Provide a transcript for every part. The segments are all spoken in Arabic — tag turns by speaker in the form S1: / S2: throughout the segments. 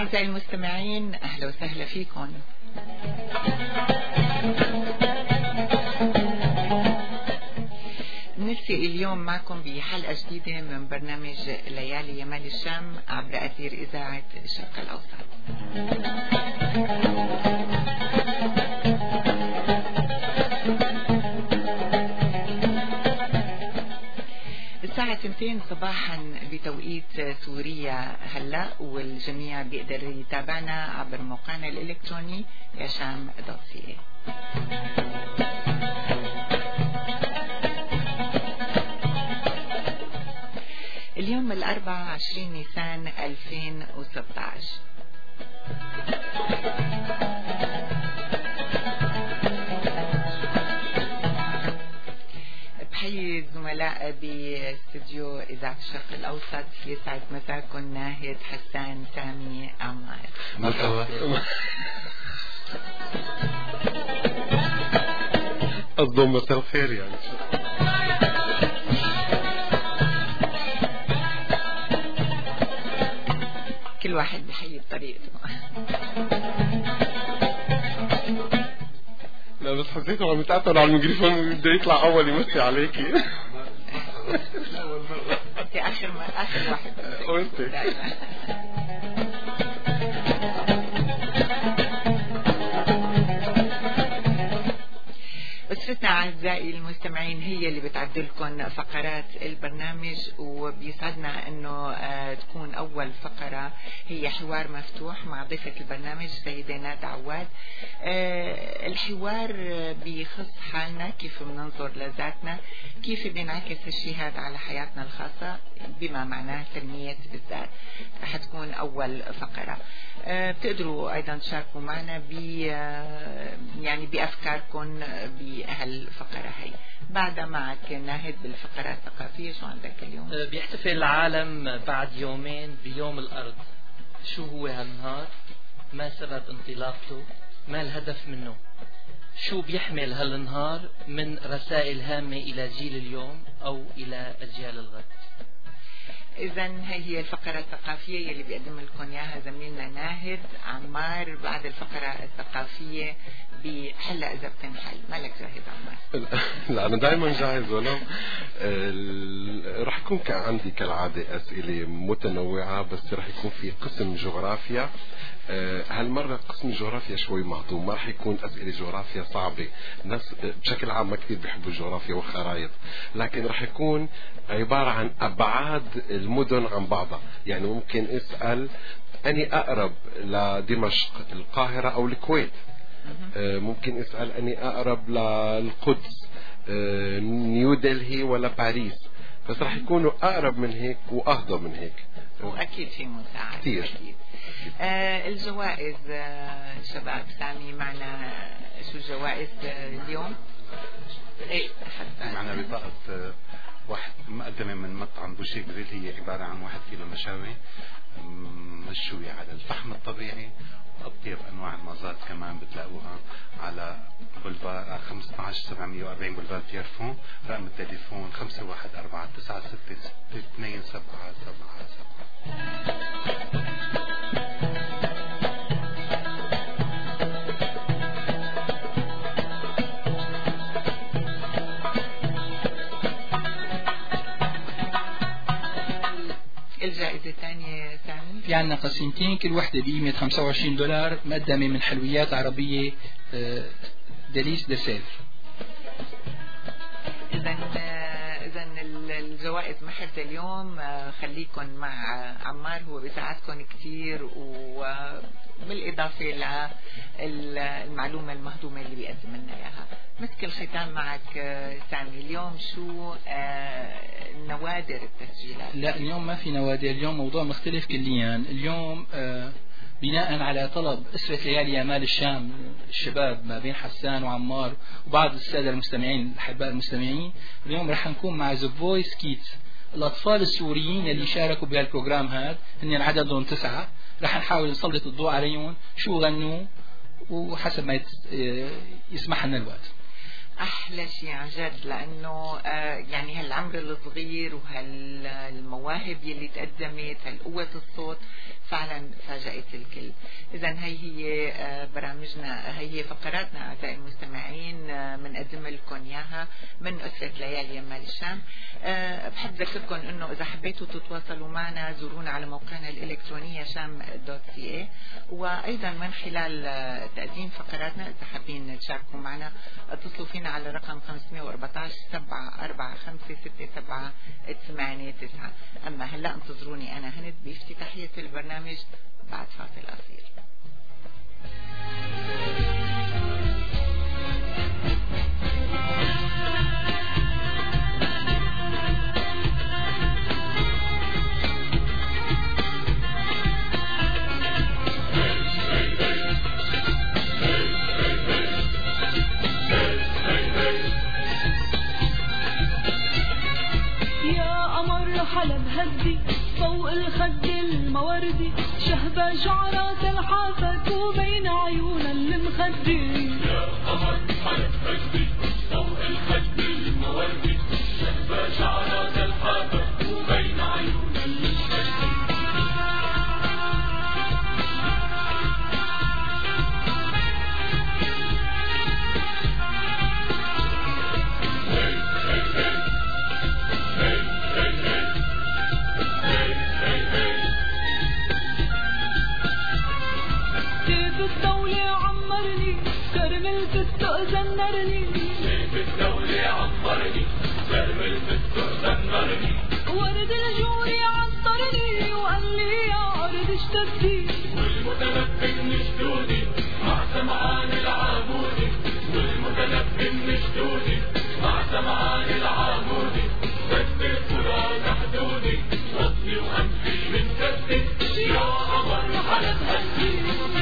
S1: أعزائي المستمعين، أهلا وسهلا فيكم. نلتقي اليوم معكم بحلقة جديدة من برنامج ليالي يمال الشام عبر أثير إذاعة الشرق الأوسط. الساعة 2 صباحا بتوقيت سوريا هلأ، والجميع بيقدر يتابعنا عبر موقعنا الإلكتروني yasham.ca. اليوم الأربعاء 20 نيسان 2016. بحيي الزملاء باستديو إذاعة الشرق الأوسط. يسعد مساكم ناهد، حسان، سامي، عمار.
S2: مرحبا. أظن مساء الخير يعني.
S1: كل واحد بحيي بطريقته.
S2: لا بس حسيته عم يتعطل على الميكروفون بده يطلع أول يمسي عليكي.
S1: أنت آخر واحد.
S2: وأنت.
S1: أسرتنا أعزائي المستمعين هي اللي بتعد لكم فقرات البرنامج، وبيسعدنا أنه تكون أول فقرة هي حوار مفتوح مع ضيفة البرنامج سيدة ناد عواد. الحوار بيخص حالنا، كيف بننظر لذاتنا، كيف بينعكس الشيء هذا على حياتنا الخاصة، بما معناه تنمية الذات. رح تكون أول فقرة. بتقدروا أيضا تشاركوا معنا يعني بأفكاركم بهالفقرة هي. بعد معك ناهد بالفقرات الثقافية. شو عندك اليوم؟
S3: بيحتفل العالم بعد يومين بيوم الأرض. شو هو هالنهار؟ ما سبب انطلاقته؟ ما الهدف منه؟ شو بيحمل هالنهار من رسائل هامة إلى جيل اليوم أو إلى أجيال الغد؟
S1: إذن هي الفقرة الثقافية اللي بيقدم لكم إياها زميلنا ناهد عمار. بعد الفقرة الثقافية بحلقة إذا بتنحل. مالك جاهز عمار؟
S2: لا أنا دائما جاهز، ولو رح يكون عندي كالعادة أسئلة متنوعة، بس رح يكون في قسم جغرافيا. هالمرة قسم الجغرافيا شوي مهضوم، ما رح يكون أسئلة جغرافيا صعبة. الناس بشكل عام ما كثير بيحبوا الجغرافيا والخرائط، لكن رح يكون عبارة عن أبعاد المدن عن بعضها. يعني ممكن اسأل أني أقرب لدمشق، القاهرة أو الكويت. ممكن اسأل أني أقرب للقدس، نيو دلهي ولا باريس. بس رح يكونوا أقرب من هيك وأهضم من هيك،
S1: وأكيد في مساعدة
S2: كتير.
S1: أكيد. الجوائز شباب سامي معنا. شو الجوائز اليوم؟
S4: ايه معنا بطاقة واحد مقدمة من مطعم بوشي جريل. هي عبارة عن 1 كيلو مشاوي مشوية على الفحم الطبيعي، وأطيب أنواع المازات كمان بتلاقوها على بولفار 15740 بولفار بيرفون. رقم التليفون 5149662777.
S1: الجائزة الثانية سامي؟
S5: في عنا قسيمتين، كل وحدة بقيمة $25 مقدمة من حلويات عربية دليس دسير.
S1: إذن الجوائز محرزة اليوم. خليكن مع عمار، هو بيساعدكم كتير، وبالإضافة للمعلومة المهضومة اللي بيقدم لنا إياها. مسك الختام معك سامي. اليوم شو نوادر التسجيلات؟
S5: لا اليوم ما في نوادر، اليوم موضوع مختلف كليا. اليوم بناء على طلب أسرة ليالي يمال الشام الشباب ما بين حسان وعمار وبعض السادة المستمعين الأحباء المستمعين، اليوم رح نكون مع The Voice Kids، الأطفال السوريين اللي شاركوا بهالبروجرام هذا. هن عددهم 9. رح نحاول نسلط الضوء عليهم، شو غنوا وحسب ما يسمح لنا الوقت.
S1: أحلى شيء عن جد، لأنه يعني هالعمر الصغير وهالمواهب يلي تقدمت، هالقوة الصوت فعلا فاجأت الكل. إذا هي برامجنا، هي فقراتنا أعزائي المستمعين بنقدم لكم إياها من أسرة ليالي يمال الشام. بحب أذكركم إنه إذا حبيتوا تتواصلوا معنا زورونا على موقعنا الإلكتروني sham.ca، وأيضا من خلال تقديم فقراتنا إذا حابين تشاركوا معنا اتصلوا فينا على رقم 514 745 6789. أما هلأ انتظروني أنا هند بافتتاحية البرنامج بعد فاصل قصير.
S6: حلب هدي فوق الخد الموردي، شهبة شعرات الحافة وبين عيونا المخدي.
S7: يا قمر حلب هدي فوق الخد الموردي، شهبة شعرات الحافة وبين عيونا المخدي.
S6: زنرني
S7: سيف الدولة عمرني، كرمل زنرني،
S6: ورد الجوري عطرني وقال لي يا عرض اشتدي،
S7: والمتنبي نشدودي مع سمعان العامودي، والمتنبي نشدودي مع سمعان العامودي، بدي فراد حدودي وطني وأنفي من كدي. يا قمر حلب هدي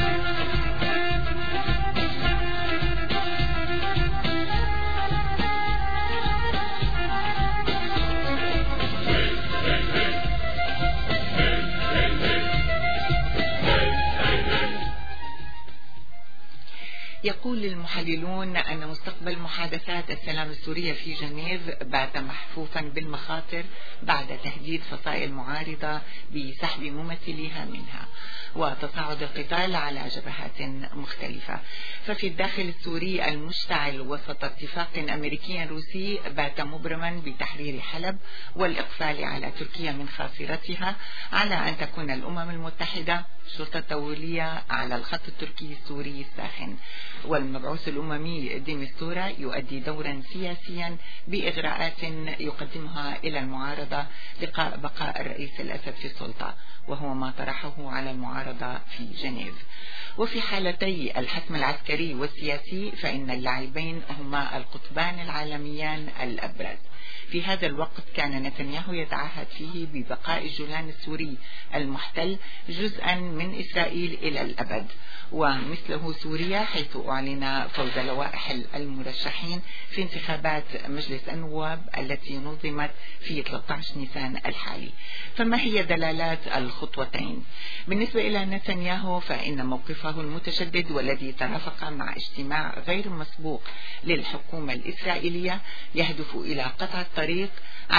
S1: يقول المحللون أن مستقبل محادثات السلام السورية في جنيف بات محفوفا بالمخاطر بعد تهديد فصائل معارضة بسحب ممثليها منها وتصاعد القتال على جبهات مختلفة. ففي الداخل السوري المشتعل وسط اتفاق أمريكي روسي بات مبرما بتحرير حلب والإقفال على تركيا من خاصرتها، على أن تكون الأمم المتحدة شرطة دولية على الخط التركي السوري الساخن، والمبعوث الأممي ديمستورا يؤدي دورا سياسيا بإغراءات يقدمها إلى المعارضة لقاء بقاء الرئيس الأسد في السلطة، وهو ما طرحه على المعارضة في جنيف. وفي حالتي الحتم العسكري والسياسي فإن اللاعبين هما القطبان العالميان الأبرز. في هذا الوقت كان نتنياهو يتعهد فيه ببقاء الجولان السوري المحتل جزءا من إسرائيل إلى الأبد، ومثله سوريا حيث أعلن فوز لوائح المرشحين في انتخابات مجلس النواب التي نظمت في 13 نيسان الحالي. فما هي دلالات الخطوتين؟ بالنسبة إلى نتنياهو فإن موقفه المتشدد والذي ترافق مع اجتماع غير مسبوق للحكومة الإسرائيلية يهدف إلى قطع الطريق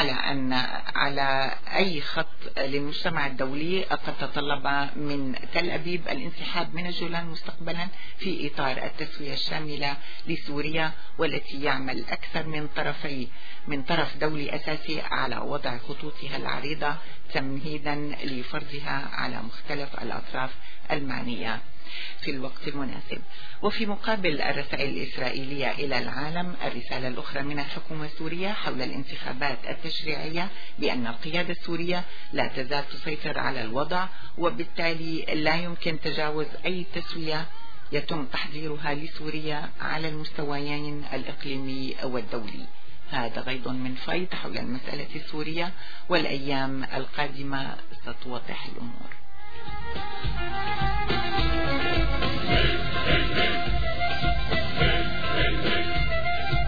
S1: على أي خط للمجتمع الدولي قد تطلب من تل أبيب الانسحاب من الجولان مستقبلا في إطار التسوية الشاملة لسوريا، والتي يعمل أكثر من طرف دولي أساسي على وضع خطوطها العريضة تمهيدا لفرضها على مختلف الأطراف المعنية في الوقت المناسب. وفي مقابل الرسائل الإسرائيلية إلى العالم، الرسالة الأخرى من الحكومة السورية حول الانتخابات التشريعية بأن القيادة السورية لا تزال تسيطر على الوضع، وبالتالي لا يمكن تجاوز أي تسوية يتم تحضيرها لسوريا على المستويين الإقليمي والدولي. هذا غيض من فيض حول المسألة السورية، والأيام القادمة ستوضح الأمور.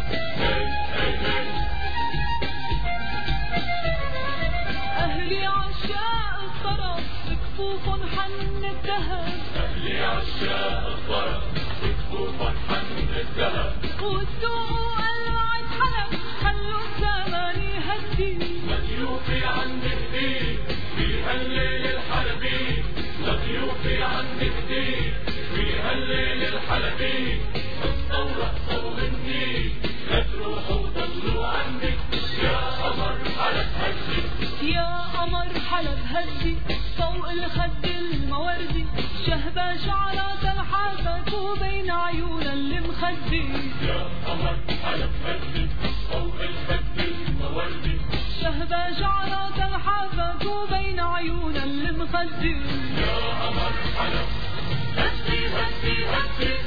S6: أهلي عشاق الطرب بكفوفهم حن الذهب
S7: أهل عشاق الطرب بكفوفهم حن الذهب
S6: والسوق قلعت حلب خلوا الزمان يهدي
S7: لضيوفي عند جديد في هالليل الحلبي لضيوفي عند جديد في هالليل الحلبي الثورة صوب النيل لا تروحوا وضلوا عندك يا قمر حلب هدي
S6: يا قمر حلب هدي فوق الخد الموردي شهبة شعرات الحافة وبين عيون اللي مخدي
S7: يا قمر حلب هدي فوق الخد الموردي
S6: شهبة شعرات الحافة وبين عيون اللي مخدي
S7: يا قمر حلب هدي هدي هدي.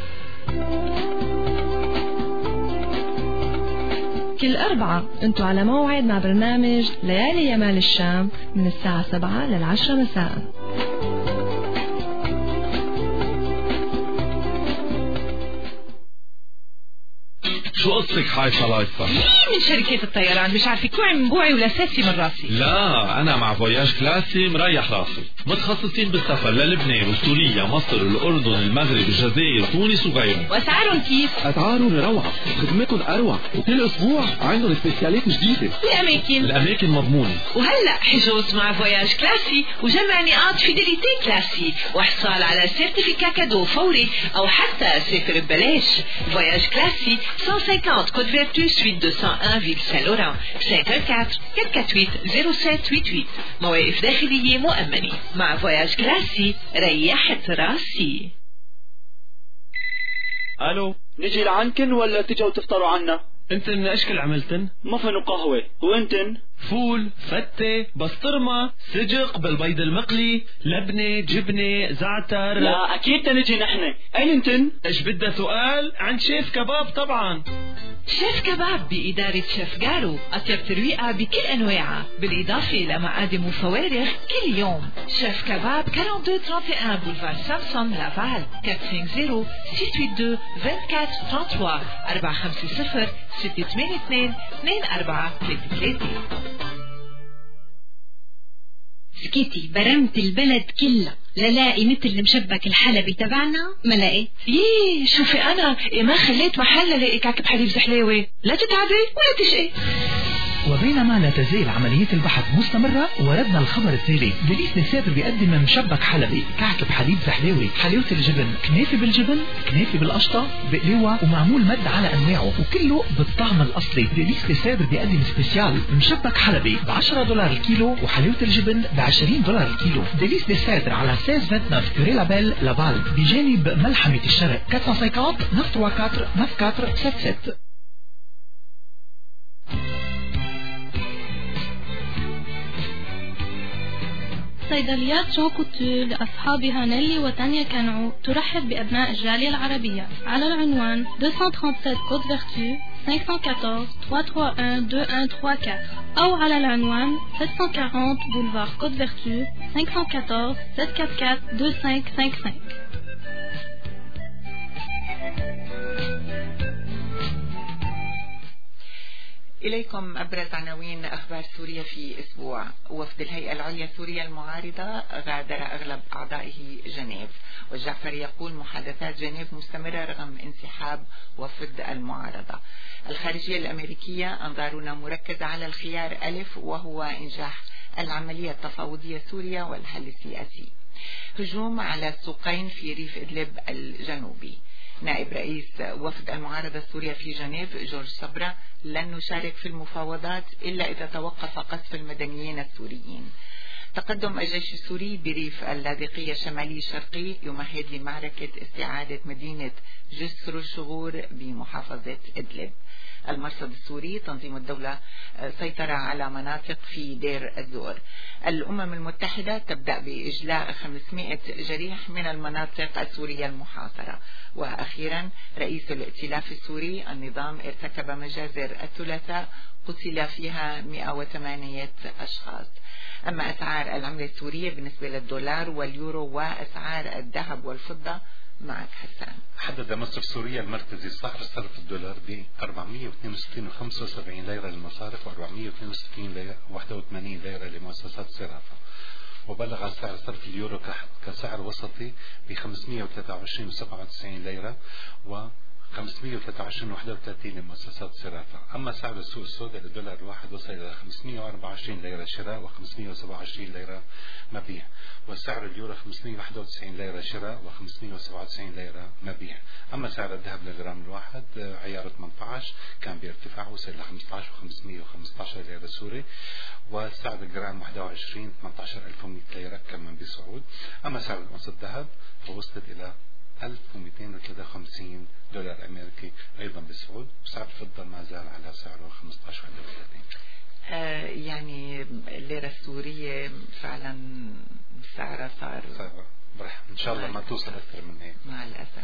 S8: كل أربعة أنتوا على موعد مع برنامج ليالي يمال الشام من الساعة 7 لل10 مساء.
S9: شو قصتك حايفة لايفة؟
S10: مين من شركة الطيران مش عارفة كوعي من بوعي ولا ساسي من راسي؟
S9: لا أنا مع فواياج كلاسي مريح راسي، متخصصين بالسفر للبنان وسوريا مصر الأردن المغرب الجزائر تونس وغيرهم.
S10: وأسعارهم كيف؟
S11: أسعارهم روعة، خدمتهم أروع، وكل أسبوع عندهم سبيسيالات جديدة.
S9: الأماكن مضمونة.
S10: وهلأ حجوز مع فواياج كلاسي وجمع نقاط فيديليتي كلاسي وحصال على سيرتيفيكا كادو فوري أو حتى سافر ببلاش. فواياج كلاسي 150 Côte Vertu, suite 201, Ville Saint-Laurent. 514-448-0788. مواقف داخلية مؤمنة. مع فواياج كلاسي ريحت راسي.
S11: ألو، نجي لعنكن ولا تجوا تفطروا عنا؟
S9: انتن اشكال عملتن؟
S11: مفن وقهوة، وانتن؟
S9: فول، فتة، بسطرمة، سجق بالبيض المقلي، لبنة، جبنة، زعتر.
S11: لا أكيد تنجي نحن. أين انتن؟
S9: ايش بدها سؤال؟ عن شيف كباب طبعا.
S10: شيف كباب بإدارة شيف جارو، أطيب ترويقة بكل أنواعها بالإضافة لمقادم وفوارغ كل يوم. شيف كباب 4231 بولفار سامسون لافال 450 682 2433 450 682 2433.
S12: سكيتي برمت البلد كلها للاقي مثل المشبك الحلبي تبعنا ما لقيت.
S10: ييه شوفي أنا ما خليت محل لاقي كعكب حليب زحلاوي، لا تتعبي ولا تشقي.
S13: وبينما لا تزال عملية البحث مستمرة وردنا الخبر التالي: دليس نسافر بيقدم مشبك حلبي، كعكب حليب زحلاوي، حلاوة الجبن، كنافة بالجبن، كنافة بالقشطة، بقلاوة ومعمول مد على أنواعه وكله بالطعم الأصلي. دليس نسافر بيقدم سبيسيال مشبك حلبي $10 الكيلو وحلاوة الجبن $20 الكيلو. دليس نسافر على 1629 كوري لابيل لافال بجانب ملحمة الشرق 450 934 9477.
S14: صيدليات جون كوتور لأصحابها نيلي وتانيا كانعو ترحب بأبناء الجالية العربية على العنوان 237 كوت فيرتو 514 331 2134 أو على العنوان 740 بولفار كوت فيرتو 514 744 2555.
S1: إليكم أبرز عناوين أخبار سوريا في أسبوع. وفد الهيئة العليا السورية المعارضة غادر أغلب أعضائه جنيف، والجعفري يقول محادثات جنيف مستمرة رغم انسحاب وفد المعارضة. الخارجية الأمريكية أنظارنا مركزة على الخيار ألف وهو إنجاح العملية التفاوضية السورية والحل السياسي. هجوم على السوقين في ريف إدلب الجنوبي. نائب رئيس وفد المعارضة السورية في جنيف جورج صبرا: لن نشارك في المفاوضات إلا إذا توقف قصف المدنيين السوريين. تقدم الجيش السوري بريف اللاذقية الشمالي الشرقي يمهد لمعركة استعادة مدينة جسر الشغور بمحافظة إدلب. المرصد السوري: تنظيم الدولة سيطر على مناطق في دير الزور. الأمم المتحدة تبدأ بإجلاء 500 جريح من المناطق السورية المحاصرة. وأخيرا رئيس الائتلاف السوري: النظام ارتكب مجازر الثلاثاء قتل فيها 108 أشخاص. أما أسعار العملة السورية بالنسبة للدولار واليورو وأسعار الذهب والفضة معك حسان.
S4: حدد مصرف سوريا المركزي سعر صرف الدولار ب 462.75 ليرة للمصارف و462.81 ليرة لمؤسسات الصرافة، وبلغ سعر صرف اليورو كسعر وسطي ب 523.97 ليرة و 523.31 لمؤسسات الصرافة. أما سعر السوق السوداء للدولار الواحد وصل إلى 524 ليرة شراء و527 ليرة مبيع، وسعر اليورو 591 ليرة شراء و597 ليرة مبيع. أما سعر الذهب للجرام الواحد عيار 18 كان بارتفاع وصل إلى 15,515 ليرة سوري، وسعر الجرام 21 18,100 ليرة كمان بصعود. أما سعر الأونصة الذهب فوصلت إلى 1253 دولار أمريكي أيضا بصعود، وسعر الفضة ما زال على سعره 15.31.
S1: يعني الليرة السورية فعلا سعرها صار
S4: إن شاء الله ما توصل أكثر من هيك
S1: مع الأسف.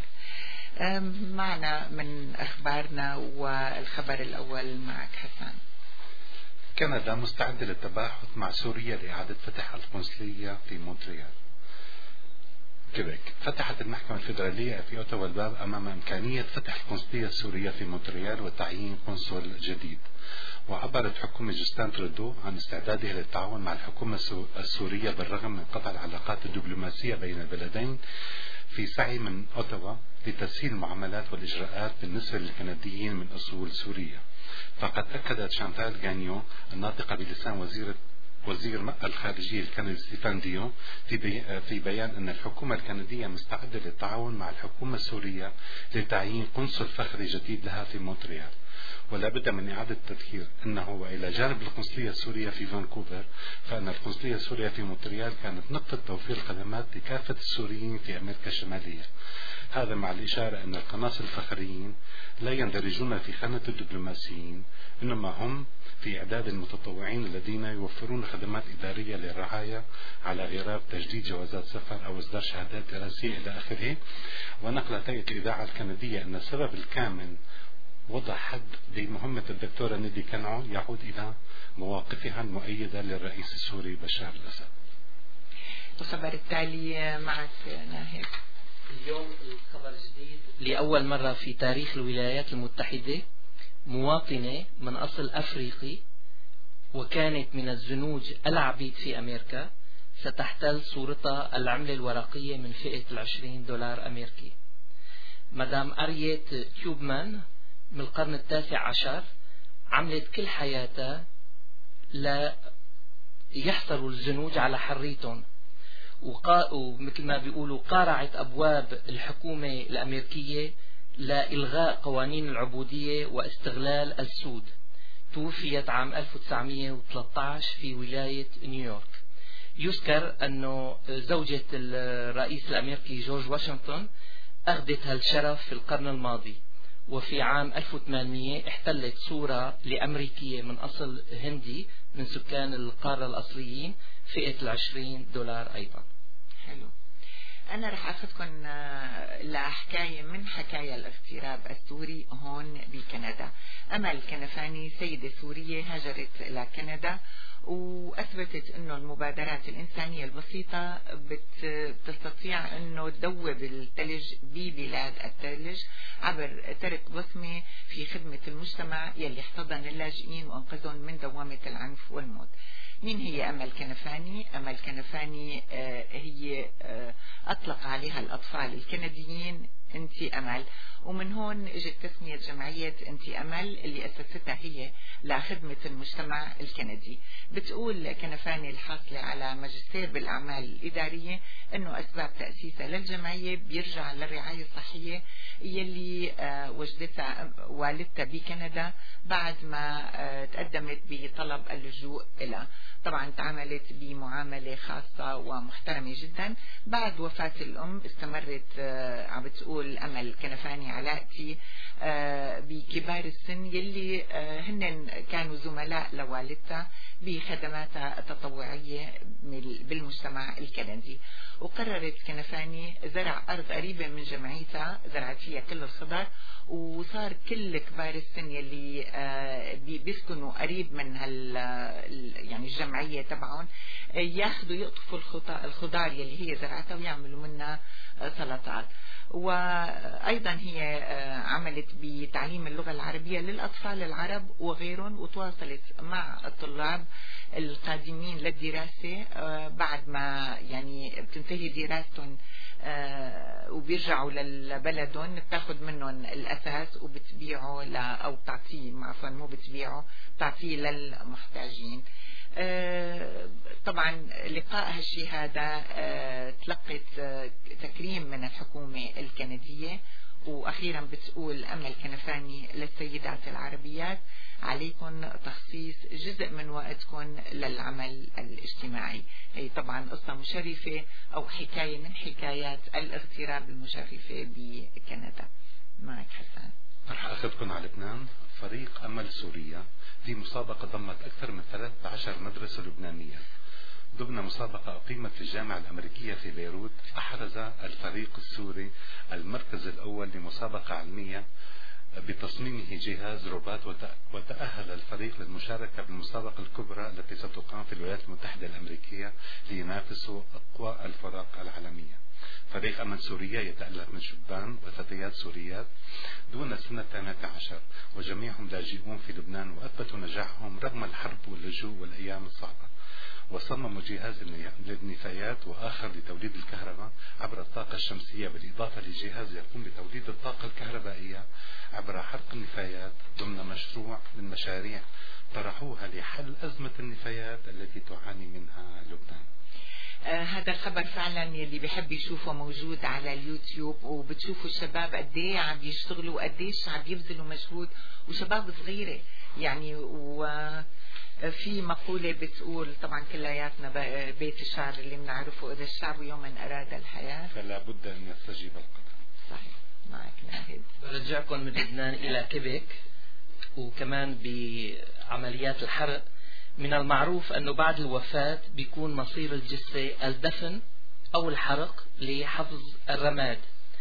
S1: معنا من أخبارنا، والخبر الأول معك حسان.
S4: كندا مستعدة للتباحث مع سوريا لإعادة فتح القنصلية في مونتريال. كيبيك فتحت المحكمة الفيدرالية في أوتاوا الباب أمام إمكانية فتح القنصلية السورية في مونتريال وتعيين قنصل جديد. وعبرت حكومة جوستين ترودو عن استعدادها للتعاون مع الحكومة السورية بالرغم من قطع العلاقات الدبلوماسية بين البلدين، في سعي من أوتاوا لتسهيل المعاملات والإجراءات بالنسبة للكنديين من أصول سورية. فقد أكدت شانتال غانيو الناطقة بلسان وزير الخارجية الكندي ستيفان ديون في بيان أن الحكومة الكندية مستعدة للتعاون مع الحكومة السورية لتعيين قنصل فخري جديد لها في مونتريال. ولا بد من إعادة التذكير أنه وإلى جانب القنصلية السورية في فانكوفر، فإن القنصلية السورية في مونتريال كانت نقطة توفير الخدمات لكافة السوريين في أمريكا الشمالية. هذا مع الإشارة أن القناصل الفخريين لا يندرجون في خانة الدبلوماسيين، إنما هم في إعداد المتطوعين الذين يوفرون خدمات إدارية للرعاية على غرار تجديد جوازات سفر أو إصدار شهادات دراسية إلى آخره. ونقلت هيئة الإذاعة الكندية أن السبب الكامن وضع حد لمهمة الدكتورة نيدي كنعو يعود إلى مواقفها المؤيدة للرئيس السوري بشار الأسد.
S1: الخبر التالي معك ناهد.
S3: اليوم الخبر جديد. لأول مرة في تاريخ الولايات المتحدة مواطنة من أصل أفريقي وكانت من الزنوج العبيد في أمريكا ستحتل صورتها العملة الورقية من فئة $20 أمريكي. مدام أريت تيوبمان من القرن ال19 عملت كل حياتها لا يحصلوا الزنوج على حريتهم، ومثل ما بيقولوا قارعت أبواب الحكومة الأمريكية لإلغاء قوانين العبودية واستغلال السود. توفيت عام 1913 في ولاية نيويورك. يذكر أنه زوجة الرئيس الأمريكي جورج واشنطن أخذت هالشرف في القرن الماضي، وفي عام 1800 احتلت صورة لأمريكية من أصل هندي من سكان القارة الأصليين فئة $20 أيضا.
S1: حلو. أنا رح أخذكم لحكاية من حكاية الاغتراب السوري هون بكندا. أمل كنفاني سيدة سورية هاجرت إلى كندا وأثبتت أنه المبادرات الإنسانية البسيطة بتستطيع أنه تذوب الثلج ببلاد الثلج عبر ترك بصمة في خدمة المجتمع يلي احتضن اللاجئين وأنقذهم من دوامة العنف والموت. مين هي أمل كنفاني؟ أمل كنفاني هي أطلق عليها الأطفال الكنديين أنتي أمل، ومن هون اجت تسمية جمعية أنتي أمل اللي أسستها هي لخدمة المجتمع الكندي. بتقول كنفاني الحاصلة على ماجستير بالأعمال الإدارية أنه أسباب تأسيسها للجمعية بيرجع للرعاية الصحية يلي وجدتها والدتها بكندا بعد ما تقدمت بطلب اللجوء إلى. طبعا تعاملت بمعاملة خاصة ومحترمة جدا. بعد وفاة الأم استمرت عم بتقول بتقول أمل كنفاني علاقتي بكبار السن يلي هن كانوا زملاء لوالدتها بخدماتها التطوعية بالمجتمع الكندي. وقررت كنفاني زرع أرض قريبة من جمعيتها، زرعت فيها كل الخضر، وصار كل كبار السن يلي بيسكنوا قريب من يعني الجمعية تبعهم ياخذوا يقطفوا الخضار يلي هي زرعتها ويعملوا منها سلطات. وأيضا هي عملت بتعليم اللغة العربية للأطفال العرب وغيرهم، وتواصلت مع الطلاب القادمين للدراسة بعد ما يعني بتنتهي دراستهم وبيرجعوا لبلدهم، بتاخذ منهم الأساس وبتبيعه أو بتعطيه، مو بتبيعه، بتعطيه للمحتاجين. طبعا لقاء هالشهادة تلقت تكريم من الحكومة الكندية. وأخيرا بتقول أمل كنفاني للسيدات العربيات: عليكم تخصيص جزء من وقتكم للعمل الاجتماعي. هي طبعا قصة مشرفة أو حكاية من حكايات الاغتراب المشرفة بكندا. معك حسان.
S4: رح أخذكم على لبنان. فريق أمل سوريا في مسابقة ضمت أكثر من 13 مدرسة لبنانية. ضمن مسابقة أقيمت في الجامعة الأمريكية في بيروت، أحرز الفريق السوري المركز الأول لمسابقة علمية بتصميمه جهاز روبوت، وتأهل الفريق للمشاركة بالمسابقة الكبرى التي ستقام في الولايات المتحدة الأمريكية لينافسوا أقوى الفرق العالمية. فريق أمل سوريا يتألف من شبان وفتيات سوريات دون سن 18، وجميعهم لاجئون في لبنان، وأثبتوا نجاحهم رغم الحرب واللجوء والأيام الصعبة. وصمموا جهاز للنفايات وآخر لتوليد الكهرباء عبر الطاقة الشمسية، بالإضافة لجهاز يقوم بتوليد الطاقة الكهربائية عبر حرق النفايات، ضمن مشروع من مشاريع طرحوها لحل أزمة النفايات التي تعاني منها لبنان.
S1: هذا الخبر فعلا اللي بيحب يشوفه موجود على اليوتيوب، وبتشوفوا الشباب قد ايه عم بيشتغلوا وقد ايش عم يبذلوا مجهود، وشباب صغيره يعني. وفي مقوله بتقول طبعا كلياتنا بيت الشعر اللي بنعرفه: اذا الشعب يوما اراد الحياه
S4: فلا بد ان يستجيب القدر.
S1: صحيح. معك ناهد.
S3: برجعكم من لبنان الى كيبيك. وكمان بعمليات الحرق من المعروف أنه بعد الوفاة بيكون مصير الجثة الدفن أو الحرق لحفظ الرماد.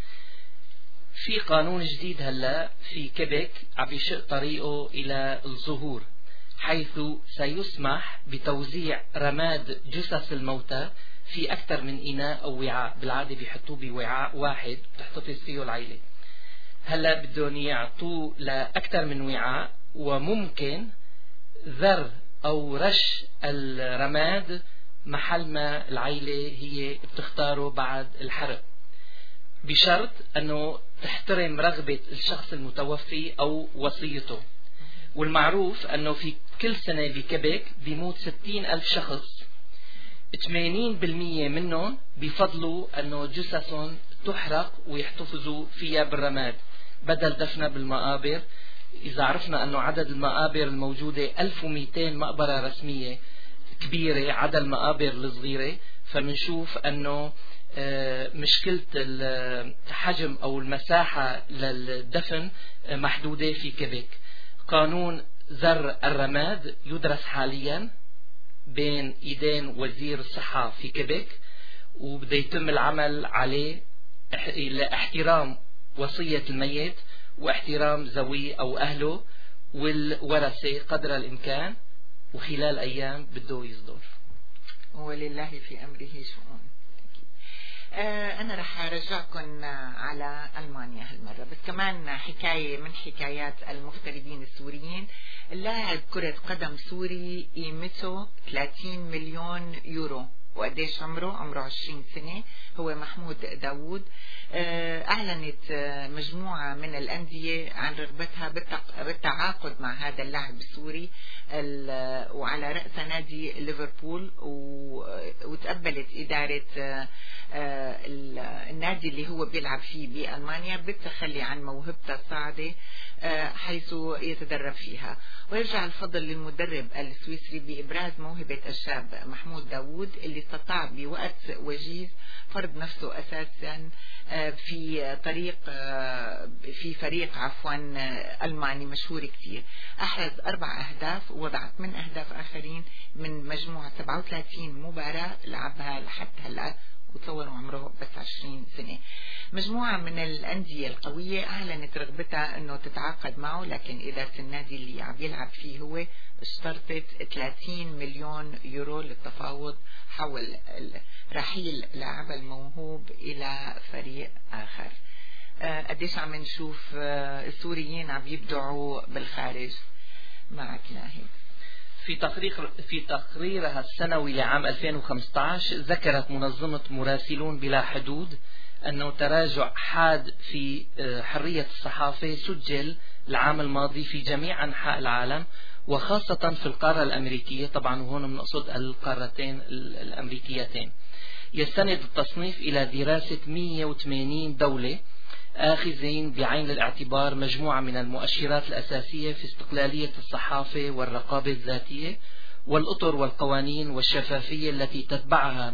S3: في قانون جديد هلا في كيبيك عم يشق طريقه إلى الظهور، حيث سيسمح بتوزيع رماد جثث الموتى في أكثر من إناء أو وعاء. بالعادة بيحطوه بوعاء واحد تحتفظ فيه العائلة. هلا بدهم يعطوه لأكثر من وعاء، وممكن ذر أو رش الرماد محل ما العائلة هي بتختاره بعد الحرق، بشرط أنه تحترم رغبة الشخص المتوفي أو وصيته. والمعروف أنه في كل سنة بكيبيك بيموت 60,000 شخص، 80% منهم بيفضلوا أنه جثثهم تحرق ويحتفظوا فيها بالرماد بدل دفنها بالمقابر. إذا عرفنا أنه عدد المقابر الموجودة 1200 مقبرة رسمية كبيرة عدا المقابر الصغيرة، فمنشوف أنه مشكلة الحجم أو المساحة للدفن محدودة في كيبيك. قانون زر الرماد يدرس حاليا بين إيدين وزير الصحة في كيبيك، وبده يتم العمل عليه لاحترام وصية الميت واحترام ذويه أو أهله والورثة قدر الإمكان، وخلال أيام بده يصدر.
S1: ولله في أمره شؤون. أنا رح أرجعكم على ألمانيا هالمرة، بس كمان حكاية من حكايات المغتربين السوريين. اللاعب كرة قدم سوري قيمته 30 مليون يورو، وقديش عمره 20 سنة، هو محمود داوود. أعلنت مجموعة من الأندية عن رغبتها بالتعاقد مع هذا اللاعب السوري، وعلى رأس نادي ليفربول. وتقبلت إدارة النادي اللي هو بيلعب فيه بألمانيا بالتخلي عن موهبته الصاعدة حيث يتدرب فيها. ويرجع الفضل للمدرب السويسري بإبراز موهبة الشاب محمود داوود اللي استطاع بوقت وجيز فرض نفسه أساسا في فريق ألماني مشهور كتير. أحرز 4 أهداف ووضع 8 أهداف آخرين من مجموعة 37 مباراة لعبها لحد هلأ، وتصوروا عمره بس 20 سنة. مجموعة من الأندية القوية أعلنت رغبتها أنه تتعاقد معه، لكن إدارة النادي اللي عم يلعب فيه هو اشترطت 30 مليون يورو للتفاوض حول رحيل لاعب الموهوب إلى فريق آخر. قديش عم نشوف السوريين عم يبدعوا بالخارج. معك ناهد.
S3: في تقريرها السنوي لعام 2015 ذكرت منظمة مراسلون بلا حدود أنه تراجع حاد في حرية الصحافة سجل العام الماضي في جميع أنحاء العالم، وخاصة في القارة الأمريكية. طبعا وهون بنقصد القارتين الأمريكيتين. يستند التصنيف إلى دراسة 180 دولة آخذين بعين الاعتبار مجموعة من المؤشرات الأساسية في استقلالية الصحافة والرقابة الذاتية والأطر والقوانين والشفافية التي تتبعها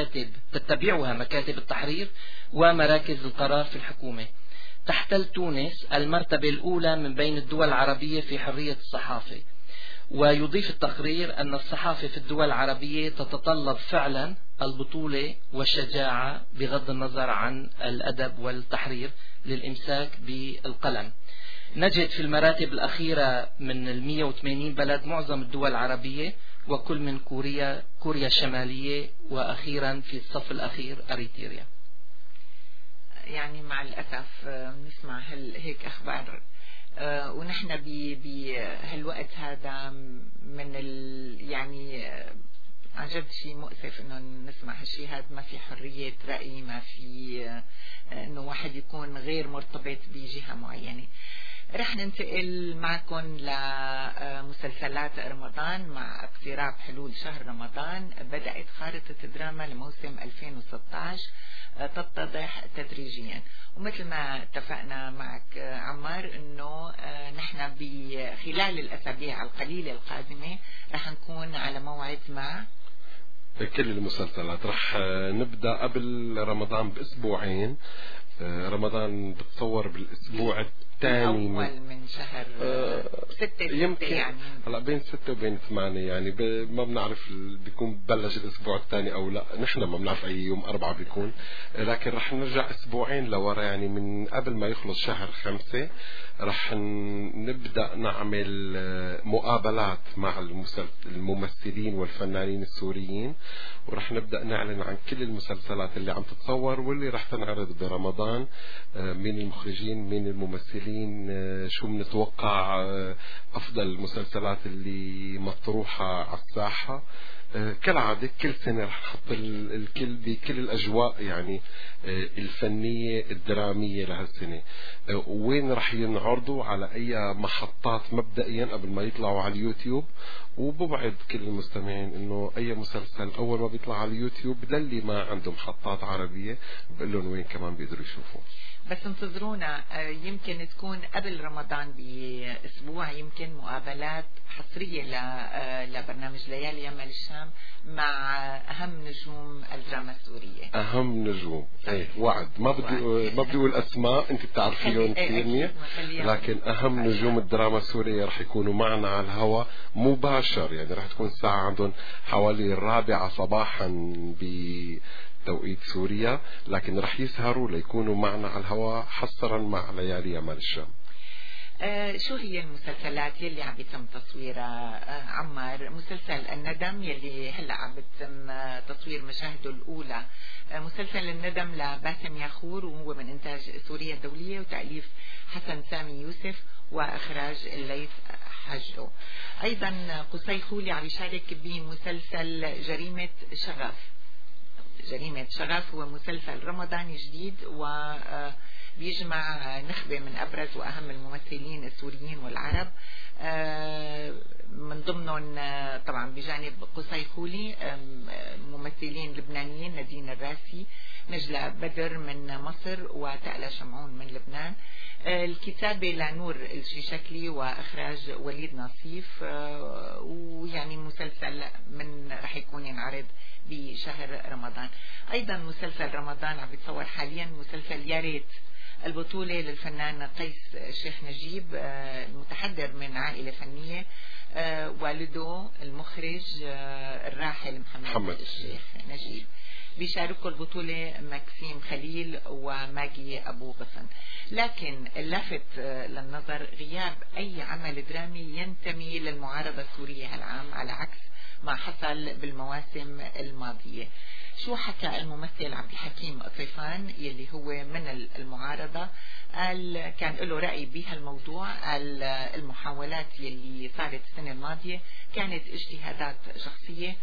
S3: مكاتب التحرير ومراكز القرار في الحكومة. تحتل تونس المرتبة الأولى من بين الدول العربية في حرية الصحافة. ويضيف التقرير أن الصحافة في الدول العربية تتطلب فعلا البطولة والشجاعة بغض النظر عن الأدب والتحرير للإمساك بالقلم. نجد في المراتب الأخيرة من 180 بلد معظم الدول العربية، وكل من كوريا الشمالية، وأخيرا في الصف الأخير أريتريا.
S1: يعني مع الأسف نسمع هيك أخبار ونحن بهالوقت هذا من يعني عن جد شيء مؤسف انه نسمع هالشيء هذا. ما في حرية رأي، ما في انه واحد يكون غير مرتبط بجهة معينة. رح ننتقل معكم لمسلسلات رمضان. مع اقتراب حلول شهر رمضان بدأت خارطة دراما لموسم 2016 تتضح تدريجيا، ومثل ما اتفقنا معك عمار انه نحن خلال الاسابيع القليلة القادمة رح نكون على موعد مع
S2: كل المسلسلات. رح نبدأ قبل رمضان بأسبوعين. رمضان بتصور بالأسبوع الثاني
S1: من شهر 6
S2: يمكن
S1: يعني
S2: هلا بين 6 وبين 8 يعني ما بنعرف بيكون بلش الأسبوع الثاني أو لا. نحن ما بنعرف أي يوم 4 بيكون، لكن رح نرجع أسبوعين لورا يعني من قبل ما يخلص شهر 5 رح نبدأ نعمل مقابلات مع الممثلين والفنانين السوريين، ورح نبدأ نعلن عن كل المسلسلات اللي عم تتصور واللي رح تنعرض برمضان، من المخرجين من الممثلين، شو بنتوقع أفضل المسلسلات اللي مطروحة على الساحة. كالعادة كل سنة رح نحط الكل بكل الأجواء يعني الفنية الدرامية لهالسنة، وين رح ينعرضوا على أي محطات مبدئيا قبل ما يطلعوا على اليوتيوب. وبوعد كل المستمعين إنه أي مسلسل أول ما بيطلع على اليوتيوب للي ما عنده محطات عربية بقول لهم وين كمان بيقدروا يشوفوا.
S1: بس انتظرونا يمكن تكون قبل رمضان بأسبوع يمكن مقابلات حصرية لبرنامج ليالي يمال الشام مع أهم نجوم الدراما السورية.
S2: أهم نجوم ايه وعد ما بدي أقول أسماء أنت بتعرفيهم كثير، لكن أهم نجوم الدراما السورية رح يكونوا معنا على الهواء مباشر. يعني رح تكون الساعة عندهم حوالي 4 صباحا توقيت سوريا، لكن رح يسهروا ليكونوا معنا على الهواء حصرا مع ليالي يمال الشام.
S1: شو هي المسلسلات يلي عم يتم تصويرها عمار؟ مسلسل الندم يلي هلا عم يتم تصوير مشاهده الأولى. مسلسل الندم لباسم ياخور وهو من إنتاج سوريا الدولية وتأليف حسن سامي يوسف وإخراج الليث حجو. أيضا قصي خولي عم يشارك بمسلسل جريمة شغف هو مسلسل رمضاني جديد وبيجمع نخبة من أبرز وأهم الممثلين السوريين والعرب من ضمنهم طبعا بجانب قصي خولي ممثلين لبنانيين نادين الراسي، نجلة بدر من مصر، وتألى شمعون من لبنان. الكتابة لنور الشيشكلي وإخراج وليد نصيف، ويعني مسلسل من رح يكون ينعرض بشهر رمضان. أيضا مسلسل رمضان عم بيتصور حاليا مسلسل يا ريت، البطولة للفنان قيس الشيخ نجيب، المتحضر من عائلة فنية، والده المخرج الراحل محمد الشيخ نجيب. بيشاركوا البطولة مكسيم خليل وماجي أبو غصن. لكن اللافت للنظر غياب أي عمل درامي ينتمي للمعارضة السورية هالعام، على عكس ما حصل بالمواسم الماضية. شو حكى الممثل عبد الحكيم الطيفان يلي هو من المعارضة؟ قال كان له رأي بهالموضوع، المحاولات يلي صارت السنة الماضية كانت اجتهادات شخصية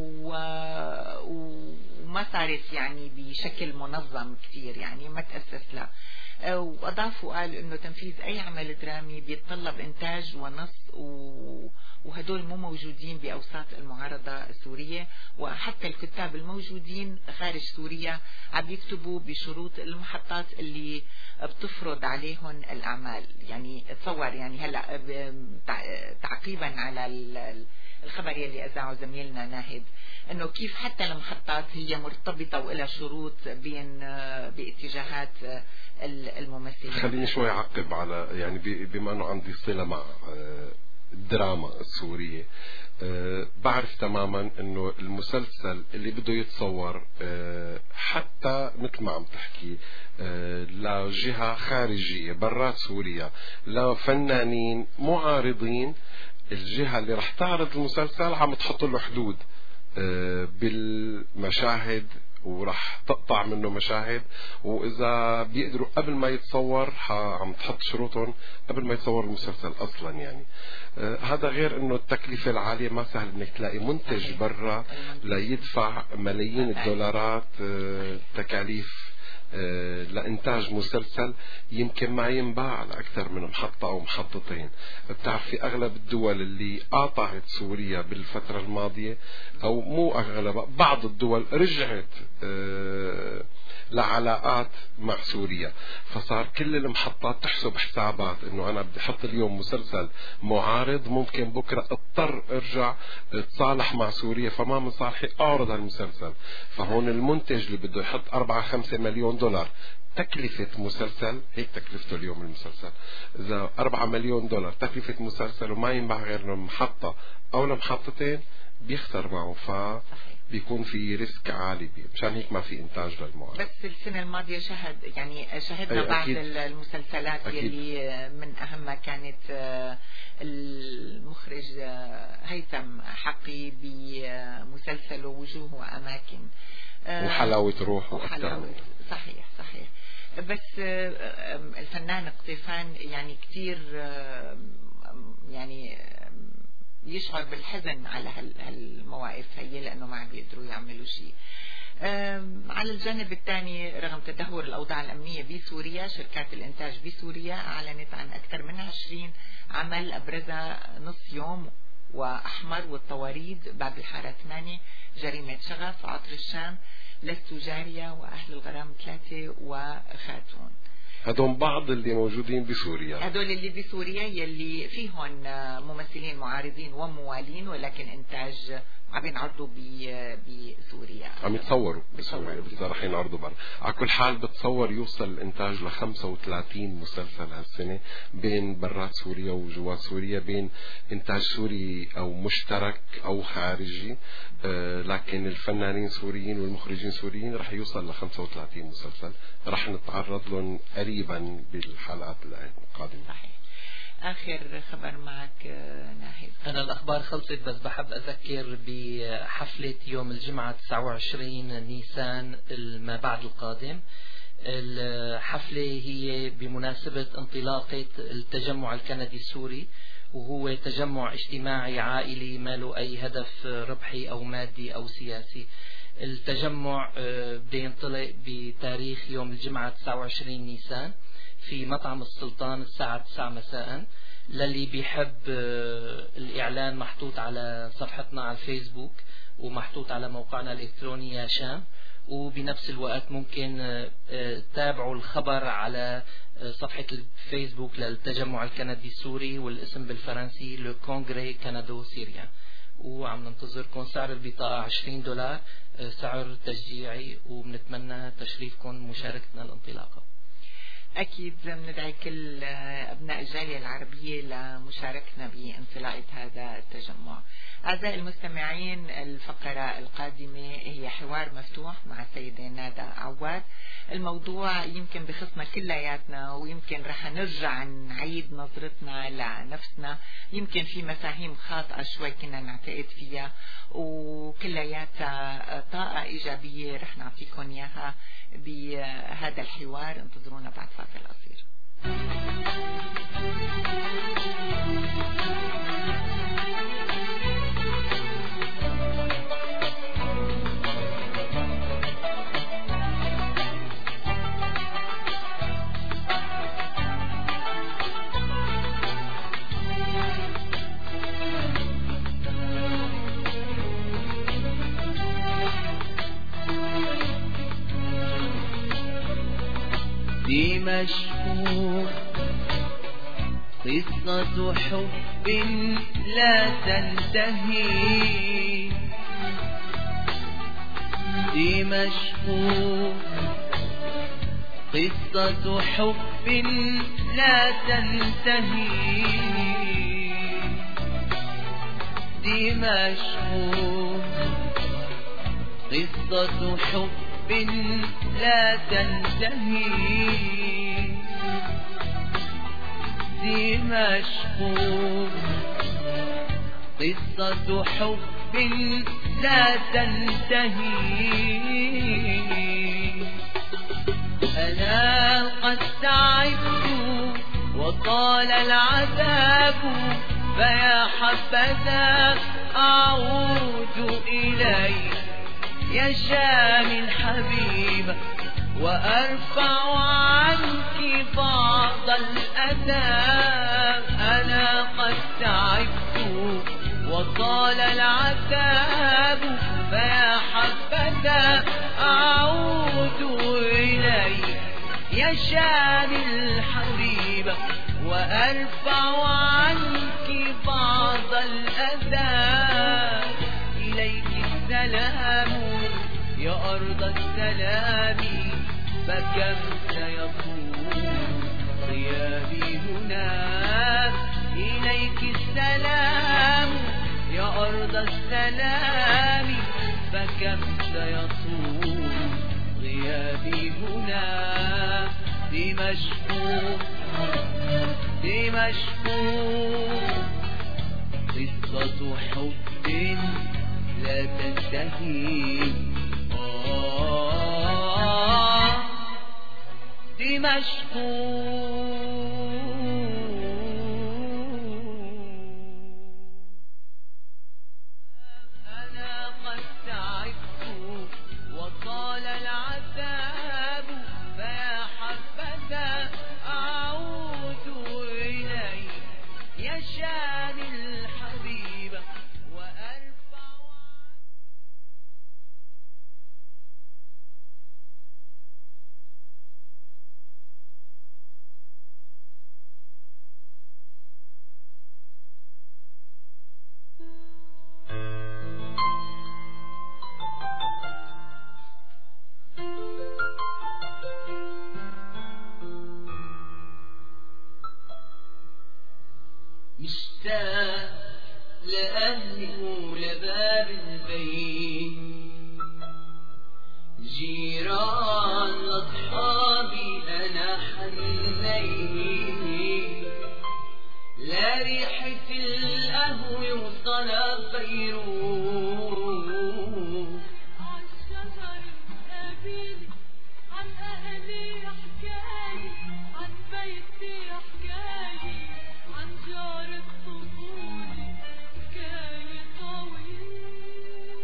S1: وما صارت يعني بشكل منظم كثير، يعني ما تأسس له. وأضاف وقال إنه تنفيذ أي عمل درامي بيتطلب إنتاج ونص، وهدول مو موجودين بأوساط المعارضة السورية، وحتى الكتاب الموجودين خارج سوريا عم يكتبوا بشروط المحطات اللي بتفرض عليهم الأعمال. يعني تصور يعني هلأ تعقيبا على الخبر يلي أذاعه زميلنا ناهد، انه كيف حتى المحطات هي مرتبطة وإلها شروط بين باتجاهات الممثلين.
S2: خليني شوي أعقب على يعني بما أنه عندي صلة مع الدراما السورية، بعرف تماما انه المسلسل اللي بده يتصور حتى مثل ما عم تحكي لجهة خارجية برات سوريا، لفنانين معارضين، الجهة اللي رح تعرض المسلسل عم تحط له حدود بالمشاهد ورح تقطع منه مشاهد، وإذا بيقدروا قبل ما يتصور عم تحط شروطهم قبل ما يتصور المسلسل أصلا. يعني هذا غير أنه التكلفة العالية، ما سهل أنك تلاقي منتج برا ليدفع ملايين الدولارات تكاليف لإنتاج مسلسل يمكن ما ينباع على أكثر من محطة أو محطتين. بتعرف في أغلب الدول اللي قاطعت سوريا بالفترة الماضية، أو مو أغلب، بعض الدول رجعت لعلاقات مع سوريا، فصار كل المحطات تحسب حسابات انه انا بدي احط اليوم مسلسل معارض، ممكن بكره اضطر ارجع اتصالح مع سوريا، فما من صالحي اعرض هالمسلسل. فهون المنتج اللي بده يحط 4-5 مليون دولار تكلفة مسلسل، هيك تكلفته اليوم المسلسل، إذا 4 مليون دولار تكلفة مسلسل وما ينباع غير محطة أو لمحطتين بيخسر معه، بيكون في ريسك عالي بيه. مشان هيك ما في إنتاج للمعارض.
S1: بس السنة الماضية شهدنا بعض المسلسلات يلي من أهمها كانت المخرج هيثم حقي بمسلسله وجوه وأماكن
S2: وحلاوة روح
S1: وحلاوة. صحيح. بس الفنان قطيفان يعني كتير يعني يشعر بالحزن على هالمواقف هي، لأنه ما عم بيقدروا يعملوا شيء. على الجانب الثاني، رغم تدهور الأوضاع الأمنية بسوريا، شركات الإنتاج بسوريا أعلنت عن أكثر من 20 عمل، أبرزها نص يوم وأحمر والطواريد، باب الحارة 8، جريمة شغف، عطر الشام، لست جارية، وأهل الغرام 3، وخاتون.
S2: هدول بعض اللي موجودين بسوريا،
S1: هدول اللي بسوريا يلي فيهم ممثلين معارضين وموالين، ولكن إنتاج عم ينعرضوا بسوريا،
S2: عم يتصوروا بسوريا، بس رح ينعرضوا برا. على كل حال بتصور يوصل الإنتاج ل 35 مسلسل هالسنة بين برات سوريا وجوات سوريا، بين إنتاج سوري أو مشترك أو خارجي، لكن الفنانين سوريين والمخرجين سوريين رح يوصل ل 35 مسلسل، رح نتعرض لهم قريبا بالحلقات القادمة.
S1: صحيح. آخر خبر معك ناهد.
S3: أنا الأخبار خلصت، بس بحب أذكر بحفلة يوم الجمعة 29 نيسان ما بعد القادم. الحفلة هي بمناسبة انطلاقة التجمع الكندي السوري، وهو تجمع اجتماعي عائلي ما له أي هدف ربحي أو مادي أو سياسي. التجمع بده ينطلق بتاريخ يوم الجمعة 29 نيسان في مطعم السلطان الساعة 9 مساء. للي بيحب الإعلان محطوط على صفحتنا على الفيسبوك ومحطوط على موقعنا الإلكتروني يا شام. وبنفس الوقت ممكن تتابعوا الخبر على صفحة الفيسبوك للتجمع الكندي السوري والاسم بالفرنسي لو كونغري كندو سيريان. وعم ننتظركم. سعر البطاقة $20 سعر تشجيعي، وبنتمنى تشريفكم مشاركتنا الانطلاقة.
S1: أكيد بندعي كل أبناء الجالية العربية لمشاركتنا بانطلاقة هذا التجمع. أعزائي المستمعين، الفقرة القادمة هي حوار مفتوح مع السيدة نادى عواد. الموضوع يمكن بخصنا كلياتنا، ويمكن رح نرجع نعيد نظرتنا لنفسنا. يمكن في مفاهيم خاطئة شوي كنا نعتقد فيها، وكلياتها طاقة إيجابية رح نعطيكم إياها بهذا الحوار. انتظرونا بعد فاصل قصير.
S15: مشهور قصة حب لا تنتهي، مشهور قصة حب لا تنتهي، مشهور قصة حب لا تنتهي، مشهور قصة حب لا تنتهي. أنا قد تعبت وطال العذاب، فيا حبذا أعود إليك يا شام الحبيبة، وأرفع عنك بعض الأذى. أنا قد تعبت وطال العذاب، فيا حبذا أعود إليك يا شام الحبيبة، وأرفع عنك بعض الأذى. إليك السلام يا أرض السلام، فكم سيطول غيابي هنا. إليك السلام يا أرض السلام، فكم سيطول غيابي هنا. دمشق دمشق قصة حب لا تنتهي. دمشق أنا قد تعبت وطال العذاب، فيا حبذا أعود إليك يا شام الحبيبة، وأرفع. مشتاق لأهلي ولباب البيت، جيران لأصحابي أنا حنيت، لريحة القهوة وصلاة فيروز.
S6: عالشجر قابلي عن أهلي حكاية، عن بيتي حكاية، عن جار الطفولة حكاية طويلة.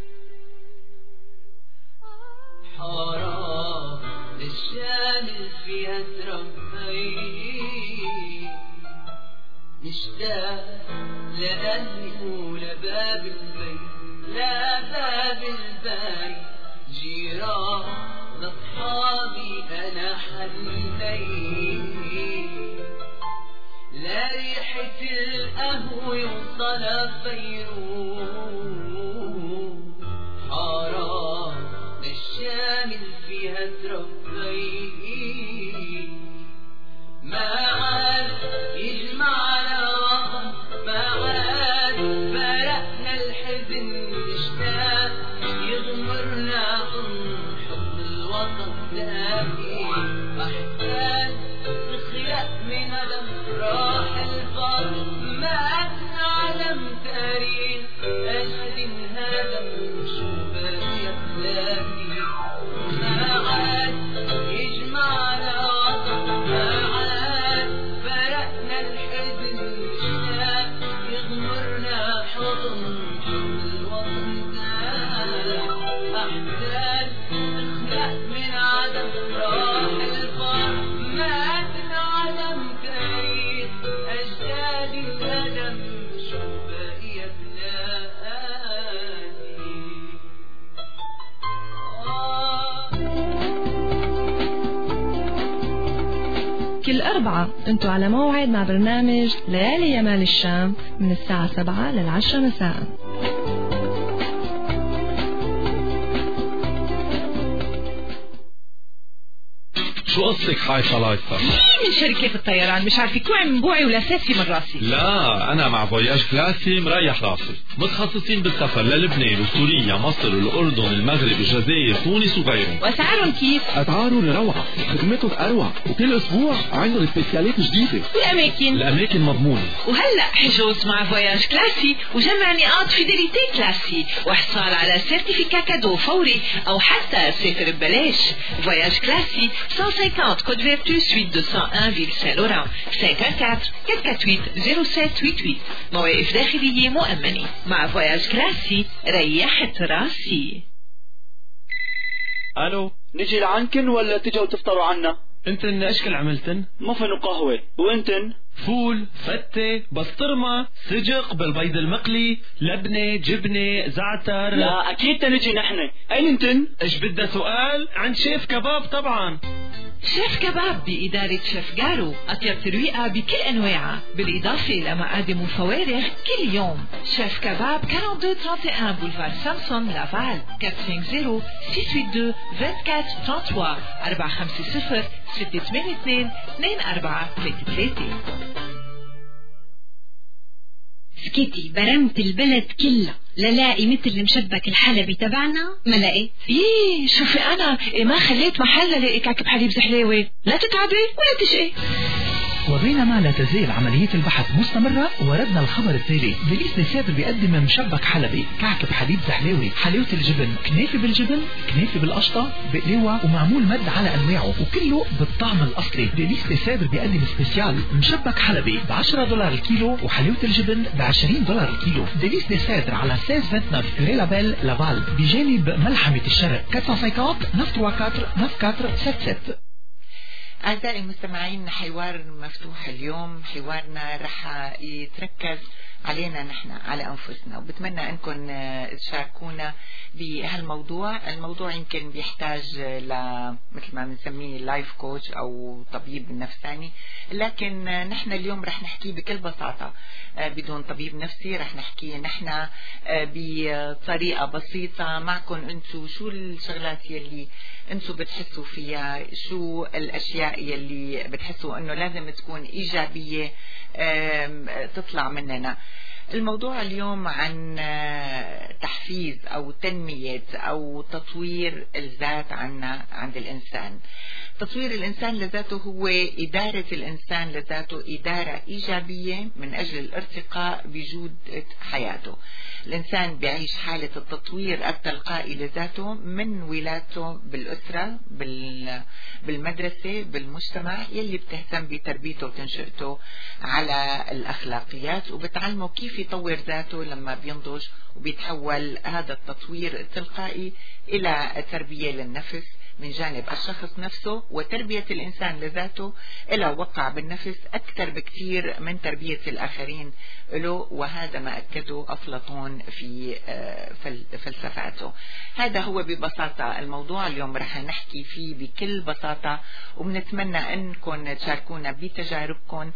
S15: حرام للشامل فيها تربيت، نشتاق لأهلي ولباب البيت لا باب الباري جيران لأصحابي أنا حنين لا ريحة القهوة وصل فيروز حرام للشامل فيها تربي ما عاد يجمعنا وطن ما عاد فرقنا الحزن نشتاق يغمرنا حب الوطن دافي أحسان نخلق من ألم راح الفرق مات نعلم تاريخ أجل انهدم شو باقي أخلاقي ما عاد يجمعنا وطن ما عاد فرقنا الحزن نشتاق يغمرنا حضن حب الوطن دافي أحسان نخلق من عدم راح الفرق مات نعلم تاريخ أجداد الهدم شو باقي بلادي
S8: كل أربعة أنتوا على موعد مع برنامج ليالي يمال الشام من الساعة 7 لل10 مساء.
S9: شو قصتك حايفة لايفة؟
S10: من شركة الطيران مش عارفة كوع من بوعي ولا ساسي من راسي.
S9: لا أنا مع فواياج كلاسي مريح راسي، متخصصين بالسفر للبنان وسوريا مصر الأردن المغرب الجزائر تونس وغيرهم.
S10: وأسعارهم كيف؟
S11: أسعارهم روعة، خدمتهم أروع، وكل أسبوع عندهم سبيسيالات جديدة.
S10: الأماكن
S9: مضمونة.
S10: وهلأ حجوز مع فواياج كلاسي وجمع نقاط فيديليتي كلاسي واحصال على سيرتيفيكا كادو فوري أو حتى سافر ببلاش. فواياج كلاسي 150 Côte Vertu, suite 201, Ville Saint-Laurent. 514-448-0788. مواقف داخلية مؤمنة. مع فواياج كلاسي ريحت راسي.
S16: الو، نجي لعنكن ولا تجوا تفطروا عنا؟
S17: انتن اشكال عملتن؟
S16: مفن وقهوة، وانتن؟
S17: فول، فتة، بسطرمة، سجق بالبيض المقلي، لبنة، جبنة، زعتر.
S16: لا اكيد تنجي نحن. اين انتن؟
S17: ايش بدها سؤال؟ عند شيف كباب طبعا.
S10: شيف كباب بإدارة شيف جارو، أطيب ترويقة بكل أنواعها، بالإضافة إلى مقادم وفوارغ كل يوم. شيف كباب 4231 بولفار سامسون لافال 450 682 2433 450 682 2433.
S12: سكيتي برمت البلد كلها للاقي مثل المشبك الحلبي تبعنا ما لقيت.
S10: ايه شوفي انا ما خليت محل لاقي كعك بحليب زحلاوي. لا تتعبي ولا تشقي.
S13: وبينما لا تزال عملية البحث مستمرة وردنا الخبر التالي. بليس نسابر بيقدم مشبك حلبي، كعك بحليب زحلاوي، حلاوة الجبن، كنافة بالجبن، كنافة بالقشطة، بقلاوة ومعمول مد على أنواعه وكله بالطعم الأصلي. بليس نسابر بيقدم سبيسيال مشبك حلبي $10 الكيلو وحلاوة الجبن $20 الكيلو. بليس نسابر على 1629 كوري لابيل لافال بجانب ملحمة الشرق 450 934 9477.
S1: أعزائي المستمعين، حوار مفتوح اليوم. حوارنا رح يتركز علينا نحن، على أنفسنا، وبتمنى أنكم تشاركونا بهالموضوع. الموضوع يمكن بيحتاج مثل ما بنسميه لايف كوتش أو طبيب نفساني، لكن نحن اليوم رح نحكي بكل بساطة بدون طبيب نفسي. رح نحكي نحن بطريقة بسيطة معكم أنتوا شو الشغلات يلي أنتوا بتحسوا فيها، شو الأشياء يلي بتحسوا أنه لازم تكون إيجابية تطلع مننا. الموضوع اليوم عن تحفيز أو تنمية أو تطوير الذات عند الإنسان. تطوير الإنسان لذاته هو إدارة الإنسان لذاته إدارة إيجابية من أجل الارتقاء بجودة حياته. الإنسان بيعيش حالة التطوير التلقائي لذاته من ولادته بالأسرة، بالمدرسة، بالمجتمع يلي بتهتم بتربيته وتنشئته على الأخلاقيات، وبتعلمه كيف يطور ذاته لما بينضج، وبيتحول هذا التطوير التلقائي إلى تربية للنفس، من جانب الشخص نفسه، وتربية الإنسان لذاته له وقع بالنفس أكثر بكثير من تربية الآخرين له، وهذا ما أكده أفلاطون في فلسفاته. هذا هو ببساطة الموضوع اليوم رح نحكي فيه بكل بساطة، وبنتمنى أنكم تشاركونا بتجاربكم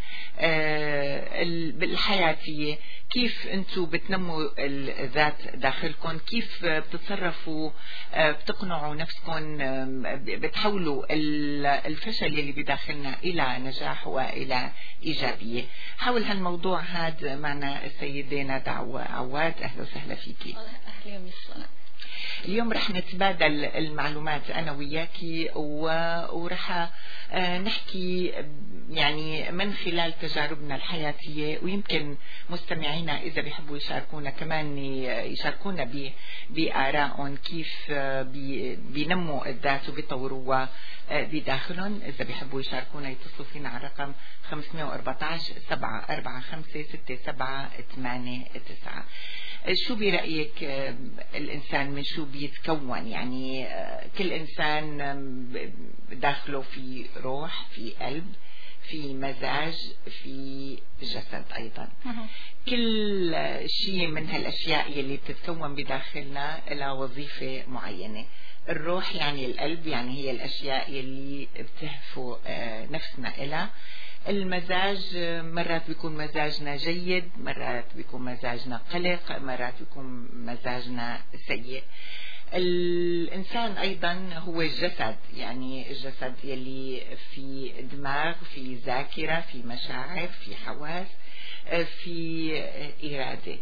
S1: بالحياتية، كيف أنتم بتنموا الذات داخلكم، كيف بتتصرفوا، بتقنعوا نفسكم، بتحولوا الفشل اللي بداخلنا إلى نجاح وإلى إيجابية. حول هالموضوع هذا معنا السيدة ندى عواد. أهلا وسهلا فيكي.
S18: أهلا وسهلا.
S1: اليوم رح نتبادل المعلومات أنا وياكي، ورح نحكي يعني من خلال تجاربنا الحياتية، ويمكن مستمعينا إذا بيحبوا يشاركونا كمان يشاركونا بآرائهم كيف بينموا الذات وبيطوروها بداخلهم. إذا بيحبوا يشاركونا يتصلوا فينا على رقم 514-745-6789. شو برأيك الإنسان من شو بيتكون؟ يعني كل إنسان داخله في روح، في قلب، في مزاج، في جسد أيضا. كل شيء من هالأشياء اللي بتتكون بداخلنا لها وظيفة معينة. الروح يعني القلب، يعني هي الأشياء اللي بتهفو نفسنا إلها. المزاج مرات بيكون مزاجنا جيد، مرات بيكون مزاجنا قلق، مرات بيكون مزاجنا سيء. الإنسان أيضا هو الجسد، يعني الجسد يلي في دماغ، في ذاكرة، في مشاعر، في حواس، في إرادة.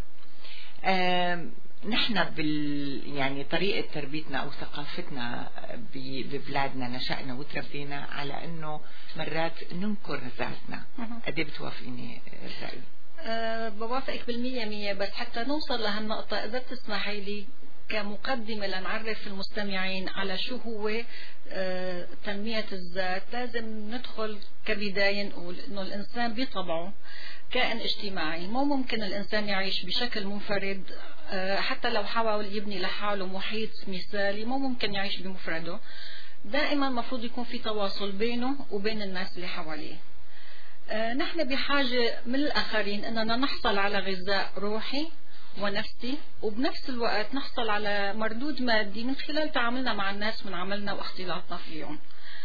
S1: نحن يعني طريقة تربيتنا أو ثقافتنا ببلادنا نشأنا وتربينا على أنه مرات ننكر ذاتنا. قد ايه بتوافقيني رأيي؟
S18: بوافقك 100%. بس حتى نوصل لهالنقطة إذا بتسمحي لي كمقدمة لنعرف المستمعين على شو هو تنمية الذات، لازم ندخل كبداية نقول إنه الإنسان بطبعه كائن اجتماعي. مو ممكن الإنسان يعيش بشكل منفرد، حتى لو حاول يبني لحاله محيط مثالي مو ممكن يعيش بمفرده. دائما مفروض يكون في تواصل بينه وبين الناس اللي حواليه. نحن بحاجة من الآخرين أننا نحصل على غذاء روحي ونفسي، وبنفس الوقت نحصل على مردود مادي من خلال تعاملنا مع الناس من عملنا واختلاطنا فيهم.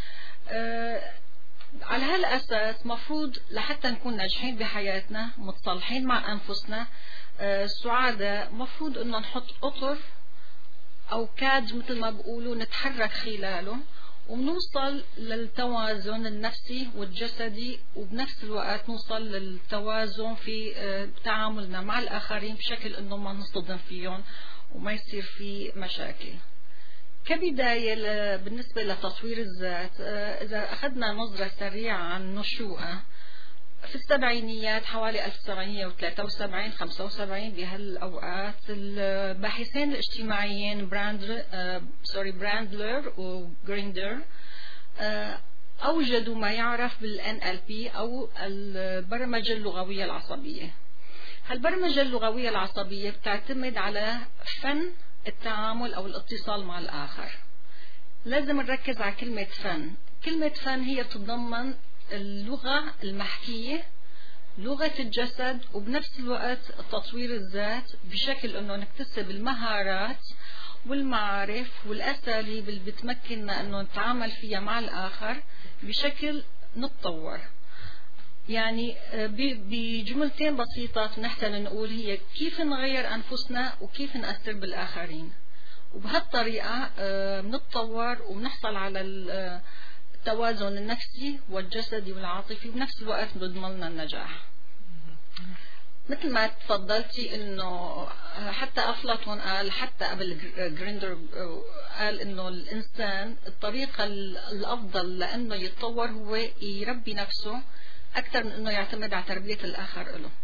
S18: على هالأساس مفروض لحتى نكون ناجحين بحياتنا، متصالحين مع أنفسنا، سعادة، مفروض أنه نحط أطر أو كاد مثل ما بقولوا نتحرك خلاله، ونوصل للتوازن النفسي والجسدي، وبنفس الوقت نوصل للتوازن في تعاملنا مع الآخرين بشكل أنه ما نصطدم فيهم وما يصير في مشاكل. كبداية بالنسبة لتطوير الذات، إذا أخذنا نظرة سريعة عن نشوءه في السبعينيات حوالي 1973-75 بهالأوقات، الباحثين الاجتماعيين براندلر وغريندر أوجدوا ما يعرف بالNLP أو البرمجة اللغوية العصبية. هالبرمجة اللغوية العصبية بتعتمد على فن التعامل أو الاتصال مع الآخر. لازم نركز على كلمة فن. كلمة فن هي تتضمن اللغة المحكية، لغة الجسد، وبنفس الوقت تطوير الذات بشكل أنه نكتسب المهارات والمعارف والأساليب اللي بتمكننا أنه نتعامل فيها مع الآخر بشكل نتطور. يعني بجملتين بسيطة نحتاج نقول هي كيف نغير أنفسنا وكيف نأثر بالآخرين، وبهالطريقة بنتطور وبنحصل على التوازن النفسي والجسدي والعاطفي، وبنفس الوقت بنضمن لنا النجاح. مثل ما تفضلتي انه حتى افلاطون قال، حتى قبل غريندر قال انه الانسان الطريقة الافضل لانه يتطور هو يربي نفسه اكثر من انه يعتمد على تربية الاخر له.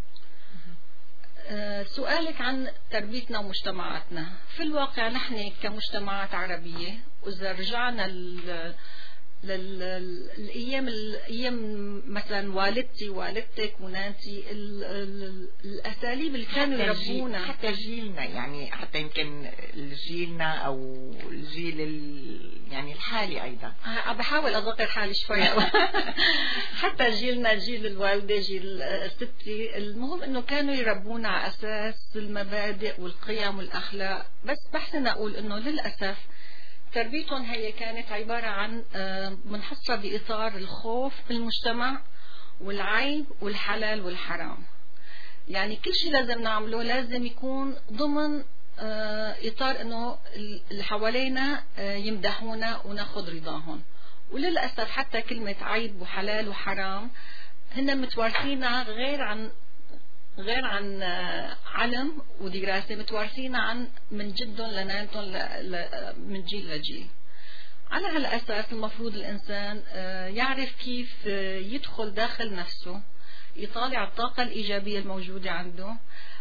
S18: سؤالك عن تربيتنا ومجتمعاتنا، في الواقع نحن كمجتمعات عربية، وإذا رجعنا الايام مثلا والدتك ونانتي، الاساليب اللي كانوا يربونا
S1: حتى جيلنا، يعني حتى يمكن جيلنا او الجيل يعني الحالي ايضا.
S18: بحاول اذكر حالي شوي. حتى جيلنا، جيل الوالده، جيل ستي، المهم انه كانوا يربونا على اساس المبادئ والقيم والاخلاق. بس بحسن اقول انه للاسف تربيتهم هي كانت عبارة عن منحصرة بإطار الخوف في المجتمع والعيب والحلال والحرام. يعني كل شيء لازم نعمله لازم يكون ضمن إطار أنه اللي حوالينا يمدحونا وناخد رضاهم. وللأسف حتى كلمة عيب وحلال وحرام هن متوارثينها غير عن علم ودراسة، متوارثين عن من جدهم لنانتهم من جيل لجيل. على هالأساس المفروض الإنسان يعرف كيف يدخل داخل نفسه، يطالع الطاقة الإيجابية الموجودة عنده.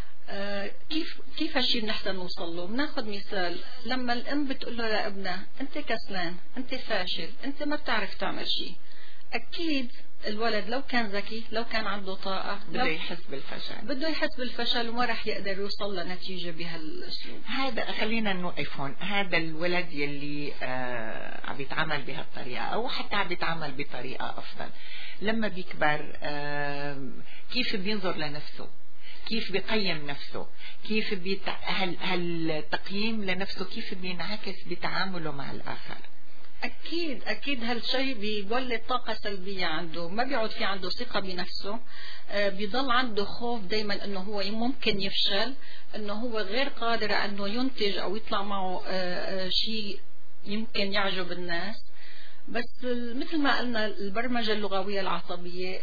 S18: كيف هالشي بنحسن نوصل له؟ بناخد مثال، لما الأم بتقول له لابنها أنت كسلان، أنت فاشل، أنت ما بتعرف تعمل شيء، أكيد الولد لو كان ذكي، لو كان عنده طاقة،
S1: بده يحس بالفشل وما راح يقدر يوصل لنتيجة بهالاسلوب.
S18: هذا
S1: خلينا نوقف هون. هذا الولد يلي عم يتعامل بهالطريقة او حتى عم يتعامل بطريقة افضل، لما بيكبر كيف بينظر لنفسه، كيف بيقيم نفسه، كيف هالتقييم لنفسه كيف بينعكس بتعامله مع الآخر.
S18: أكيد هالشيء بيولد طاقة سلبية عنده، ما بيعود في عنده ثقة بنفسه، بيضل عنده خوف دايما أنه هو ممكن يفشل، أنه هو غير قادر أنه ينتج أو يطلع معه شيء يمكن يعجب الناس. بس مثل ما قلنا البرمجة اللغوية العصبية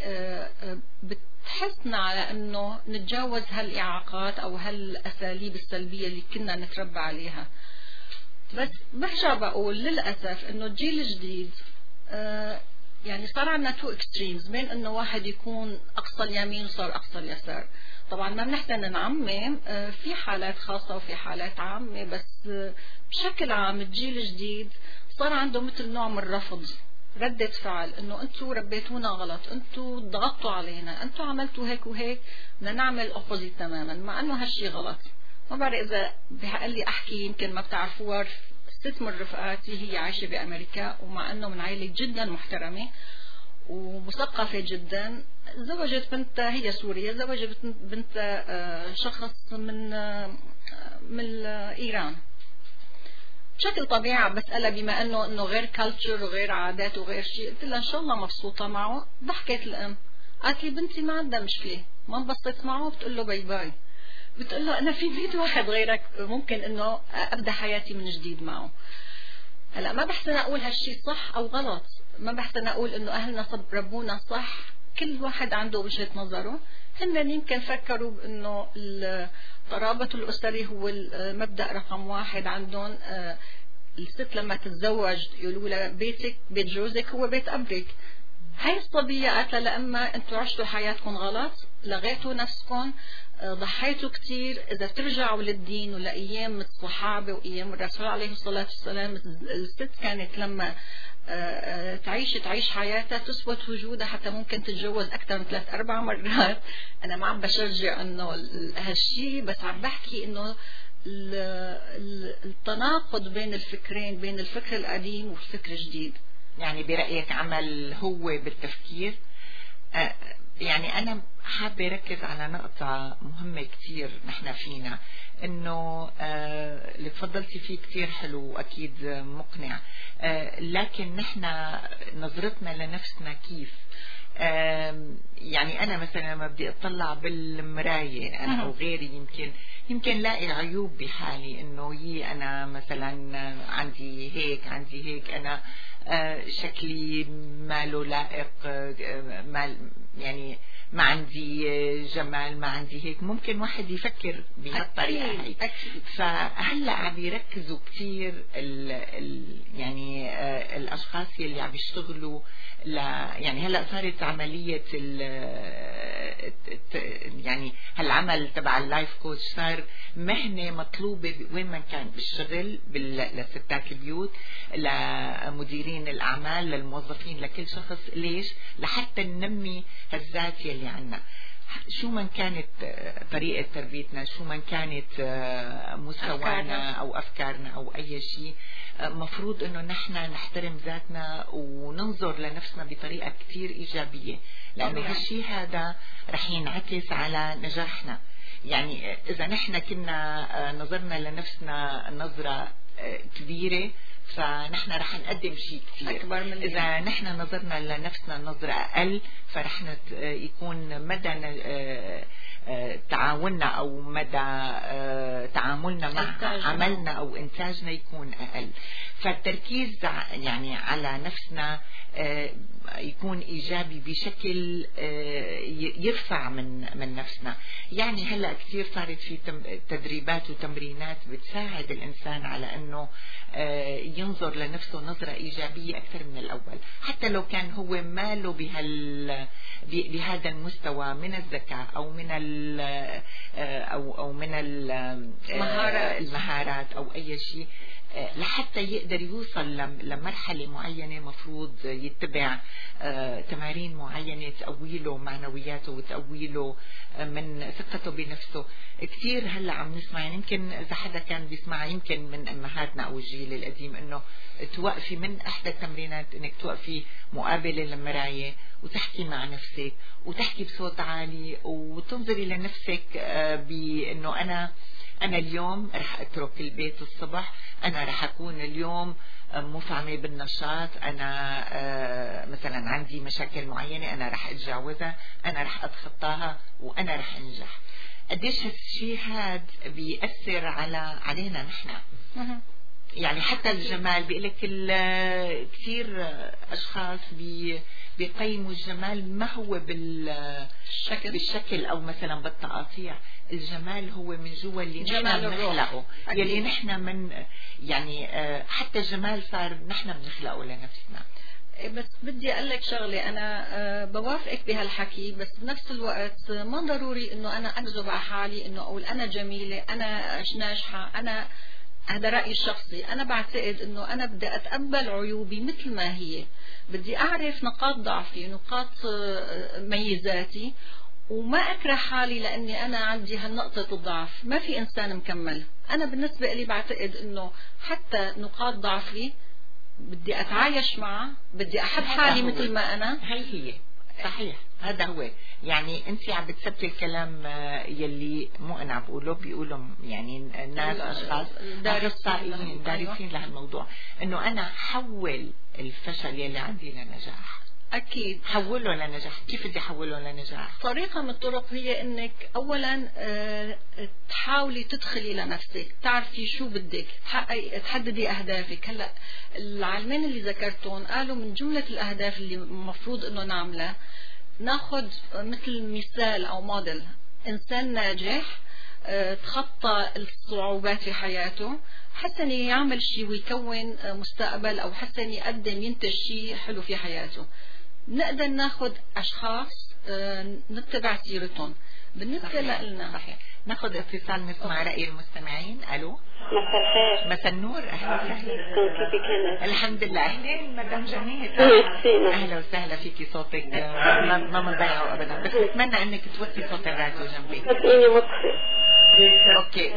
S18: بتحسنا على أنه نتجاوز هالإعاقات أو هالأساليب السلبية اللي كنا نتربى عليها. بس برجع بقول للأسف أنه الجيل الجديد يعني صار عندنا تو اكستريمز، بين أنه واحد يكون أقصى اليمين وصار أقصى اليسار. طبعا ما بنحسن نعمم، في حالات خاصة وفي حالات عامة، بس بشكل عام الجيل الجديد صار عنده مثل نوع من الرفض، ردة فعل، انه انتوا ربيتونا غلط، انتوا ضغطتوا علينا، انتوا عملتوا هيك وهيك، بدنا نعمل اوبوزيت تماما، مع انه هالشي غلط. ما بعرف اذا بحق لي احكي، يمكن ما بتعرفوها، ست من رفقاتي هي عايشة بامريكا، ومع انه من عائلة جدا محترمة ومثقفة جدا، زوجت بنتها، هي سورية، زوجت بنتها شخص من ايران. بشكل طبيعي بسألها بما انه غير كالتشر وغير عادات وغير شيء، قلت لها ان شاء الله مبسوطة معه. ضحكت الام، قالت لي بنتي ما عندها مشكلة، ما انبسطت معه، بتقول له باي باي. بتقول له انا في 100 واحد غيرك ممكن انه ابدا حياتي من جديد معه. هلا ما بحسن اقول هالشيء صح او غلط، ما بحسن اقول انه اهلنا ربونا صح، كل واحد عنده وجهة نظره. هن يمكن فكروا بانه الترابط الاسري هو المبدا رقم واحد عندهم. الست لما تتزوج يقولوا لها بيتك بيت جوزك هو بيت ابرك. هاي الصبية قالت لها لأما انتوا عشتوا حياتكم غلط، لغيتوا نفسكم، ضحيتوا كتير. إذا ترجعوا للدين ولأيام الصحابة وأيام الرسول عليه الصلاة والسلام، الست كانت لما تعيش حياتها تثبت وجودها، حتى ممكن تتجوز أكثر من 3-4 مرات. أنا ما عم بشجع إنه هالشي، بس عم بحكي إنه التناقض بين الفكرين، بين الفكر القديم والفكر الجديد.
S1: يعني برأيك عمل هو بالتفكير؟ يعني أنا حابة ركز على نقطة مهمة كتير نحن فينا، إنه اللي تفضلتي فيه كتير حلو وأكيد مقنع، لكن نحن نظرتنا لنفسنا كيف؟ يعني أنا مثلا لما بدي أطلع بالمراية أنا أو غيري يمكن لاقي عيوب بحالي، إنه أنا مثلا عندي هيك أنا شكلي ما له لائق، يعني ما عندي جمال، ما عندي هيك. ممكن واحد يفكر بهالطريقة هيك. فهلأ عم يركزوا كتير يعني الأشخاص اللي عم يشتغلوا يعني هلأ صارت عملية يعني هالعمل تبع اللايف كوتش صار مهنة مطلوبة وين ما كان، بالشغل لستات البيوت، لمديرين الأعمال، للموظفين، لكل شخص. ليش؟ لحتى ننمي هالذات يلي عنا، شو من كانت طريقة تربيتنا، شو من كانت مستوانا أو أفكارنا أو أي شيء. مفروض أنه نحن نحترم ذاتنا وننظر لنفسنا بطريقة كتير إيجابية، لأنه هالشيء هذا رح ينعكس على نجاحنا. يعني إذا نحن كنا نظرنا لنفسنا نظرة كبيرة فنحن رح نقدم شيء كثير. إذا نحن نظرنا لنفسنا نظرة أقل فرح يكون مدى تعاوننا أو مدى تعاملنا مع عملنا أو إنتاجنا يكون أقل. فالتركيز يعني على نفسنا يكون إيجابي بشكل يرفع من نفسنا. يعني هلأ كثير صارت في تدريبات وتمرينات بتساعد الإنسان على أنه ينظر لنفسه نظرة إيجابية أكثر من الأول، حتى لو كان هو ماله بهذا المستوى من الذكاء أو من من المهارات أو أي شيء، لحتى يقدر يوصل لمرحلة معينة. مفروض يتبع تمارين معينة تقويله معنوياته وتقويله من ثقته بنفسه. كثير هلا عم نسمع، يعني يمكن إذا حدا كان بيسمع يمكن من أمهاتنا أو الجيل القديم، إنه توقفي من إحدى التمرينات إنك توقفي مقابلة للمراية وتحكي مع نفسك وتحكي بصوت عالي وتنظري لنفسك بأنه أنا اليوم رح أترك البيت الصبح، أنا رح أكون اليوم مفعمة بالنشاط، أنا مثلا عندي مشاكل معينة أنا رح أتجاوزها، أنا رح أتخطاها، وأنا رح أنجح. قديش هالشيء هاد بيأثر علينا نحن. يعني حتى الجمال بيقولك كثير أشخاص بيقيموا الجمال ما هو بالشكل أو مثلا بالتقاطيع. الجمال هو من جوا اللي نحن بنخلقه، يلي نحن من يعني حتى الجمال صار نحن بنخلقه لنفسنا.
S18: بس بدي أقول لك شغلة، أنا بوافقك بهالحكي، بس بنفس الوقت ما ضروري إنه أنا أكذب على حالي إنه أقول أنا جميلة، أنا ناجحة، أنا. هذا رأيي الشخصي. أنا بعتقد إنه أنا بدي أتقبل عيوبي مثل ما هي، بدي أعرف نقاط ضعفي، نقاط ميزاتي، وما أكره حالي لأني أنا عندي هالنقطة الضعف. ما في إنسان مكمل. أنا بالنسبة لي بعتقد إنه حتى نقاط ضعفي بدي أتعايش معها، بدي أحب حالي مثل ما أنا.
S1: هي صحيح، هذا هو. يعني انت عم بتثبتي الكلام يلي مو انا عم بقوله، بيقولوا يعني الناس اشخاص دارسين لهالموضوع، انه انا حول الفشل يلي عندي لنجاح.
S18: أكيد
S1: حوله لنجاح. كيف بدي أحوله لنجاح؟
S18: طريقة من الطرق هي إنك أولا تحاولي تدخلي لنفسك، تعرفي شو بدك تحددي أهدافك. هلا العالمين اللي ذكرتهم قالوا من جملة الأهداف اللي مفروض إنه نعملها، ناخد مثل مثال أو موديل إنسان ناجح تخطى الصعوبات في حياته، حسن يعمل شيء ويكون مستقبل، أو حسن يقدم ينتج شيء حلو في حياته. نقدر ناخد أشخاص نتبع سيرتهم. بالنسبة لنا
S1: صحيح. ناخد اتصال نسمع رأي المستمعين. ألو،
S19: مساء الخير.
S1: مساء النور. أهلا وسهلا.
S19: كيفك انت؟
S1: الحمد لله. أهلين مدام جميل. أهلا وسهلا فيكي. صوتك ما بنضيعه أبدا، بس نتمنى أنك توطي صوت الراديو جنبي.
S19: صدقيني مطفي.
S1: أوكي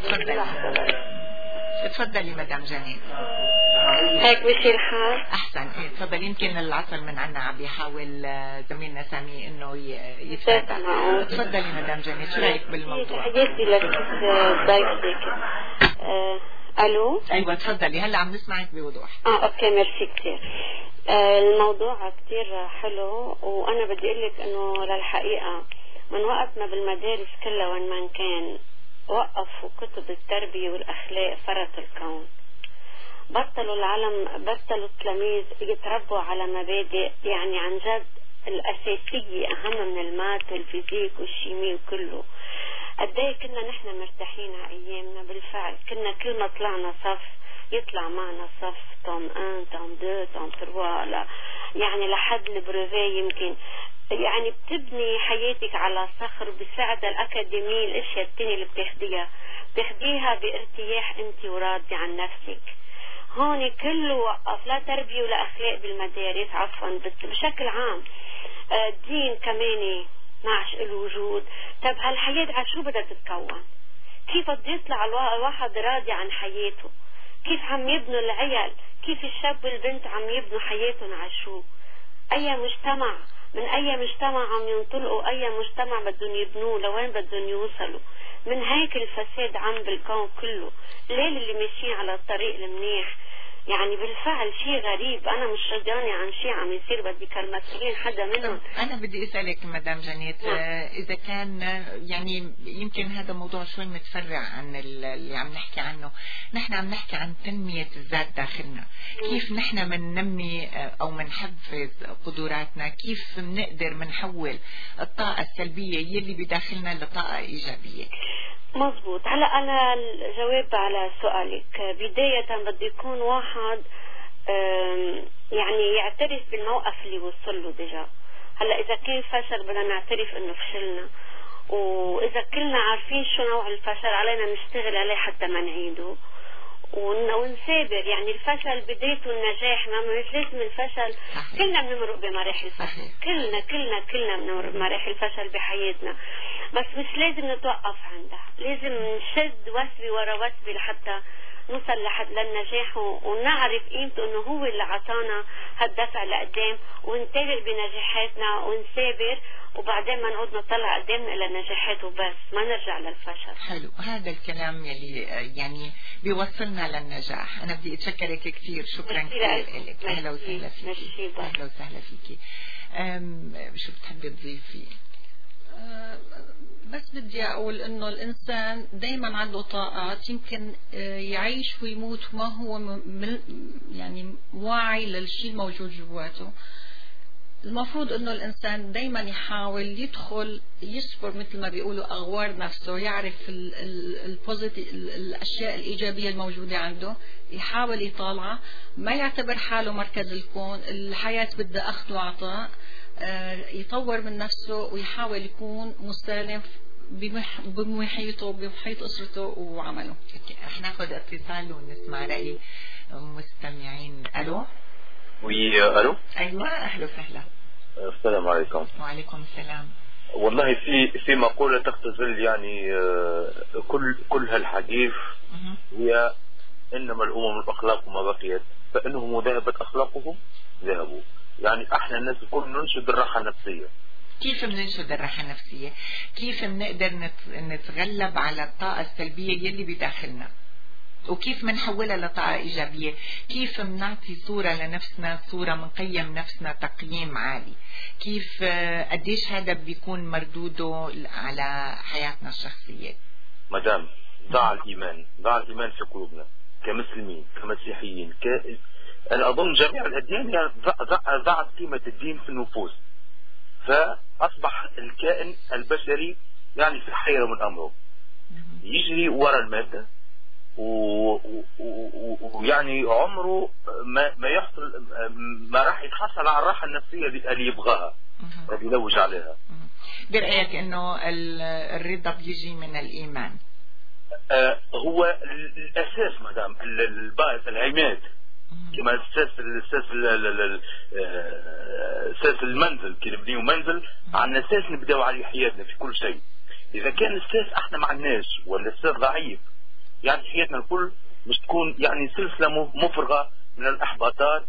S1: تفضلي مدام جميل.
S19: هيك مشي الحال؟
S1: أحسن. تفضلي. يمكن العطل من عنا عم بيحاول زميلنا سامي إنه يتفتح. تفضلي مدام جميل، شو رأيك بالموضوع؟
S19: حياتي لك ضيفتك. ألو.
S1: أيوة تفضلي، هلا عم نسمعك بوضوح.
S19: أوكي ميرسي كتير. الموضوع كتير حلو، وأنا بدي أقول لك إنه للحقيقة من وقت ما بالمدارس كلها وين ما كان وقفوا كتب التربية والأخلاق فرط الكون. بطلوا العالم، بطلوا التلاميذ يتربوا على مبادئ يعني عن جد الأساسية أهم من المات والفيزيك والشيمي وكله. قديه كنا نحن مرتاحين على أيامنا. بالفعل كنا كل ما طلعنا صف يطلع معنا صف طن 1 طن 2 طن 3 يعني لحد البريفي. يمكن يعني بتبني حياتك على صخر، بساعد الأكاديمية الأشياء التانية اللي بتاخديها بارتياح أنت وراضي عن نفسك. هون كله وقف، لا تربية ولا أخلاق بالمدارس عفوا بشكل عام. الدين كمان ما عادش له وجود. طب هالحياة على شو بدها تتكون؟ كيف بده يطلع الواحد راضي عن حياته؟ كيف عم يبنوا العيال؟ كيف الشاب والبنت عم يبنوا حياتهم على شو؟ أي مجتمع من أي مجتمع عم ينطلقوا؟ أي مجتمع بدهم يبنوه؟ لوين بدهم يوصلوا؟ من هيك الفساد عم بالكون كله. ليل اللي ماشيين على الطريق المنيح يعني بالفعل شيء غريب. أنا مش رضيانة عن شيء عم يصير، بدي كالمسؤولين حدا منهم.
S1: أنا بدي أسألك مدام جانيت، إذا كان يعني يمكن هذا موضوع شوي متفرع عن اللي عم نحكي عنه. نحن عم نحكي عن تنمية الذات داخلنا، كيف نحن مننمي أو منحفز قدراتنا، كيف منقدر منحول الطاقة السلبية يلي بداخلنا لطاقة إيجابية.
S19: مظبوط. هلا أنا الجواب على سؤالك بداية بده يكون واحد يعني يعترف بالموقف اللي وصل له ديجا. هلا إذا كان فشل بدنا نعترف إنه فشلنا، وإذا كلنا عارفين شو نوع الفشل علينا نشتغل عليه حتى ما نعيده ونثابر. يعني الفشل بدايته النجاح، ما مش لازم الفشل. كلنا بنمرق بمراحل الفشل، كلنا بنمرق بمراحل الفشل بحياتنا، بس مش لازم نتوقف عندها. لازم نشد وثبي ورا وثبي لحتى نوصل لحد للنجاح ونعرف قيمته انه هو اللي عطانا هالدفع لقدام، ونتابع بنجاحاتنا ونثابر، وبعدين ما نقعد نطلع قدامنا الى النجاحات وبس، ما نرجع للفشل.
S1: حلو، هذا الكلام يلي يعني بيوصلنا للنجاح. انا بدي اتشكرك كثير، شكرا كثير لك. اهلا وسهلا فيكي. اهلا وسهلا فيكي. شو بتحبي تضيفي؟
S18: بس بدي أقول إنه الإنسان دايما عنده طاقات، يمكن يعيش ويموت ما هو يعني واعي للشيء الموجود جواته. المفروض إنه الإنسان دايما يحاول يدخل يصبر مثل ما بيقولوا أغوار نفسه، يعرف الأشياء الإيجابية الموجودة عنده، يحاول يطالعها، ما يعتبر حاله مركز الكون. الحياة بدها أخذ وعطاء، يطور من نفسه ويحاول يكون مستلم بمحيطه بمحيط أسرته وعمله.
S1: رح ناخذ اتصال ونسمع رأي مستمعين. ألو.
S20: وي ألو.
S1: أيوة أهلا وسهلا.
S20: السلام عليكم.
S1: وعليكم السلام.
S20: والله في مقولة تختزل يعني كل هالحديث هي إنما الأمم الأخلاق ما بقيت، فإنهم ذهبت أخلاقهم ذهبوا. يعني احنا الناس الكل ننشد الراحة النفسية.
S1: كيف بننشد الراحة النفسية؟ كيف بنقدر نتغلب على الطاقة السلبية يلي بداخلنا؟ وكيف منحولها لطاقة إيجابية؟ كيف منعطي صورة لنفسنا، صورة منقيم نفسنا تقييم عالي؟ كيف قديش هذا بيكون مردوده على حياتنا الشخصية؟
S20: مدام ضاع الإيمان في قلوبنا كمسلمين كمسيحيين أنا أظن جميع الأديان يعني ضاعت قيمة الدين في النفوس، فأصبح الكائن البشري يعني في حيرة من أمره، يجري وراء المادة ويعني عمره ما يحصل، ما راح يتحصل على الراحة النفسية اللي يبغاها اللي يلوج عليها.
S1: برأيك إنه الرضا بيجي من الإيمان؟
S20: هو الأساس مدام، الباعث العماد، كما اساس المنزل كي نبنيو منزل على اساس نبداو على حياتنا في كل شيء. اذا كان الاساس احنا ما عندناش ولا الاساس ضعيف، يعني حياتنا الكل مش تكون يعني سلسله مفرغه من الاحباطات،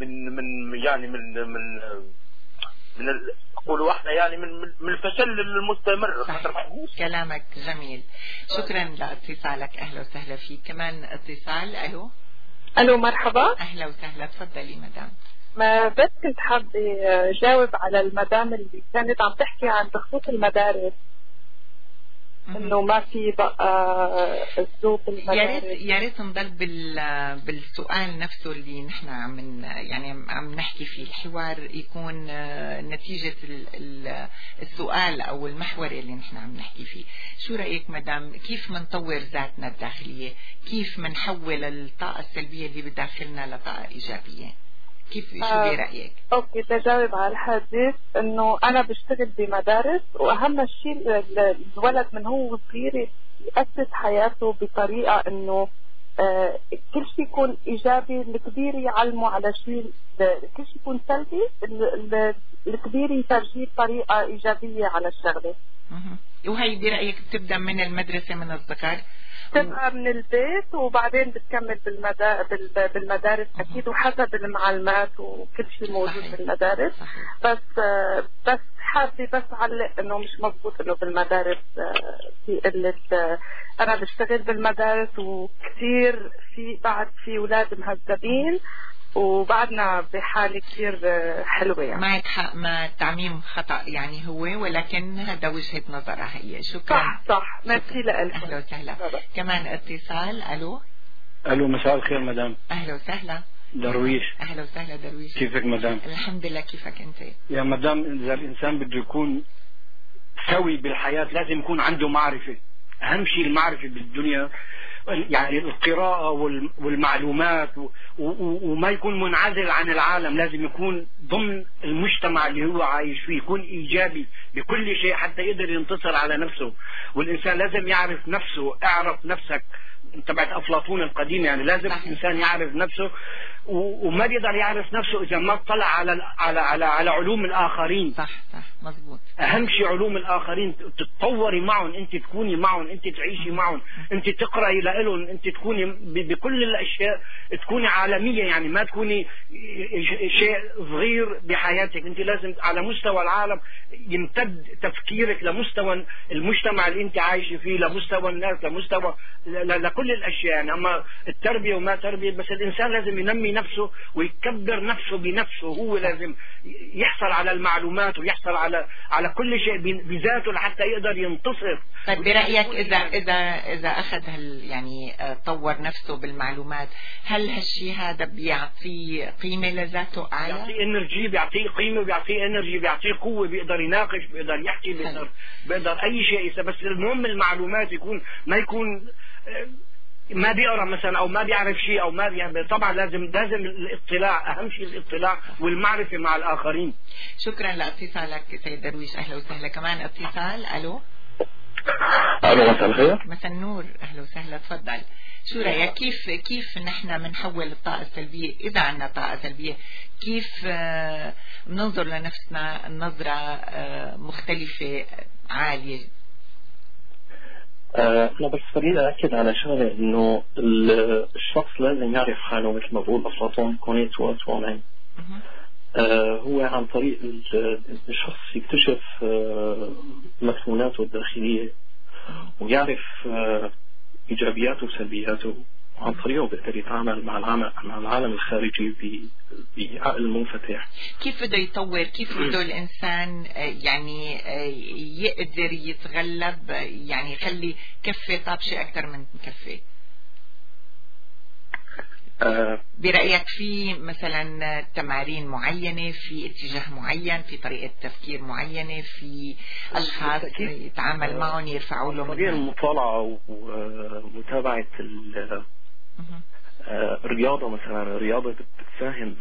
S20: من نقولوا احنا يعني من الفشل المستمر.
S1: كلامك جميل، شكرا لاتصالك. اهلا وسهلا فيك. كمان اتصال. الو.
S21: الو مرحبا.
S1: اهلا وسهلا، تفضلي مدام.
S21: ما بس كنت حابه جاوب على المدام اللي كانت عم تحكي عن بخصوص المدارس، انه ما في بقى اسلوب المدارس.
S1: يا ريت نضل بالسؤال نفسه اللي نحن عم نحكي فيه. الحوار يكون نتيجة السؤال او المحور اللي نحن عم نحكي فيه. شو رأيك مدام؟ كيف منطور ذاتنا الداخلية؟ كيف منحول الطاقة السلبية اللي بداخلنا لطاقة إيجابية؟ كيف شو برأيك؟
S21: اوكي تجاوب على الحديث انه انا بشتغل بمدارس، واهم شيء الولد من هو صغير يأسس حياته بطريقة انه كل شيء يكون ايجابي، الكبير يعلمه على شيء، كل شيء يكون سلبي الكبير يفرجيه بطريقة ايجابية على الشغلة.
S1: وهي برأيك بتبدأ من المدرسة من الصغر؟
S21: تبقى من البيت وبعدين بتكمل بالمدارس اكيد، وحسب المعلمات وكل شيء موجود بالمدارس. بس حابه بس علق انه مش مضبوط انه بالمدارس في قله. انا بشتغل بالمدارس وكثير في اولاد مهذبين وبعدنا بحالة كثير حلوة يعني.
S1: معك حق، ما التعميم خطأ يعني هو، ولكن هذا وجهة نظرها هي. شكرا.
S21: صح ميرسي لك.
S1: أهلا وسهلا. كمان اتصال. ألو
S5: مساء الخير مدام.
S1: أهلا وسهلا.
S5: درويش.
S1: أهلا وسهلا درويش.
S5: كيفك مدام؟
S1: الحمد لله، كيفك أنت؟
S5: يا مدام إذا الإنسان بده يكون سوي بالحياة لازم يكون عنده معرفة. أهم شيء المعرفة بالدنيا، يعني القراءة والمعلومات وما يكون منعزل عن العالم، لازم يكون ضمن المجتمع اللي هو عايش فيه، يكون إيجابي بكل شيء حتى يقدر ينتصر على نفسه. والإنسان لازم يعرف نفسه. اعرف نفسك تبعت أفلاطون القديم، يعني لازم الإنسان يعرف نفسه، وما بيقدر يعرف نفسه إذا ما اطلع على علوم الآخرين.
S1: صح مظبوط.
S5: أهم شيء علوم الآخرين، تتطوري معهم، أنت تكوني معهم، أنت تعيشي معهم، أنت تقرأي لهم، أنت تكوني بكل الأشياء تكوني عالمية، يعني ما تكوني شيء صغير بحياتك. أنت لازم على مستوى العالم يمتد تفكيرك لمستوى المجتمع اللي أنت عايشة فيه، لمستوى الناس، لمستوى لكل الأشياء يعني. أما التربية وما تربية، بس الإنسان لازم ينمي نفسه ويكبر نفسه بنفسه. هو لازم يحصل على المعلومات ويحصل على كل شيء بذاته لحتى يقدر ينتصر.
S1: طيب برأيك إذا أخذ يعني طور نفسه بالمعلومات، هل هالشيء هذا بيعطيه قيمة لذاته أعلى؟
S5: بيعطيه انرجي، بيعطيه قيمة، بيعطيه انرجي، بيعطيه قوة، بيقدر يناقش، بيقدر يحكي، بيقدر أي شيء. بس المهم المعلومات ما يكون ما بيقرا مثلا او ما بيعرف شيء او ما بيعرف. طبعا لازم الاطلاع، اهم شيء الاطلاع والمعرفه مع الاخرين.
S1: شكرا لاتصالك سيد درويش. اهلا وسهلا. كمان اتصال. الو
S5: مساء الخير.
S1: مساء النور. اهلا وسهلا. تفضل. شو رايك كيف نحن بنحول الطاقه السلبيه، اذا عندنا طاقه سلبيه، كيف بننظر لنفسنا نظره مختلفه عاليه؟
S22: أنا بس بدي أأكد على شغلة إنه الشخص لازم يعرف حاله، مثل ما بقول أفلاطون كوني توا تومين. هو عن طريق الشخص يكتشف مكموناته الداخلية ويعرف إيجابياته وسلبياته، وعن طريقه بيقدر يتعامل مع العالم الخارجي بعقل منفتح.
S1: كيف بده يطور، كيف بده الإنسان يعني يقدر يتغلب، يعني يخلي كفة طابشة أكثر من كفة؟ برأيك في مثلا تمارين معينة، في اتجاه معين، في طريقة تفكير معينة، في أشخاص يتعامل معهم يرفعوا له
S22: طريقة المطالعة ومتابعة الرياضة مثلا. الرياضة بتساهم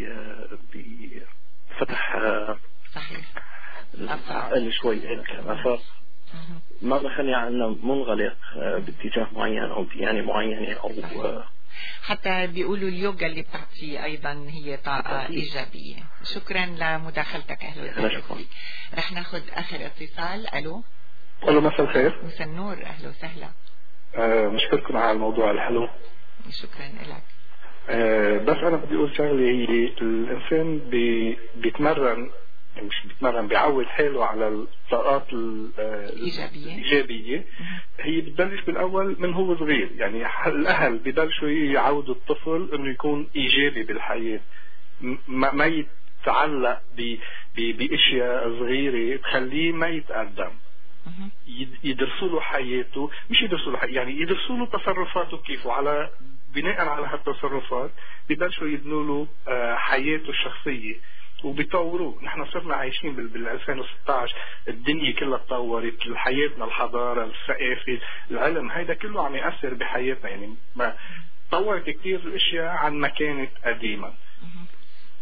S22: بفتح
S1: صحيح
S22: العقل شوي الآفاق، ما بخلي عنا منغلق باتجاه معين أو ديانة معينة أو
S1: حتى بيقولوا اليوغا اللي بتعطي أيضا هي طاقة إيجابية. شكرا لمداخلتك. أهلا وسهلا. رح ناخذ آخر اتصال. ألو
S23: مساء الخير.
S1: مساء النور. أهلا وسهلا.
S23: نشكركم على الموضوع الحلو.
S1: شكرا لك.
S23: بس أنا بدي أقول شغلة، هي الإنسان بيتمرن، مش بيتمرن، بيعود حاله على الطاقات الإيجابية. هي بتبلش بالأول من هو صغير، يعني الأهل ببلشوا يعودوا الطفل إنه يكون إيجابي بالحياة، ما يتعلق بأشياء صغيرة تخليه ما يتقدم. يدرسوا له حياته، مش يدرسوا له يعني يدرسوا له تصرفاته كيف، وعلى بناء على هالتصرفات ببلشوا يبنوا له حياته الشخصية وبيطوروه. نحن صرنا عايشين بال 2016 الدنيا كلها تطورت، حياتنا، الحضارة، الثقافة، العلم، هيدا كله عم يأثر بحياتنا، يعني ما تطورت كتير الاشياء عن ما كانت قديما.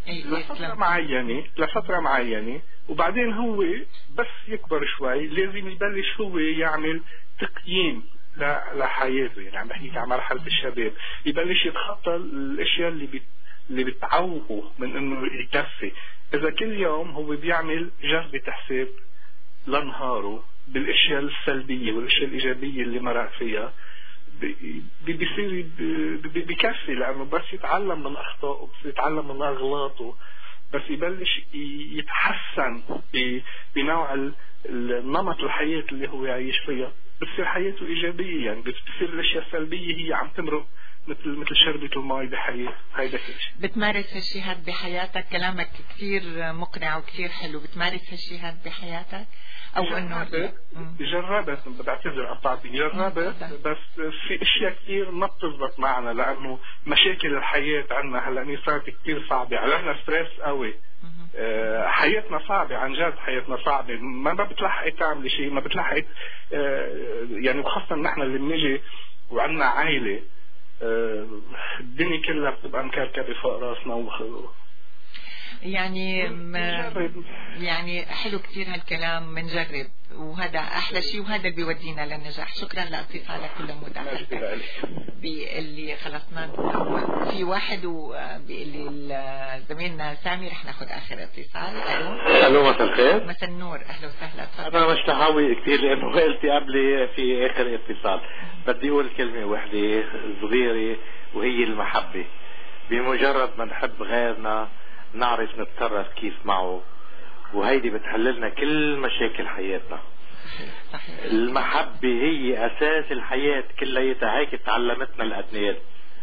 S23: لفترة معينة وبعدين هو بس يكبر شوي لازم يبلش هو يعمل تقييم لحياته. يعني عم بحكيك على مرحلة الشباب، يبلش يتخطى الاشياء اللي بتعوقه من انه يكفي. اذا كل يوم هو بيعمل جرد حساب لنهاره بالاشياء السلبية والاشياء الايجابية اللي مرق فيها، بيصير بكفي، لانه بس يتعلم من اخطائه، بس يتعلم من اغلاطه، بس يبلش يتحسن بنوع النمط الحياة اللي هو يعيش فيها، بتصير حياته ايجابية. يعني بتصير الاشياء السلبية هي عم تمرق مثل شربة الماء بحياة. هيدا كل شيء. بتمارس
S1: هالشي هاد بحياتك؟ كلامك كثير مقنع وكثير حلو. بتمارس هالشي هاد بحياتك او انه
S23: جربت؟ بعتذر قطعتي. جربت بس في اشياء كثير ما بتزبط معنا، لانه مشاكل الحياة عنا هلا صارت كثير صعبة علينا، ستريس قوي. حياتنا صعبة عن جد، حياتنا صعبة، ما بتلحقي تعملي شيء، ما بتلحقي يعني، وخاصة نحن اللي بنيجي وعنا عائلة، الدنيا كلها بتبقى مكركبة فوق راسنا
S1: يعني حلو كتير هالكلام، منجرب، وهذا أحلى شيء، وهذا اللي بيودينا للنجاح. شكرا لاتصالك ولمداخلتك. اللي خلصنا في واحد اللي زميلنا سامي، رح ناخذ آخر اتصال.
S4: ألو مساء الخير.
S1: مساء النور، أهلا وسهلا.
S4: أنا مش تحاوي كثير لأنه قلتي قبلي في آخر اتصال. بدي أقول كلمة واحدة صغيرة وهي المحبة. بمجرد ما نحب غيرنا نعرف نتصرف كيف معه، وهيدي بتحللنا كل مشاكل حياتنا. المحبة هي أساس الحياة كلياتها، هيك تعلمتنا الأدنيات.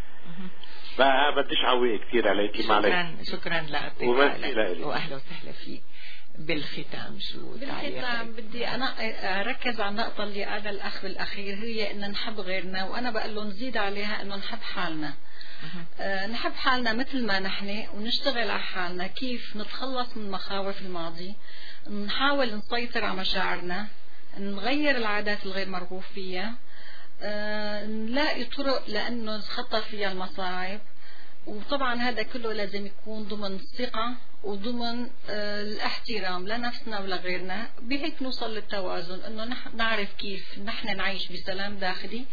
S4: بقى بديش عوي كثير عليكي.
S1: شكرا لاتصالك وأهلا وسهلا فيك. بالختام
S18: بدي أنا أركز على النقطة اللي قالها الأخ بالأخير، هي إن نحب غيرنا، وأنا بقول له نزيد عليها إنه نحب حالنا. نحب حالنا مثل ما نحن، ونشتغل على حالنا كيف نتخلص من مخاوف الماضي، نحاول نسيطر على مشاعرنا، نغير العادات الغير مرغوب فيها، نلاقي طرق لأنه نتخطى فيها المصاعب. وطبعا هذا كله لازم يكون ضمن الثقة وضمن الاحترام لنفسنا ولغيرنا، بهيك نوصل للتوازن، انه نعرف كيف نحن نعيش بسلام داخلي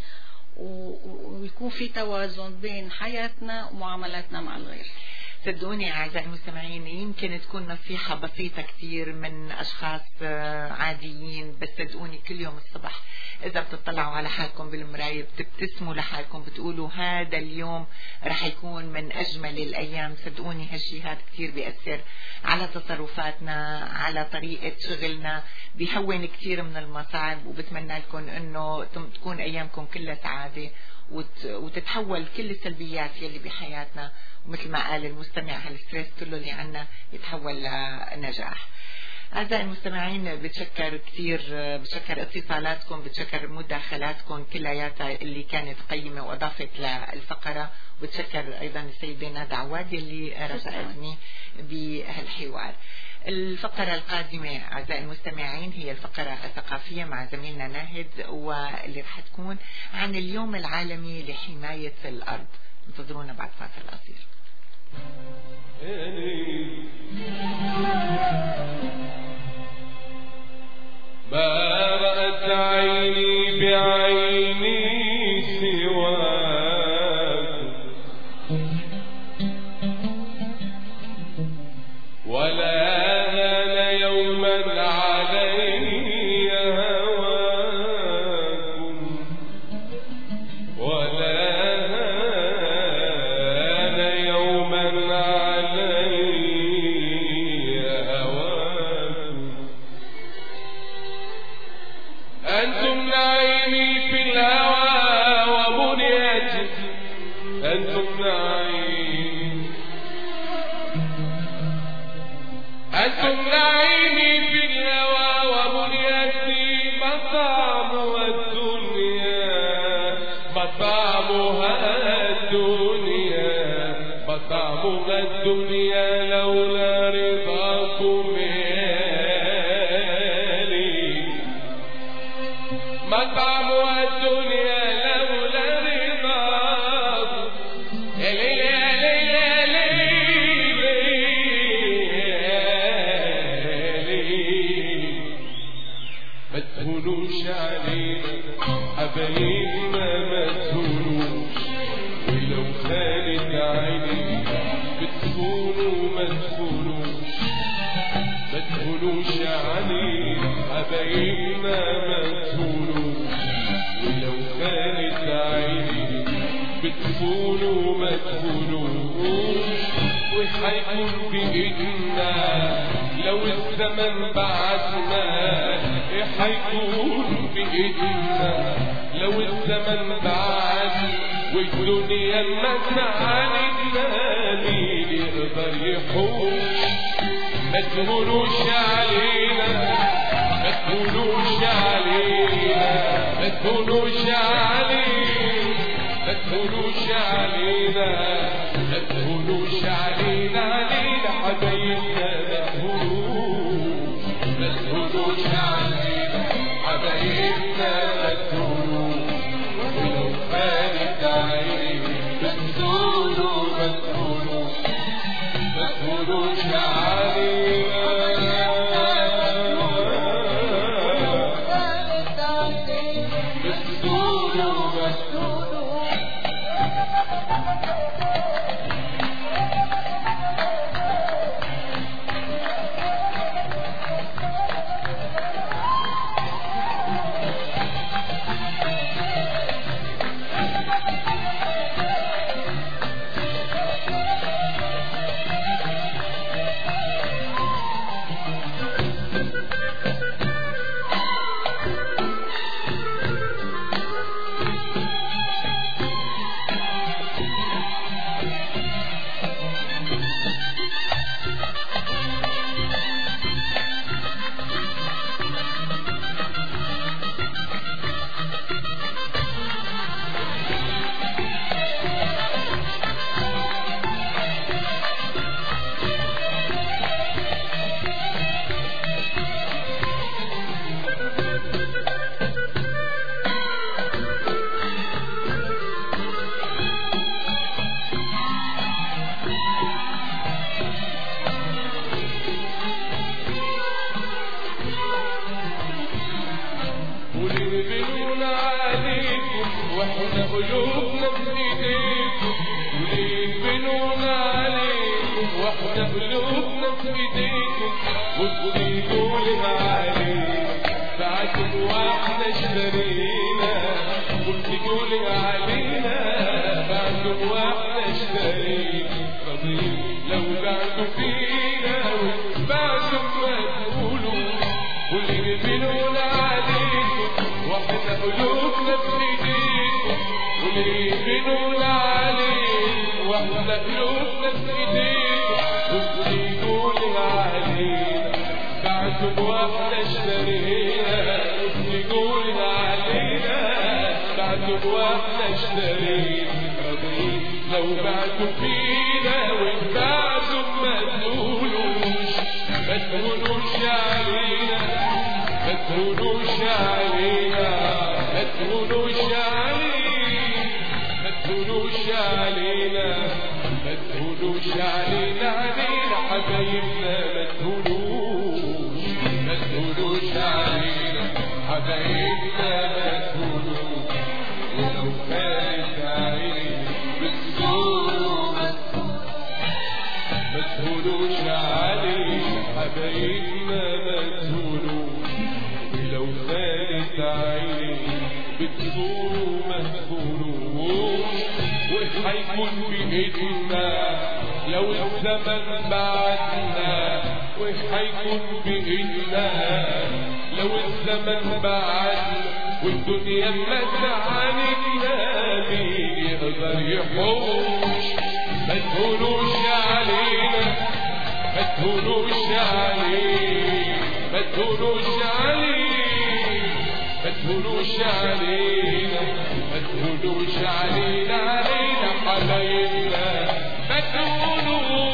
S18: ويكون في توازن بين حياتنا ومعاملاتنا مع الغير.
S1: صدقوني أعزائي المستمعين، يمكن تكون نصيحة بسيطة كثير من أشخاص عاديين، بس صدقوني كل يوم الصبح إذا بتطلعوا على حالكم بالمراية بتبتسموا لحالكم، بتقولوا هذا اليوم رح يكون من أجمل الأيام. صدقوني هالشي هذا كثير بيأثر على تصرفاتنا، على طريقة شغلنا، بيهون كثير من المصاعب. وبتمنى لكم إنه تكون أيامكم كلها سعادة، وتتحول كل السلبيات يلي بحياتنا، ومثل ما قال المستمع هالستريس كله اللي عنا يتحول لنجاح. أعزائي المستمعين، بتشكر كثير، بتشكر اتصالاتكم، بتشكر مداخلاتكم كلياتها اللي كانت قيمة وأضافت للفقرة، وبتشكر أيضا السيدة نادى عواد اللي رفقتني بهالحوار. الفقرة القادمة أعزائي المستمعين هي الفقرة الثقافية مع زميلنا ناهد، واللي رح تكون عن اليوم العالمي لحماية الأرض. انتظرونا بعد فاصل قصير.
S7: ما رأت عيني بعيني سواك، ولا هان يوما علي هواكم، ولا هان يوما علي هواكم. أنتم نعيمي في الهوى وبنيتي، أنتم نعيمي، أنتم نعيمي في الهوى وبنيتي. مطعمها الدنيا، مطعمها الدنيا، مطعمها الدنيا، لولا رضاكم مطعمها الدنيا، لولا رضاكم. يا ليل يا ليل يا ليل حبايبنا ما تهونوش ولو كانت عيني بتخونوا ما تخونوش وحيكون بإيدنا لو الزمن بعدنا حيكون بإيدنا لو الزمن بعدنا والدنيا ما تعاندنا مين يقدر يحوش ما تهونوش علينا ما تهونوش علينا ما تهونوش علينا ما تهونوش علينا ما تهونوش علينا علينا حبايبنا ما تهونوش ما تهونوش علينا حبايبنا ما تهونوش ولو كانت عيني بتزوروا ما تهونوش ما تهونوش علينا بتزوروا ما تهونوش والدنيا ما تعاندنا مين يقدر يحوش ما تهونوش علينا ما تهونوش علينا ما تهونوش علينا ما تهونوش علينا ما تهونوش علينا علينا حبايبنا ما تهونوش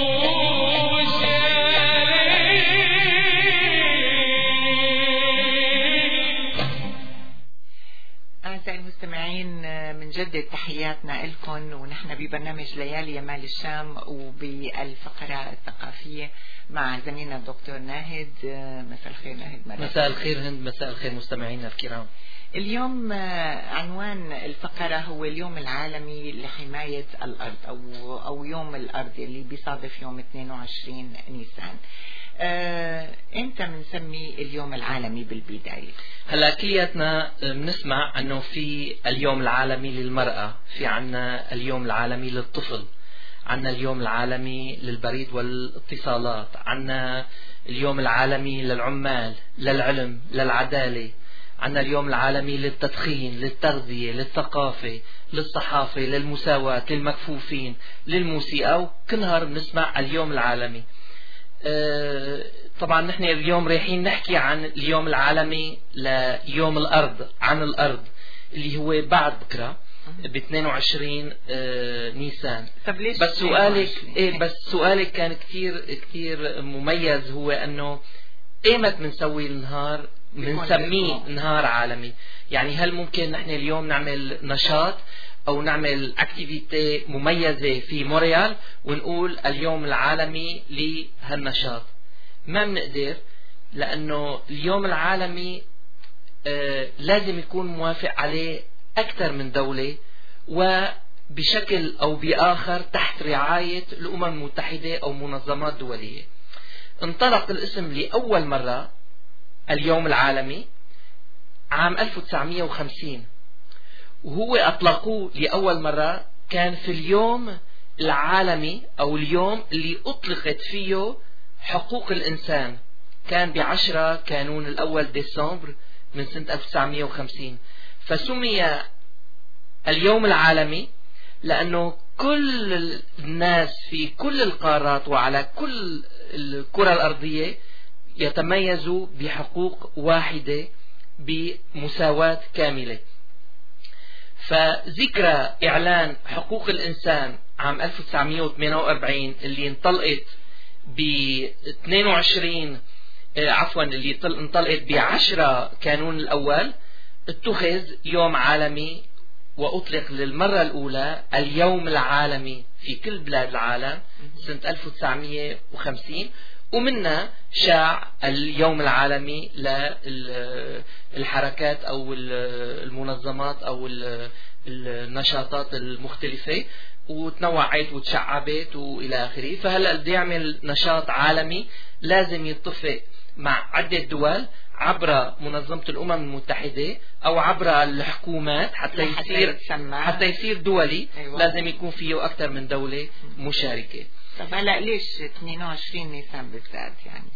S1: نجدد تحياتنا لكم ونحن ببرنامج ليالي يمال الشام وبالفقرة الثقافية مع زميلنا الدكتور ناهد. مساء الخير ناهد.
S2: مساء الخير هند. مساء الخير مستمعينا الكرام.
S1: اليوم عنوان الفقرة هو اليوم العالمي لحماية الأرض أو يوم الأرض اللي بيصادف يوم 22 نيسان. امتى بنسمي اليوم العالمي بالبداية؟
S2: هلا كلياتنا بنسمع انه في اليوم العالمي للمرأة، في عنا اليوم العالمي للطفل، عنا اليوم العالمي للبريد والاتصالات، عنا اليوم العالمي للعمال، للعلم، للعدالة، عنا اليوم العالمي للتدخين، للتغذية، للثقافة، للصحافة، للمساواة، للمكفوفين، للموسيقى، وكل نهار بنسمع اليوم العالمي. طبعا نحن اليوم رايحين نحكي عن اليوم العالمي ليوم الأرض، عن الأرض اللي هو بعد بكرة ب 22 نيسان. بس سؤالك كان كتير مميز، هو انه ايمت بنسوي النهار بنسميه نهار عالمي؟ يعني هل ممكن نحن اليوم نعمل نشاط او نعمل اكتيفيتي مميزة في مونريال ونقول اليوم العالمي لهالنشاط؟ ما بنقدر، لانه اليوم العالمي لازم يكون موافق عليه أكثر من دولة، وبشكل أو بآخر تحت رعاية الأمم المتحدة أو منظمات دولية. انطلق الاسم لأول مرة اليوم العالمي عام 1950، وهو أطلقوه لأول مرة كان في اليوم العالمي أو اليوم اللي أطلقت فيه حقوق الإنسان، كان ب10 كانون الأول ديسمبر من سنة 1950. فسمي اليوم العالمي لأنه كل الناس في كل القارات وعلى كل الكرة الأرضية يتميزوا بحقوق واحدة بمساواة كاملة. فذكرى إعلان حقوق الإنسان عام 1948 اللي انطلقت ب 22 اللي انطلقت ب10 كانون الأول، اتخذ يوم عالمي وأطلق للمرة الأولى اليوم العالمي في كل بلاد العالم سنة 1950، ومنها شاع اليوم العالمي للحركات أو المنظمات أو النشاطات المختلفة، وتنوعت وتشعبت وإلى آخره. فهلأ بدي يعمل نشاط عالمي لازم يتفق مع عدة دول عبر منظمة الأمم المتحدة أو عبر الحكومات حتى يصير دولي. أيوة. لازم يكون فيه أكثر من دولة مشاركة.
S1: طب هلا ليش 22 نيسان بالذات؟ يعني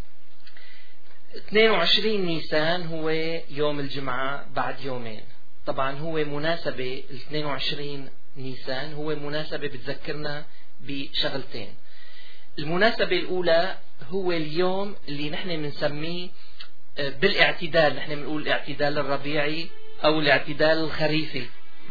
S2: 22 نيسان هو يوم الجمعة بعد يومين. طبعا هو مناسبة 22 نيسان هو مناسبة بتذكرنا بشغلتين. المناسبة الأولى هو اليوم اللي نحن بنسميه بالاعتدال، نحن بنقول الاعتدال الربيعي أو الاعتدال الخريفي.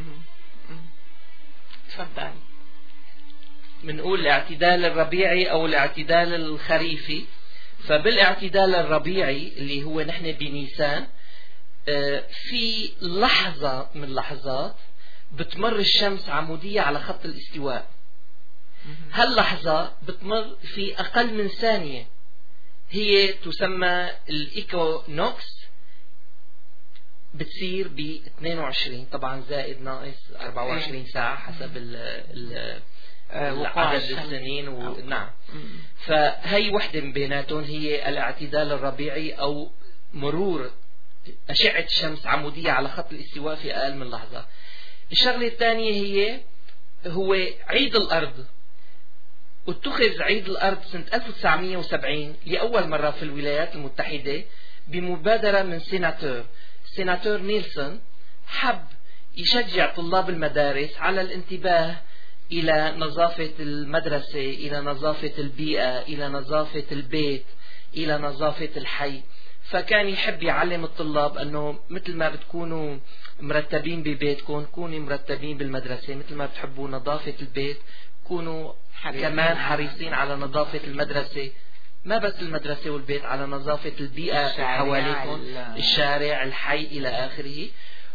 S1: تفضل.
S2: بنقول الاعتدال الربيعي أو الاعتدال الخريفي. فبالاعتدال الربيعي اللي هو نحن بنيسان، في لحظة من اللحظات بتمر الشمس عمودية على خط الاستواء. هاللحظة بتمر في أقل من ثانية، هي تسمى الإيكونوكس، بتصير ب 22 طبعا زائد ناقص 24 ساعة حسب عدد السنين نعم. فهي وحدة من بيناتهم هي الاعتدال الربيعي أو مرور أشعة الشمس عمودية على خط الاستواء في أقل من لحظة. الشغلة الثانية هو عيد الأرض. اتخذ عيد الأرض سنة 1970 لأول مرة في الولايات المتحدة بمبادرة من سيناتور نيلسون، حب يشجع طلاب المدارس على الانتباه إلى نظافة المدرسة، إلى نظافة البيئة، إلى نظافة البيت، إلى نظافة الحي. فكان يحب يعلم الطلاب أنه مثل ما بتكونوا مرتبين ببيتكم كونوا مرتبين بالمدرسة، مثل ما بتحبوا نظافة البيت كونوا كمان حريصين على نظافة المدرسة، ما بس المدرسة والبيت، على نظافة البيئة حواليكم، الشارع، الحي إلى آخره.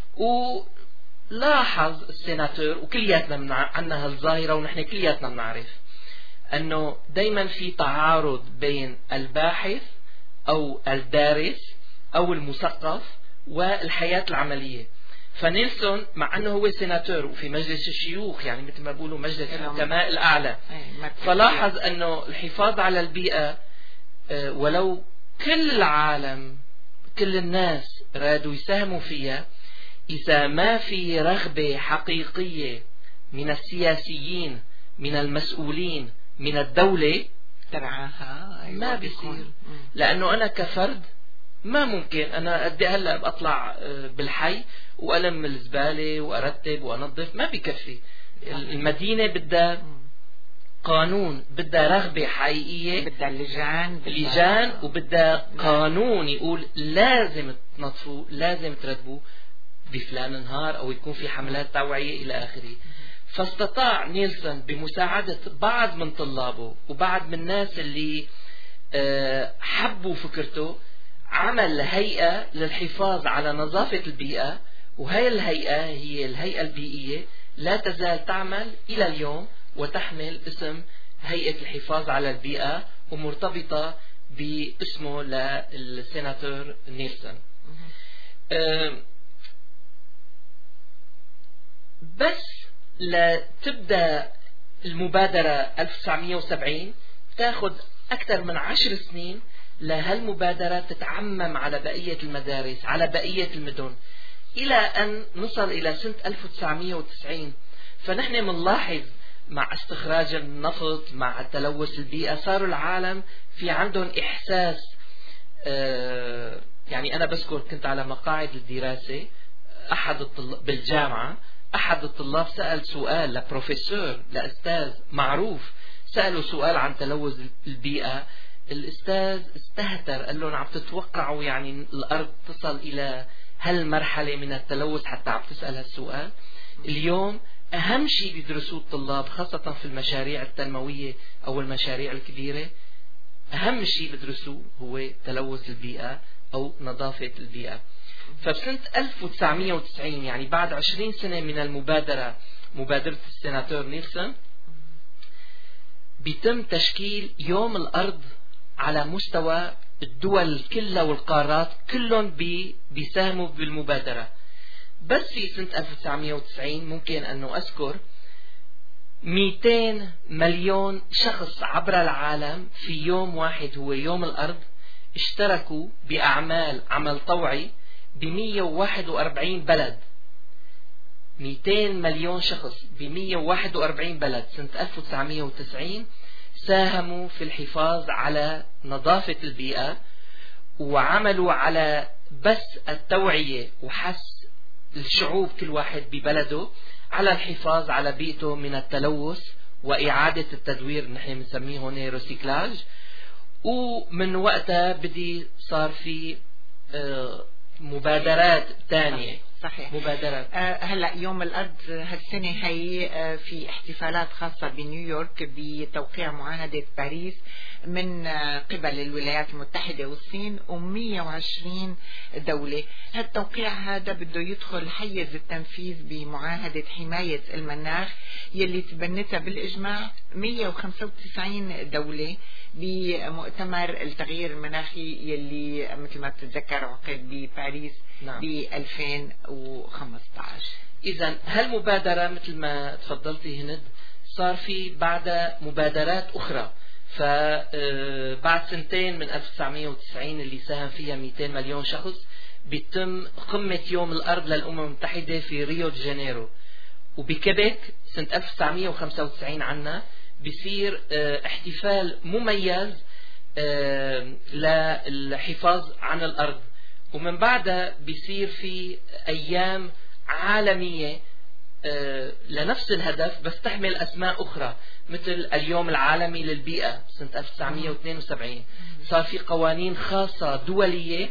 S2: ولاحظ السيناتور، وكلياتنا عنا هالظاهرة ونحن كلياتنا بنعرف أنه دايما في تعارض بين الباحث أو الدارس أو المثقف والحياة العملية. فنيلسون مع أنه هو سيناتور وفي مجلس الشيوخ، يعني مثل ما بيقولوا مجلس الحكماء الأعلى، فلاحظ أنه الحفاظ على البيئة ولو كل العالم كل الناس رادوا يساهموا فيها، إذا ما في رغبة حقيقية من السياسيين من المسؤولين من الدولة
S1: ترعاها
S2: ما بيصير. لأنه أنا كفرد ما ممكن أنا أدي هلأ بطلع بالحي وألم الزبالة وأرتب وأنظف، ما بيكفي. المدينة بدها قانون، بدها رغبة حقيقية، بدها لجان وبدها قانون يقول لازم تنظفوا لازم ترتبوا بفلان النهار، أو يكون في حملات توعية إلى آخره. فاستطاع نيلسون بمساعدة بعض من طلابه وبعض من الناس اللي حبوا فكرته عمل هيئة للحفاظ على نظافة البيئة، وهي الهيئة هي الهيئة البيئية لا تزال تعمل إلى اليوم وتحمل اسم هيئة الحفاظ على البيئة ومرتبطة باسمه للسيناتور نيلسون. بس لتبدأ المبادرة 1970 تأخذ أكثر من 10 سنين لهالمبادرة تتعمم على بقية المدارس على بقية المدن، إلى أن نصل إلى سنة 1990. فنحن منلاحظ مع استخراج النفط مع تلوث البيئة صاروا العالم في عندهم إحساس. يعني أنا بذكر كنت على مقاعد الدراسة بالجامعة، أحد الطلاب سأل سؤال لبروفيسور لأستاذ معروف، سألوا سؤال عن تلوث البيئة. الأستاذ استهتر قال لهم عم تتوقعوا يعني الأرض تصل إلى هالمرحلة من التلوث حتى عم تسأل هالسؤال؟ اليوم أهم شيء بيدرسوه الطلاب خاصة في المشاريع التنموية أو المشاريع الكبيرة، أهم شيء بيدرسوه هو تلوث البيئة أو نظافة البيئة. فبسنة 1990 يعني بعد 20 سنة من المبادرة، مبادرة السيناتور نيلسون، بيتم تشكيل يوم الأرض على مستوى الدول كلها والقارات كلهم بيساهموا بالمبادرة. بس في سنة 1990 ممكن أنه أذكر 200 مليون شخص عبر العالم في يوم واحد هو يوم الأرض اشتركوا بأعمال عمل طوعي ب 141 بلد. 200 مليون شخص ب 141 بلد سنة 1990 ساهموا في الحفاظ على نظافة البيئة، وعملوا على بس التوعية وحث الشعوب كل واحد ببلده على الحفاظ على بيئته من التلوث وإعادة التدوير، نحن بنسميه هون ريسيكلاج. ومن وقتها بدي صار في مبادرات تانية.
S1: صحيح.
S2: مبادرات.
S1: هلا يوم الأرض هالسنة هي في احتفالات خاصة بنيويورك بتوقيع معاهدة باريس من قبل الولايات المتحدة والصين و120 دولة. هالتوقيع هذا بده يدخل حيز التنفيذ بمعاهدة حماية المناخ يلي تبنتها بالإجماع 195 دولة بمؤتمر التغيير المناخي يلي مثل ما بتتذكر عقد بباريس ب 2015.
S2: إذا هالمبادرة مثل ما تفضلتي هند صار في بعد مبادرات أخرى. فبعد سنتين من 1990 اللي ساهم فيها 200 مليون شخص بيتم قمة يوم الأرض للأمم المتحدة في ريو دي جانيرو. وبكيبيك سنة 1995 عنا بيصير احتفال مميز للحفاظ عن الأرض. ومن بعدها بيصير في أيام عالمية لنفس الهدف بس تحمل أسماء أخرى، مثل اليوم العالمي للبيئة سنة 1972. صار في قوانين خاصة دولية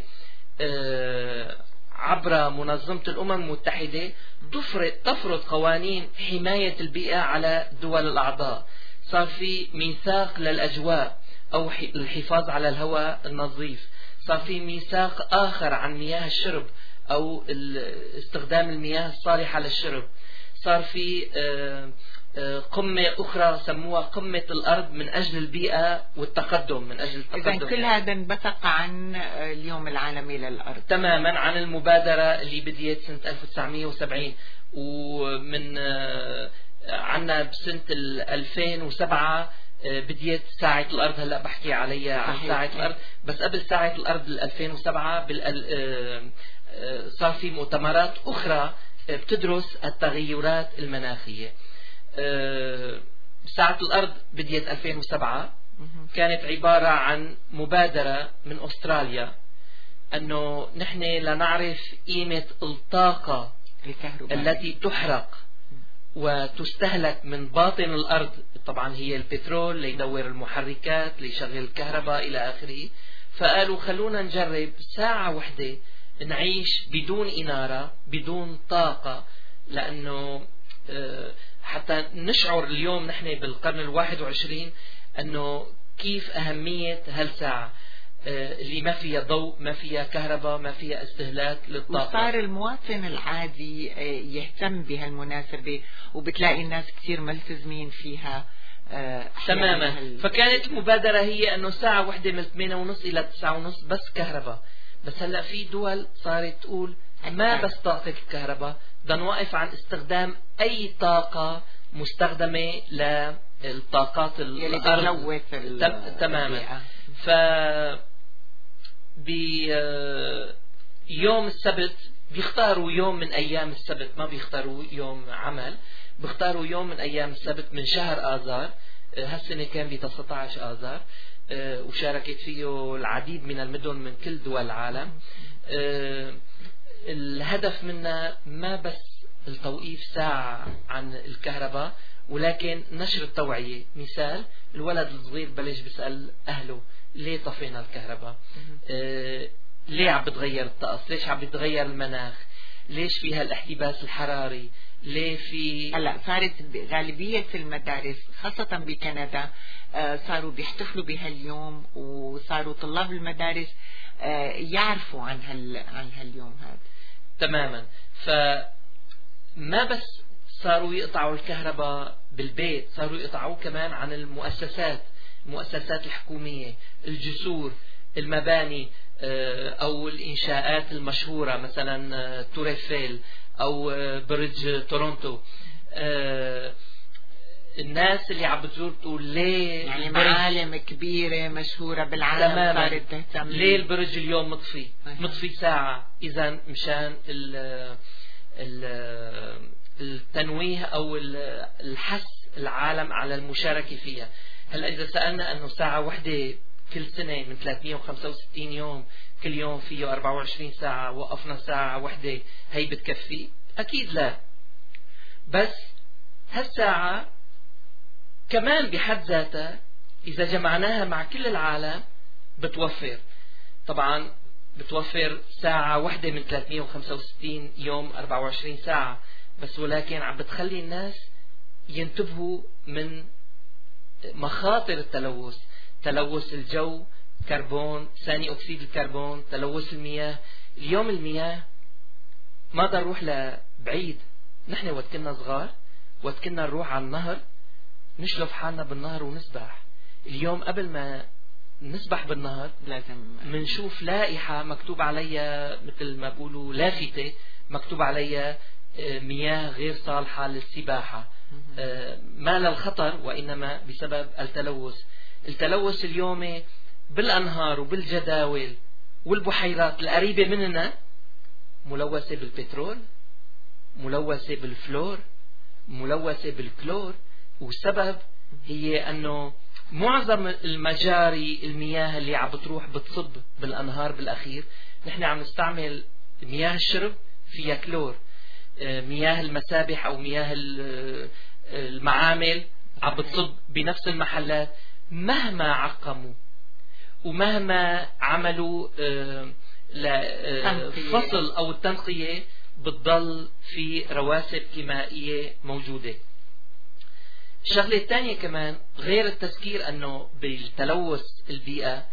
S2: عبر منظمة الأمم المتحدة تفرض قوانين حماية البيئة على الدول الأعضاء. صار في ميثاق للأجواء أو الحفاظ على الهواء النظيف. صار في ميثاق آخر عن مياه الشرب أو استخدام المياه الصالحة للشرب. صار في قمة أخرى سموها قمة الأرض من أجل البيئة والتقدم، من أجل التقدم.
S1: إذن كل هذا انبثق عن اليوم العالمي للأرض
S2: تماما، عن المبادرة اللي بديت سنة 1970. ومن عنا بسنة 2007 بديت ساعة الأرض، هلأ بحكي عليها عن ساعة الأرض، بس قبل ساعة الأرض 2007 صار في مؤتمرات أخرى بتدرس التغيرات المناخية. ساعة الأرض بديت 2007 كانت عبارة عن مبادرة من أستراليا أنه نحن لنعرف قيمة الطاقة التي تحرق وتستهلك من باطن الأرض، طبعا هي البترول ليدور المحركات ليشغل الكهرباء إلى آخره. فقالوا خلونا نجرب ساعة واحدة نعيش بدون إنارة بدون طاقة، لأنه حتى نشعر اليوم نحن بالقرن 21 أنه كيف أهمية هالساعة اللي ما فيها ضوء، ما فيها كهرباء، ما فيها استهلاك للطاقة.
S1: وصار المواطن العادي يهتم بهالمناسبة، وبتلاقي الناس كثير ملتزمين فيها
S2: تماما. فكانت المبادرة هي أنه ساعة واحدة من 8:30 إلى 9:30 بس كهرباء. بس هلأ في دول صارت تقول ما بس طاقة الكهرباء، بدنا نوقف عن استخدام أي طاقة مستخدمة للطاقات الأرض تماما. ف بيوم السبت بيختاروا يوم من أيام السبت، ما بيختاروا يوم عمل، بيختاروا يوم من أيام السبت من شهر آذار. هالسنة كان ب 19 آذار، وشاركت فيه العديد من المدن من كل دول العالم. الهدف منها ما بس التوقيف ساعة عن الكهرباء، ولكن نشر التوعية. مثال، الولد الصغير بلش بيسأل أهله ليه طفينا الكهرباء، ليه عم بتغير الطقس، ليش عم بتغير المناخ، ليش في هالاحتباس الحراري، ليه في
S1: هلا صارت غالبية المدارس خاصة بكندا صاروا بيحتفلوا بهاليوم، وصاروا طلاب المدارس يعرفوا عن هاليوم هذا
S2: تماما. فما بس صاروا يقطعوا الكهرباء بالبيت، صاروا يقطعوا كمان عن المؤسسات الحكومية، الجسور، المباني أو الإنشاءات المشهورة، مثلا تور إيفل أو برج تورونتو. الناس اللي عم بتزور تقول ليه
S1: يعني معالم كبيرة مشهورة بالعالم صارت تهتم،
S2: ليه البرج اليوم مطفي ساعة؟ إذا مشان التنويه أو الحث العالم على المشاركة فيها. هلا إذا سألنا أنه ساعة واحدة كل سنة من 365 يوم كل يوم فيه 24 ساعة، وقفنا ساعة واحدة، هي بتكفي؟ أكيد لا. بس هالساعة كمان بحد ذاتها إذا جمعناها مع كل العالم بتوفر، طبعا بتوفر ساعة واحدة من 365 يوم 24 ساعة بس، ولكن عم بتخلي الناس ينتبهوا من مخاطر التلوث، تلوث الجو، كربون، ثاني أكسيد الكربون، تلوث المياه. اليوم المياه ما ضل نروح لبعيد، نحن وقت كنا صغار وقت كنا نروح على النهر نشلف حالنا بالنهر ونسبح. اليوم قبل ما نسبح بالنهر
S1: لازم
S2: منشوف لائحة مكتوب عليها مثل ما بقولوا لافتة مكتوب عليها مياه غير صالحة للسباحة، ما للخطر وإنما بسبب التلوث اليومي بالأنهار وبالجداول والبحيرات القريبة مننا، ملوثة بالبترول، ملوثة بالفلور، ملوثة بالكلور. والسبب هي أنه معظم المجاري المياه اللي عم بتروح بتصب بالأنهار بالأخير نحن عم نستعمل مياه الشرب فيها كلور، مياه المسابح أو مياه المعامل عم بتصب بنفس المحلات. مهما عقموا ومهما عملوا فصل أو التنقية بتضل في رواسب كيميائية موجودة. الشغلة الثانية كمان غير التذكير أنه بالتلوث البيئة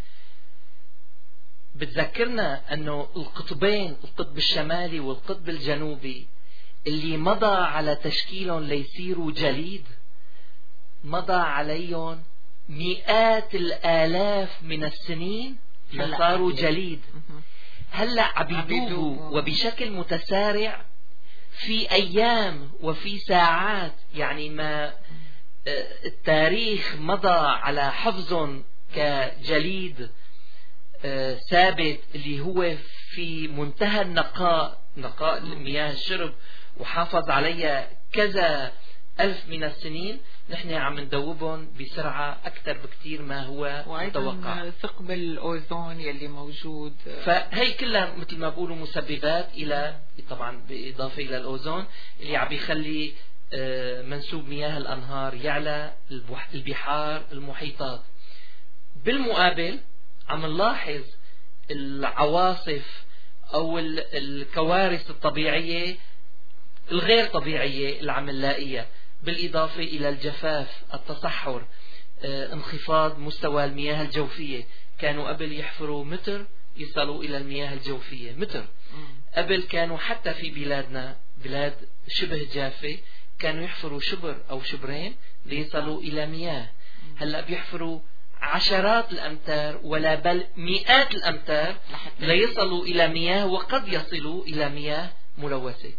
S2: بتذكرنا أنه القطبين، القطب الشمالي والقطب الجنوبي اللي مضى على تشكيلهم ليصيروا جليد، مضى عليهم مئات الآلاف من السنين لصاروا جليد. هلأ عبيدوه وبشكل متسارع في أيام وفي ساعات، يعني ما التاريخ مضى على حفظهم كجليد ثابت اللي هو في منتهى النقاء، نقاء مياه الشرب، وحافظ عليها كذا ألف من السنين، نحن عم ندوبهم بسرعة أكثر بكتير ما هو متوقع.
S1: وأيضا ثقب الأوزون يلي موجود،
S2: فهي كلها مثل ما بقولوا مسببات، إلى طبعا بإضافة إلى الأوزون اللي عم بيخلي منسوب مياه الأنهار يعلى، البحار، المحيطات. بالمقابل عم نلاحظ العواصف أو الكوارث الطبيعية الغير طبيعية اللي عم نلاقيها، بالإضافة إلى الجفاف، التصحر، انخفاض مستوى المياه الجوفية. كانوا قبل يحفروا متر يصلوا إلى المياه الجوفية، متر. قبل كانوا حتى في بلادنا، بلاد شبه جافة، كانوا يحفروا شبر أو شبرين ليصلوا إلى مياه. هلأ بيحفروا عشرات الأمتار ولا بل مئات الأمتار ليصلوا إلى مياه، وقد يصلوا إلى مياه ملوثة.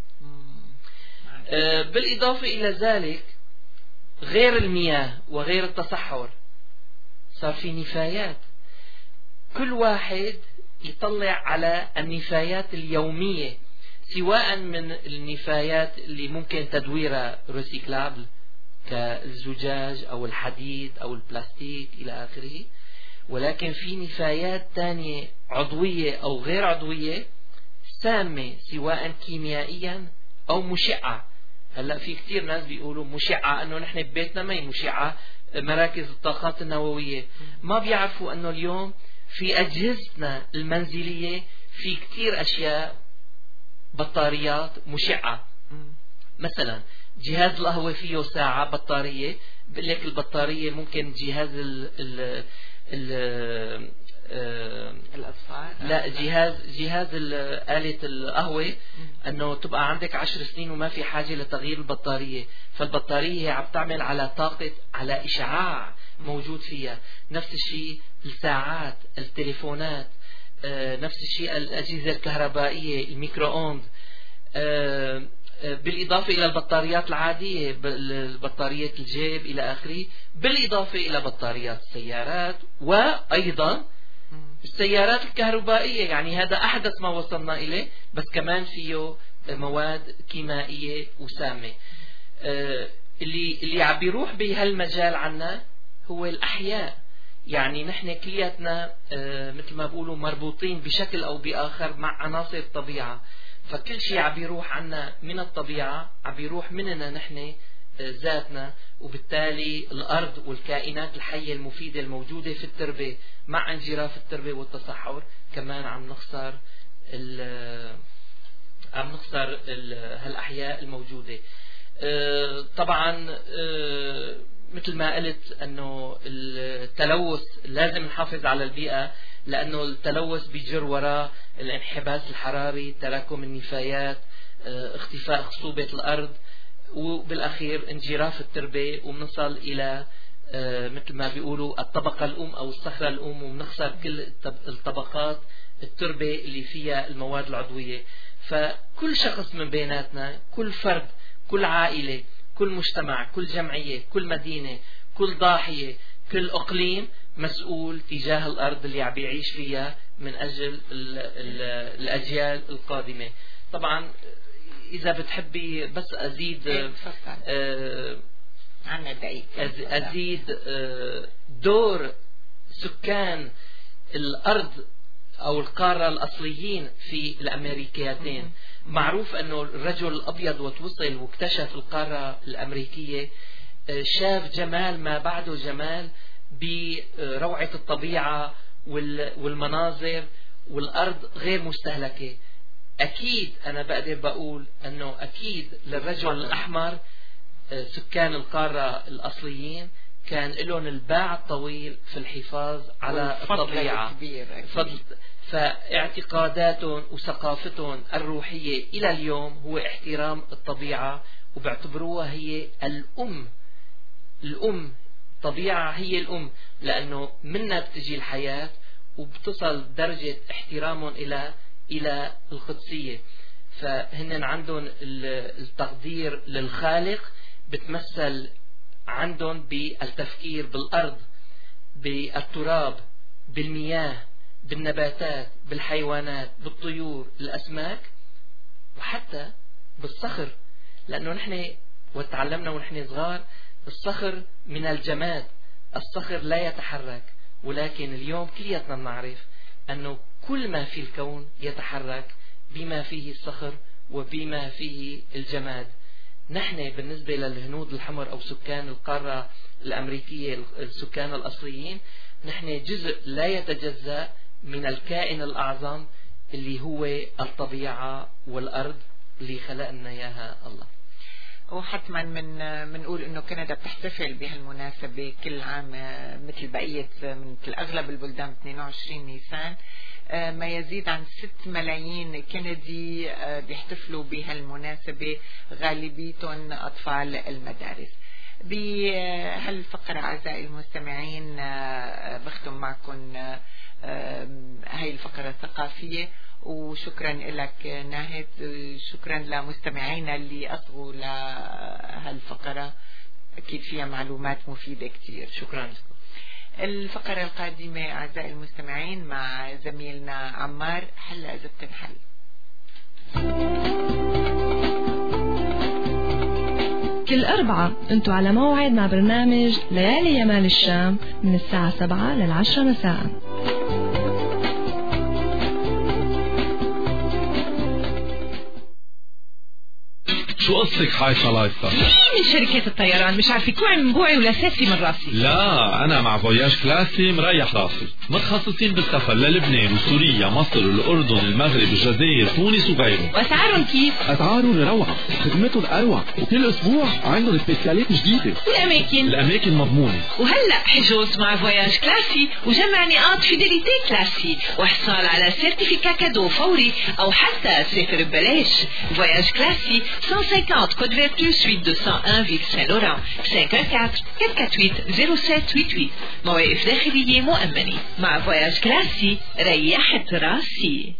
S2: بالإضافة إلى ذلك، غير المياه وغير التصحر، صار في نفايات. كل واحد يطلع على النفايات اليومية، سواء من النفايات اللي ممكن تدويرها ريسيكلابل كالزجاج أو الحديد أو البلاستيك إلى آخره، ولكن في نفايات تانية عضوية أو غير عضوية سامة، سواء كيميائيا أو مشعة. هلأ في كتير ناس بيقولوا مشعة، أنه نحن ببيتنا ما هي مشعة، مراكز الطاقات النووية. ما بيعرفوا أنه اليوم في أجهزتنا المنزلية في كتير أشياء بطاريات مشعة. مثلا جهاز القهوة فيه ساعة بطارية، بقول لك البطارية ممكن جهاز
S1: الأطفال،
S2: لا جهاز آلة القهوة، أنه تبقى عندك 10 سنين وما في حاجة لتغيير البطارية. فالبطارية هي عم تعمل على طاقة، على إشعاع موجود فيها. نفس الشيء الساعات، التليفونات، نفس الشيء الأجهزة الكهربائية، الميكرووند، بالإضافة إلى البطاريات العادية، بطارية الجيب إلى آخره، بالإضافة إلى بطاريات السيارات، وأيضا السيارات الكهربائية. يعني هذا أحدث ما وصلنا إليه، بس كمان فيه مواد كيميائية وسامة. اللي عم بيروح بهالمجال عنا هو الأحياء. يعني نحن كلياتنا مثل ما بقولوا مربوطين بشكل أو بآخر مع عناصر الطبيعة، فكل شيء عم بيروح عنا من الطبيعة عم بيروح مننا نحن ذاتنا، وبالتالي الأرض والكائنات الحية المفيدة الموجودة في التربة، مع انجراف التربة والتصحر كمان عم نخسر هالأحياء الموجودة. طبعا مثل ما قلت أنه التلوث لازم نحافظ على البيئة، لأنه التلوث بيجر وراء الانحباس الحراري، تراكم النفايات، اختفاء خصوبة الأرض، وبالأخير انجراف التربة، وبنصل إلى مثل ما بيقولوا الطبقة الأم أو الصخرة الأم، وبنخسر كل الطبقات التربة اللي فيها المواد العضوية. فكل شخص من بيناتنا، كل فرد، كل عائلة، كل مجتمع، كل جمعية، كل مدينة، كل ضاحية، كل أقليم مسؤول تجاه الأرض اللي عم بيعيش فيها من أجل الأجيال القادمة. طبعا إذا بتحبي بس أزيد أزيد دور سكان الأرض أو القارة الأصليين في الأمريكيتين. معروف أنه الرجل الأبيض وتوصل واكتشف القارة الأمريكية شاف جمال ما بعده جمال بروعة الطبيعة والمناظر، والأرض غير مستهلكة. أكيد أنا بقدر بقول أنه أكيد للرجل الأحمر سكان القارة الأصليين كان لهم الباع الطويل في الحفاظ على الطبيعة، فاعتقاداتهم وثقافتهم الروحية إلى اليوم هو احترام الطبيعة، وبيعتبروها هي الأم. طبيعة هي الأم، لأنه منها بتجي الحياة، وبتصل درجة احترامهم إلى القدسية. فهن عندهم التقدير للخالق بتمثل عندهم بالتفكير بالأرض، بالتراب، بالمياه، بالنباتات، بالحيوانات، بالطيور، الأسماك، وحتى بالصخر. لأنه نحن وتعلمنا ونحن صغار الصخر من الجماد، الصخر لا يتحرك، ولكن اليوم كلياتنا نعرف أنه كل ما في الكون يتحرك بما فيه الصخر وبما فيه الجماد. نحن بالنسبة للهنود الحمر أو سكان القارة الأمريكية، السكان الأصليين، نحن جزء لا يتجزأ من الكائن الأعظم اللي هو الطبيعة والأرض اللي خلقنا إياها الله.
S1: وحتما منقول انه كندا بتحتفل بهالمناسبة كل عام مثل بقية مثل اغلب البلدان 22 نيسان. ما يزيد عن 6 ملايين كندي بيحتفلوا بهالمناسبة، غالبيتهم اطفال المدارس. بهالفقرة اعزائي المستمعين بختم معكم هاي الفقرة الثقافية، وشكرا لك ناهد، شكرا لمستمعينا اللي أصغوا لهالفقرة، أكيد فيها معلومات مفيدة كتير.
S2: شكرا.
S1: الفقرة القادمة أعزائي المستمعين مع زميلنا عمار، حلا إذا بتنحل.
S8: كل أربعة أنتوا على موعد مع برنامج ليالي يمال الشام من الساعة 7 لل10 مساء.
S9: شو قصتك حايصة لايصة؟
S10: من شركة الطيران مش عارفة كوعي من بوعي ولا سافي من راسي.
S9: لا أنا مع فواياج كلاسي مريح راسي، متخصصين بالسفر للبنان وسوريا مصر الأردن المغرب الجزائر تونس وغيره.
S10: وأسعارهم كيف؟
S11: أسعارهم روعة، خدمتهم أروع، وكل أسبوع عندهم سبيسيالات جديدة.
S10: الأماكن
S9: مضمونة.
S10: وهلأ حجوز مع فواياج كلاسي وجمع نقاط فيديليتي كلاسي وحصال على سيرتيفيكا كادو فوري أو حتى سفر ببلاش. فواياج كلاسي 150 Côte Vertu, suite 201, Ville Saint-Laurent. 514-448-0788. مواقف داخلية مؤمنة. مع فواياج كلاسي ريحت راسي.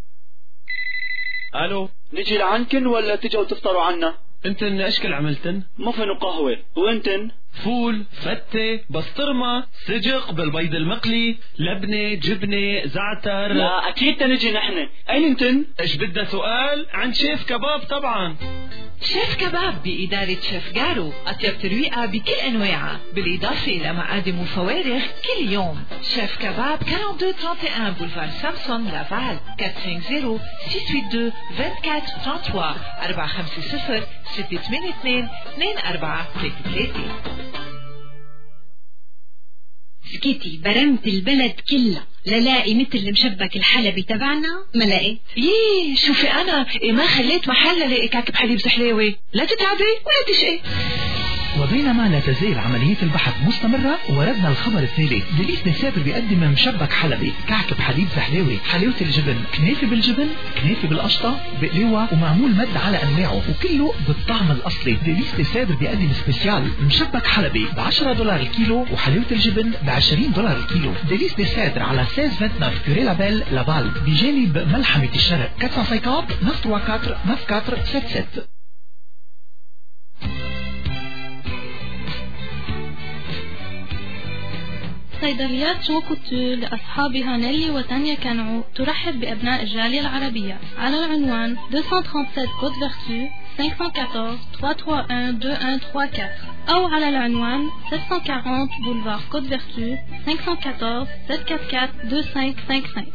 S16: الو، نجي لعنكن ولا تجوا تفطروا عنا؟
S17: انتن اشكال عملتن؟
S16: مفن وقهوة، وانتن؟
S17: فول، فتة، بسطرمة، سجق بالبيض المقلي، لبنة، جبنة، زعتر.
S16: لا اكيد تنجي نحن. اين انتن؟
S17: ايش بدها سؤال؟ عن شيف كباب طبعا.
S10: شيف كباب بإدارة شيف جارو، أطيب ترويقة بكل أنواعها، بالإضافة لمقادم وفوارغ كل يوم. شيف كباب 4231 بولفار سامسون لافال 450 682 2433 450 682 2433.
S12: سكيتي برمت البلد كلها للاقي مثل المشبك الحلبي تبعنا ما لقيت.
S10: ييه شوفي أنا ما خليت محل لاقي كعك بحليب زحلاوي، لا تتعبي ولا تشقي.
S13: وبينما لا تزال عملية البحث مستمرة، وردنا الخبر الثالث. دليس نسابر بيقدم مشبك حلبي، كعك بحليب زحلاوي، حلاوة الجبن، كنافة بالجبن، كنافة بالقشطة، بقلوة، ومعمول مد على أنواعه وكله بالطعم الأصلي. دليس نسابر بيقدم سبيسيال مشبك حلبي ب$10 الكيلو، وحلاوة الجبن ب$20 الكيلو. دليس نسابر على 1629 كوري لابيل لافال بجانب ملحمة الشرق 450 934 9477.
S3: صيدليات جو كوتور لأصحابها نيلي وتانيا كانعو ترحب بأبناء الجالية العربية على العنوان 237 كوت فيرتو 514 331 2134 أو على العنوان 740 بولفار كوت فيرتو 514 744 2555.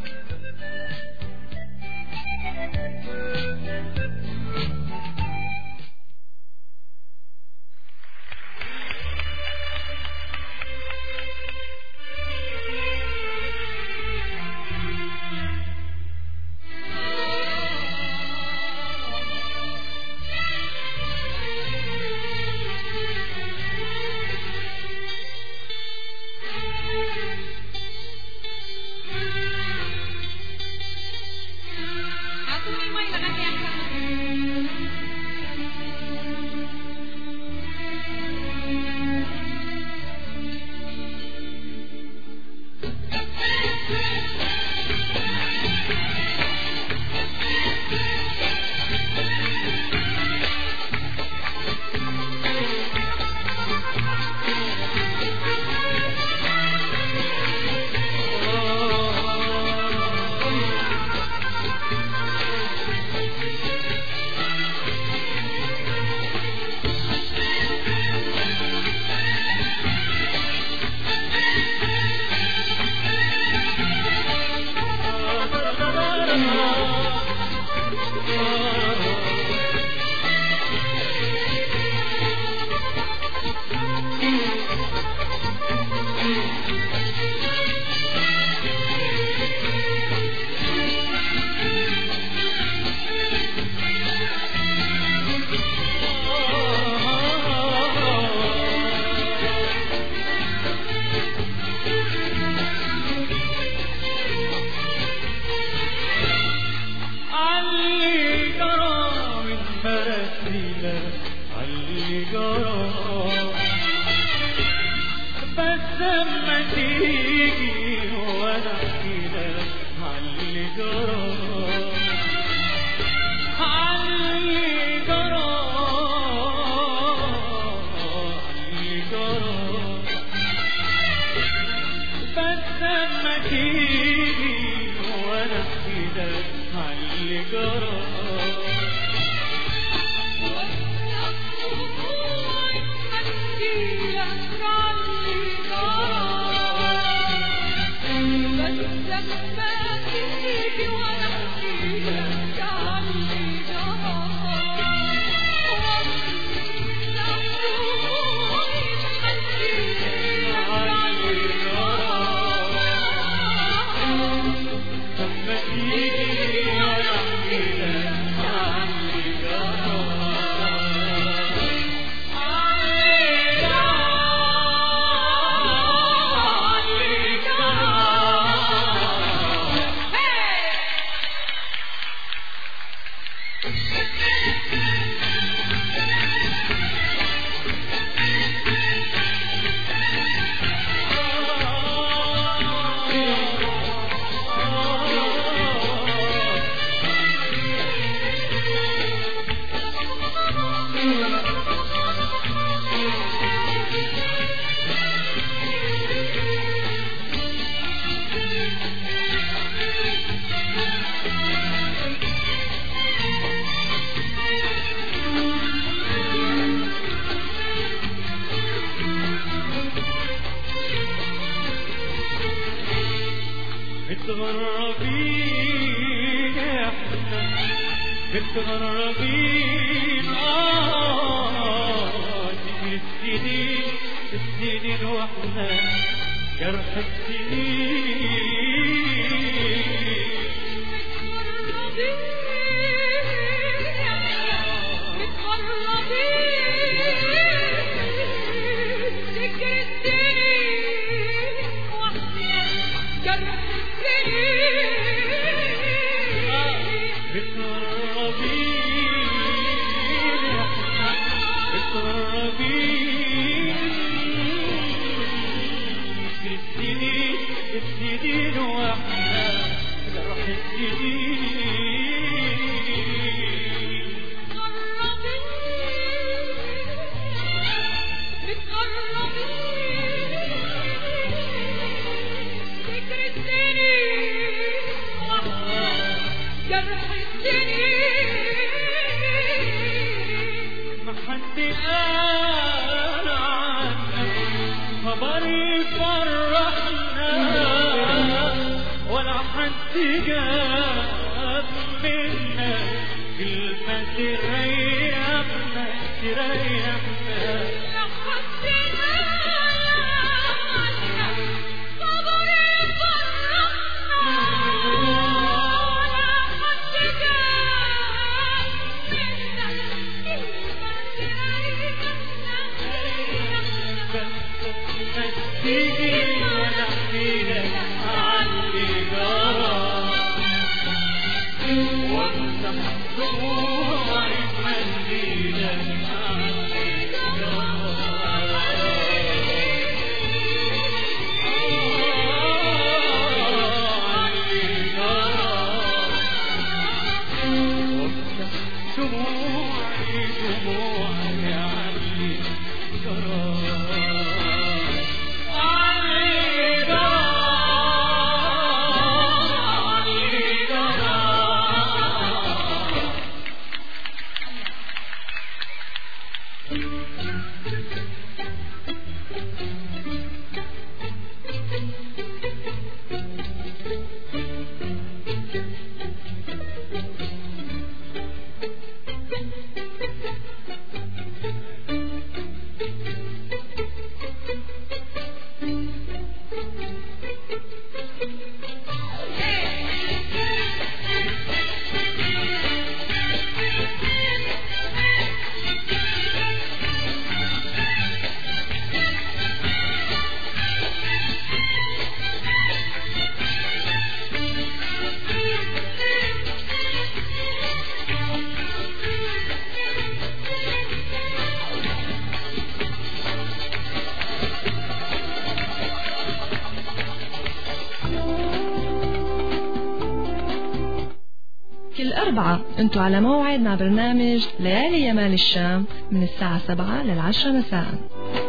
S8: كل أربعة أنتوا على موعد مع برنامج ليالي يمال الشام من الساعة 7 لل10 مساء.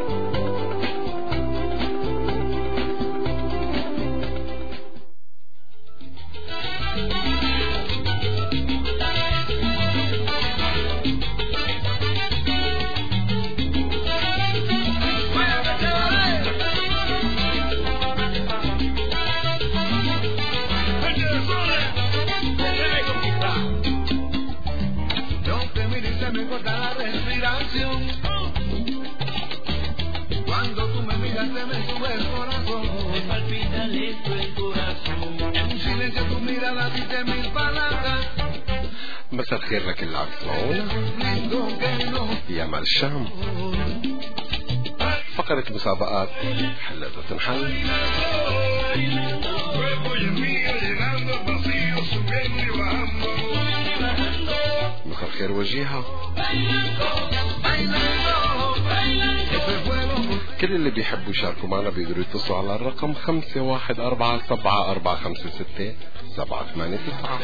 S6: مساء الخير لك اللي عم تسمعونا يمال الشام. فقرة مسابقات حلت وتنحل. مساء الخير وجيها. كل اللي بيحبوا يشاركوا معنا بيقدروا يتصلوا على الرقم 514-7456-789.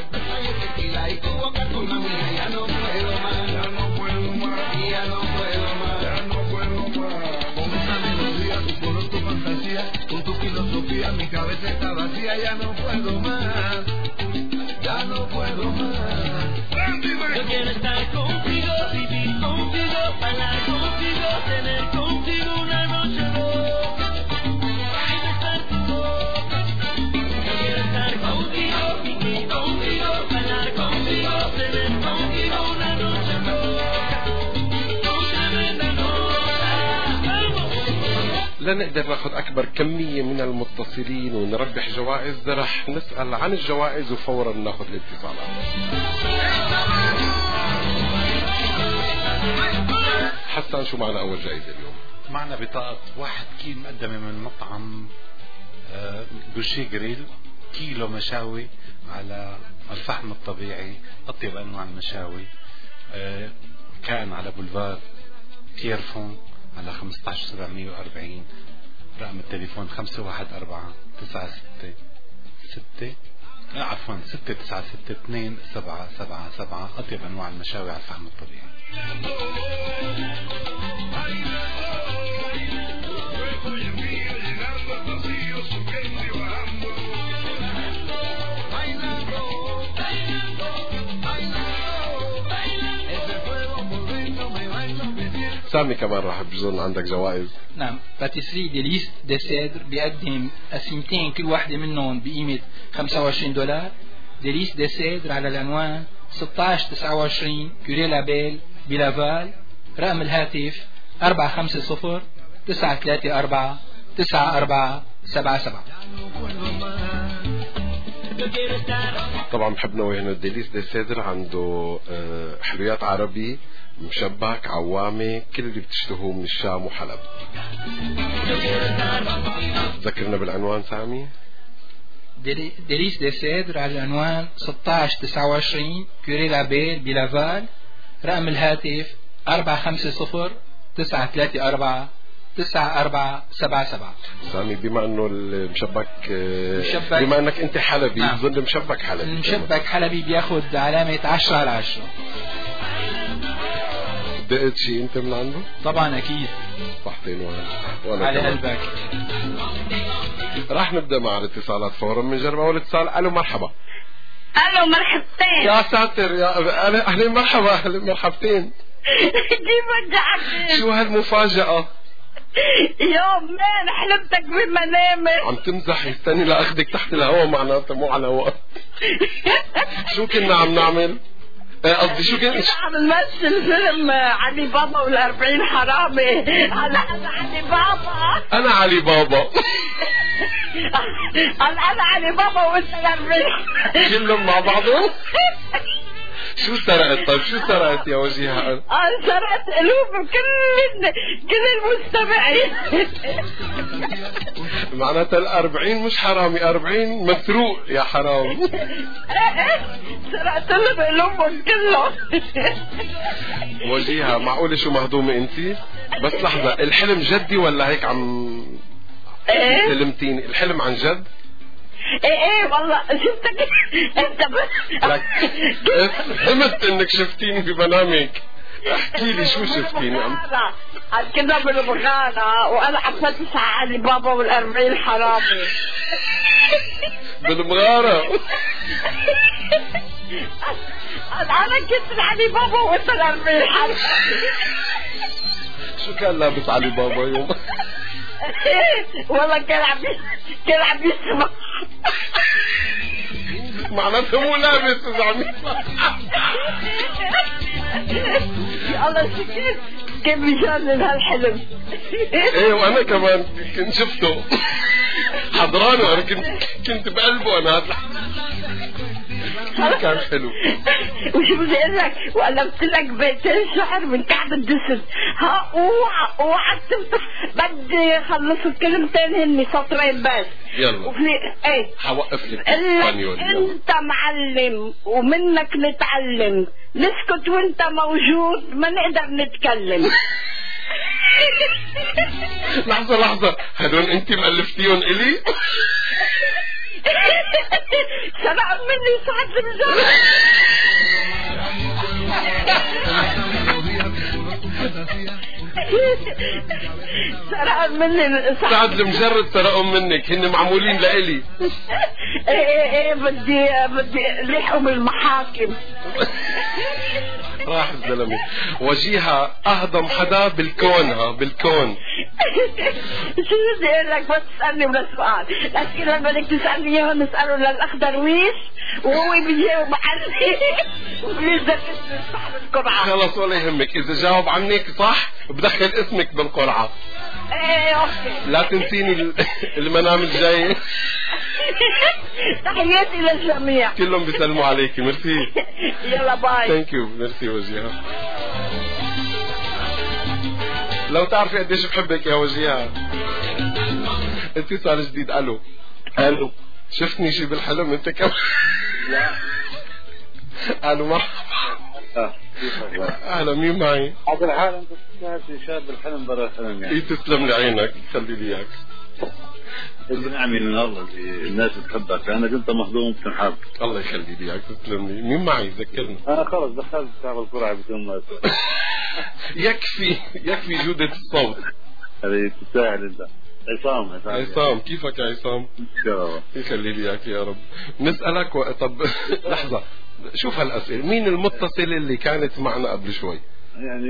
S7: Yo quiero estar contigo, vivir contigo, bailar contigo, tener contigo una noche loca. Estar tu boca. Yo quiero estar contigo, vivir contigo, bailar contigo, tener contigo una noche loca. Tremenda nota.
S6: لا نقدر ناخذ أكبر كمية من المتصلين ونربح جوائز، رح نسأل عن الجوائز وفورا ناخذ الاتصالات. حسن شو معنا أول جائزة اليوم؟
S14: معنا بطاقة 1 كيلو مقدمة من مطعم بوشي جريل، كيلو مشاوي على الفحم الطبيعي، أطيب أنواع المشاوي، كان على بولفار بيرفون على 15740. رقم التليفون 514-696-2777. أطيب أنواع المشاوي على الفحم الطبيعي.
S6: سامي كمان راح بظن عندك جوائز.
S15: نعم، باتيسري ديليس دي سيدر بيقدم قسيمتين كل واحدة منهم بقيمة $25. ديليس دي سيدر على العنوان 1629 كوري لابيل بلافال. رقم الهاتف 450-934-9477.
S6: طبعا بحب نوه انه ديليس دي سيدر عنده حلويات عربي، مشبك، عوامي، كل اللي بتشتهوه من الشام وحلب. ذكرنا بالعنوان سامي.
S15: ديليس دي سيدر على العنوان 1629 كوري لابيل بلافال. رقم الهاتف 450-934-9477.
S6: سامي بما انه المشبك بما انك انت حلبي،
S15: نعم.
S6: بظن مشبك حلبي.
S15: المشبك حلبي بياخد علامة 10/10.
S6: دقت شيء انت من عنده؟
S15: طبعا اكيد.
S6: صحتين وانا
S15: على قلبك.
S6: راح نبدا مع الاتصالات فورا. بنجرب اول اتصال. الو مرحبا.
S21: الو مرحبتين.
S6: يا ساتر، يا اهلين مرحبا. اهلين مرحبتين.
S21: كيف رجعت؟
S6: شو هالمفاجأة؟
S21: يومين حلمتك بمنامي.
S6: عم تمزحي؟ استني لاخذك تحت الهواء، معناته مو على هواء. شو كنا عم نعمل؟ قصدي شو كنا
S21: عم نمثل فيلم علي بابا وال40 حرامي. انا علي بابا.
S6: انا علي بابا.
S21: انا علي بابا وانت ال40
S6: كلهم مع بعضهم. شو سرقت؟ طيب شو سرقت يا وجيهة؟
S21: سرقت قلوب كل المستمعين.
S6: معناتها ال40 مش حرامي، 40 مسروق يا حرام.
S21: سرقت لهم قلوبهم كلهم.
S6: وجيهة معقولة شو مهضومة انتي؟ بس لحظة، الحلم جدي ولا هيك عم تلمتيني؟ الحلم عن جد؟
S5: ايه والله شفتك انت
S6: فهمت انك شفتيني بمنامك. احكي لي شو شفتيني.
S5: كنا بالبغالة وانا حفتش على علي بابا وال40 حرامي
S6: بالمغارة.
S5: انا كنت علي بابا وانت ال40 حرامي.
S6: شو كان لابس علي بابا يوم؟
S5: والله كان عم يسمع.
S6: معناته مو لابس اذا عم
S5: الله شكيت كيف بيجنن هالحلم.
S6: ايه وانا كمان كنت شفته حضرانه. انا كنت بقلبه انا كان حلو.
S5: وشو بدي اقول لك وقلبت لك بيتين شعر من كعب الدسم. ها اوعى تفتح. بدي اخلص الكلمتين هني سطرين بس.
S6: يلا
S5: ايه
S6: حوقف لك
S5: انت معلم ومنك نتعلم. نسكت وانت موجود ما نقدر نتكلم.
S6: لحظة هدول انت مألفتيهم الي؟
S5: سرق مني سعد المجرد. سرق مني
S6: سعد المجرد. سرقهم منك. هن معمولين لإلي.
S5: ايه بدي لحقهم المحاكم.
S6: راح الزلمة. وجيها اهضم حدا بالكون. بالكون.
S5: شو بدي اقول لك بس تسألني ولا سؤال. لكن لما بدك تسألني اياه نسأله للأخ درويش وهو بيجاوب عني وبيقدر صاحب القرعة.
S6: خلص ولا يهمك. اذا جاوب عنك صح بدخل اسمك بالقرعة.
S5: ايه اوكي.
S6: لا تنسيني المنام الجاي.
S5: تحياتي للجميع.
S6: كلهم بيسلموا عليكي. ميرسي.
S5: يلا باي.
S6: ثانك يو. ميرسي وجيها. لو تعرفي قديش بحبك يا وجيها. اتصال جديد. الو. شفتني شي بالحلم انت كمان؟
S19: لا.
S6: الو مرحبا. اهلا. مين معي؟
S19: على الحال انت تسمعتي شاب بالحلم برا الحلم يعني.
S6: ايه تسلم لي عينك. خلي لي اياك.
S19: بنعمل من الله الناس بتحبك لانك انت مهضوم بتنحب.
S6: الله يخلي لي اياك. تسلم لي. مين معي؟ ذكرني.
S19: انا خلص دخلت تعمل القرعه بدون ما
S6: يكفي جودة الصوت.
S19: هذه تستاهل انت.
S6: عصام كيفك يا عصام؟ يخلي لي اياك يا رب. نسألك طب لحظة شوف هالأسئلة. مين المتصل اللي كانت معنا قبل شوي؟
S19: يعني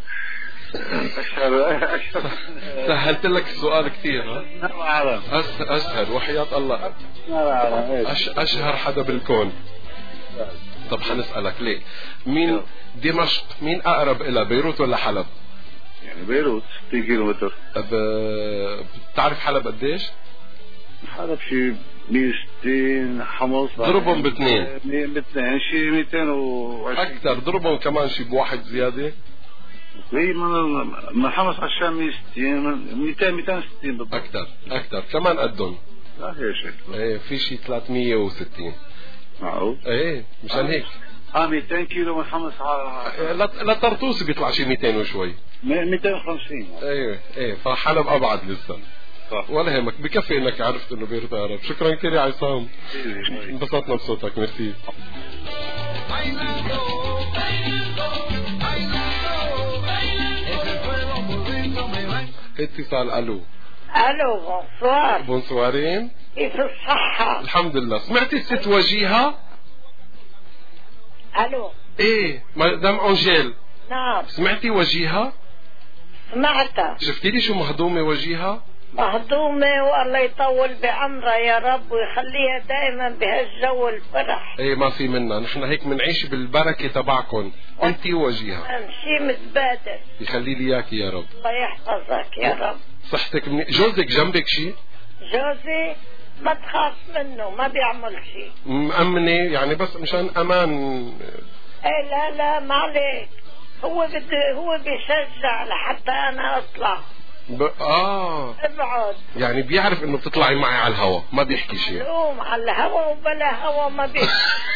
S19: أشهر
S6: سهلت لك السؤال كثير. ها؟ أسهل وحياة الله. أشهر حدا بالكون. طب حنسألك ليه. مين دمشق مين أقرب إلى بيروت ولا حلب؟
S19: يعني بيروت 60 كيلومتر.
S6: بتعرف حلب قديش؟
S19: حلب شي 160 حمص.
S6: ضربهم باثنين.
S19: باثنين شي 220
S6: أكثر. ضربهم كمان شي بواحد زيادة.
S19: هي من حمص على الشام 160 260 بالضبط.
S6: أكثر كمان قدهم.
S19: لا هي شيء.
S6: إيه في شي 360.
S19: معقول؟
S6: إيه مشان هيك.
S19: 200 كيلو من حمص على
S6: لطرطوس بيطلع شي 200 وشوي.
S19: 250.
S6: ايه فحلب ابعد لسه. صح. ولا يهمك. بكفي انك عرفت انه بيروت اقرب. شكرا كثير يا عصام. انبسطنا بصوتك. ميرسي. اتصال. الو.
S5: بونسوار.
S6: بونسوارين.
S5: كيف الصحة؟
S6: الحمد لله. سمعتي الست وجيها؟
S5: الو.
S6: ايه مدام انجيل.
S5: نعم.
S6: سمعتي وجيها؟
S5: سمعتها.
S6: شفتي لي شو مهضومة وجيها؟
S5: مهضومة والله يطول بعمرها يا رب ويخليها دائما بهالجو الفرح.
S6: ايه ما في منا. نحن هيك منعيش بالبركة تبعكم انتي وجيها.
S5: شي متبادل.
S6: يخلي لي اياكي يا رب.
S5: الله يحفظك يا رب.
S6: صحتك جوزك جنبك شي؟
S5: جوزي ما تخاف منه ما بيعمل شي.
S6: مأمنة يعني بس مشان امان.
S5: ايه لا ما عليك. هو بيشجع لحتى انا اطلع. ابعد.
S6: يعني بيعرف انه بتطلعي معي على الهوا ما بيحكي شيء.
S5: معلوم على الهوا وبلا هوا ما بيحكي.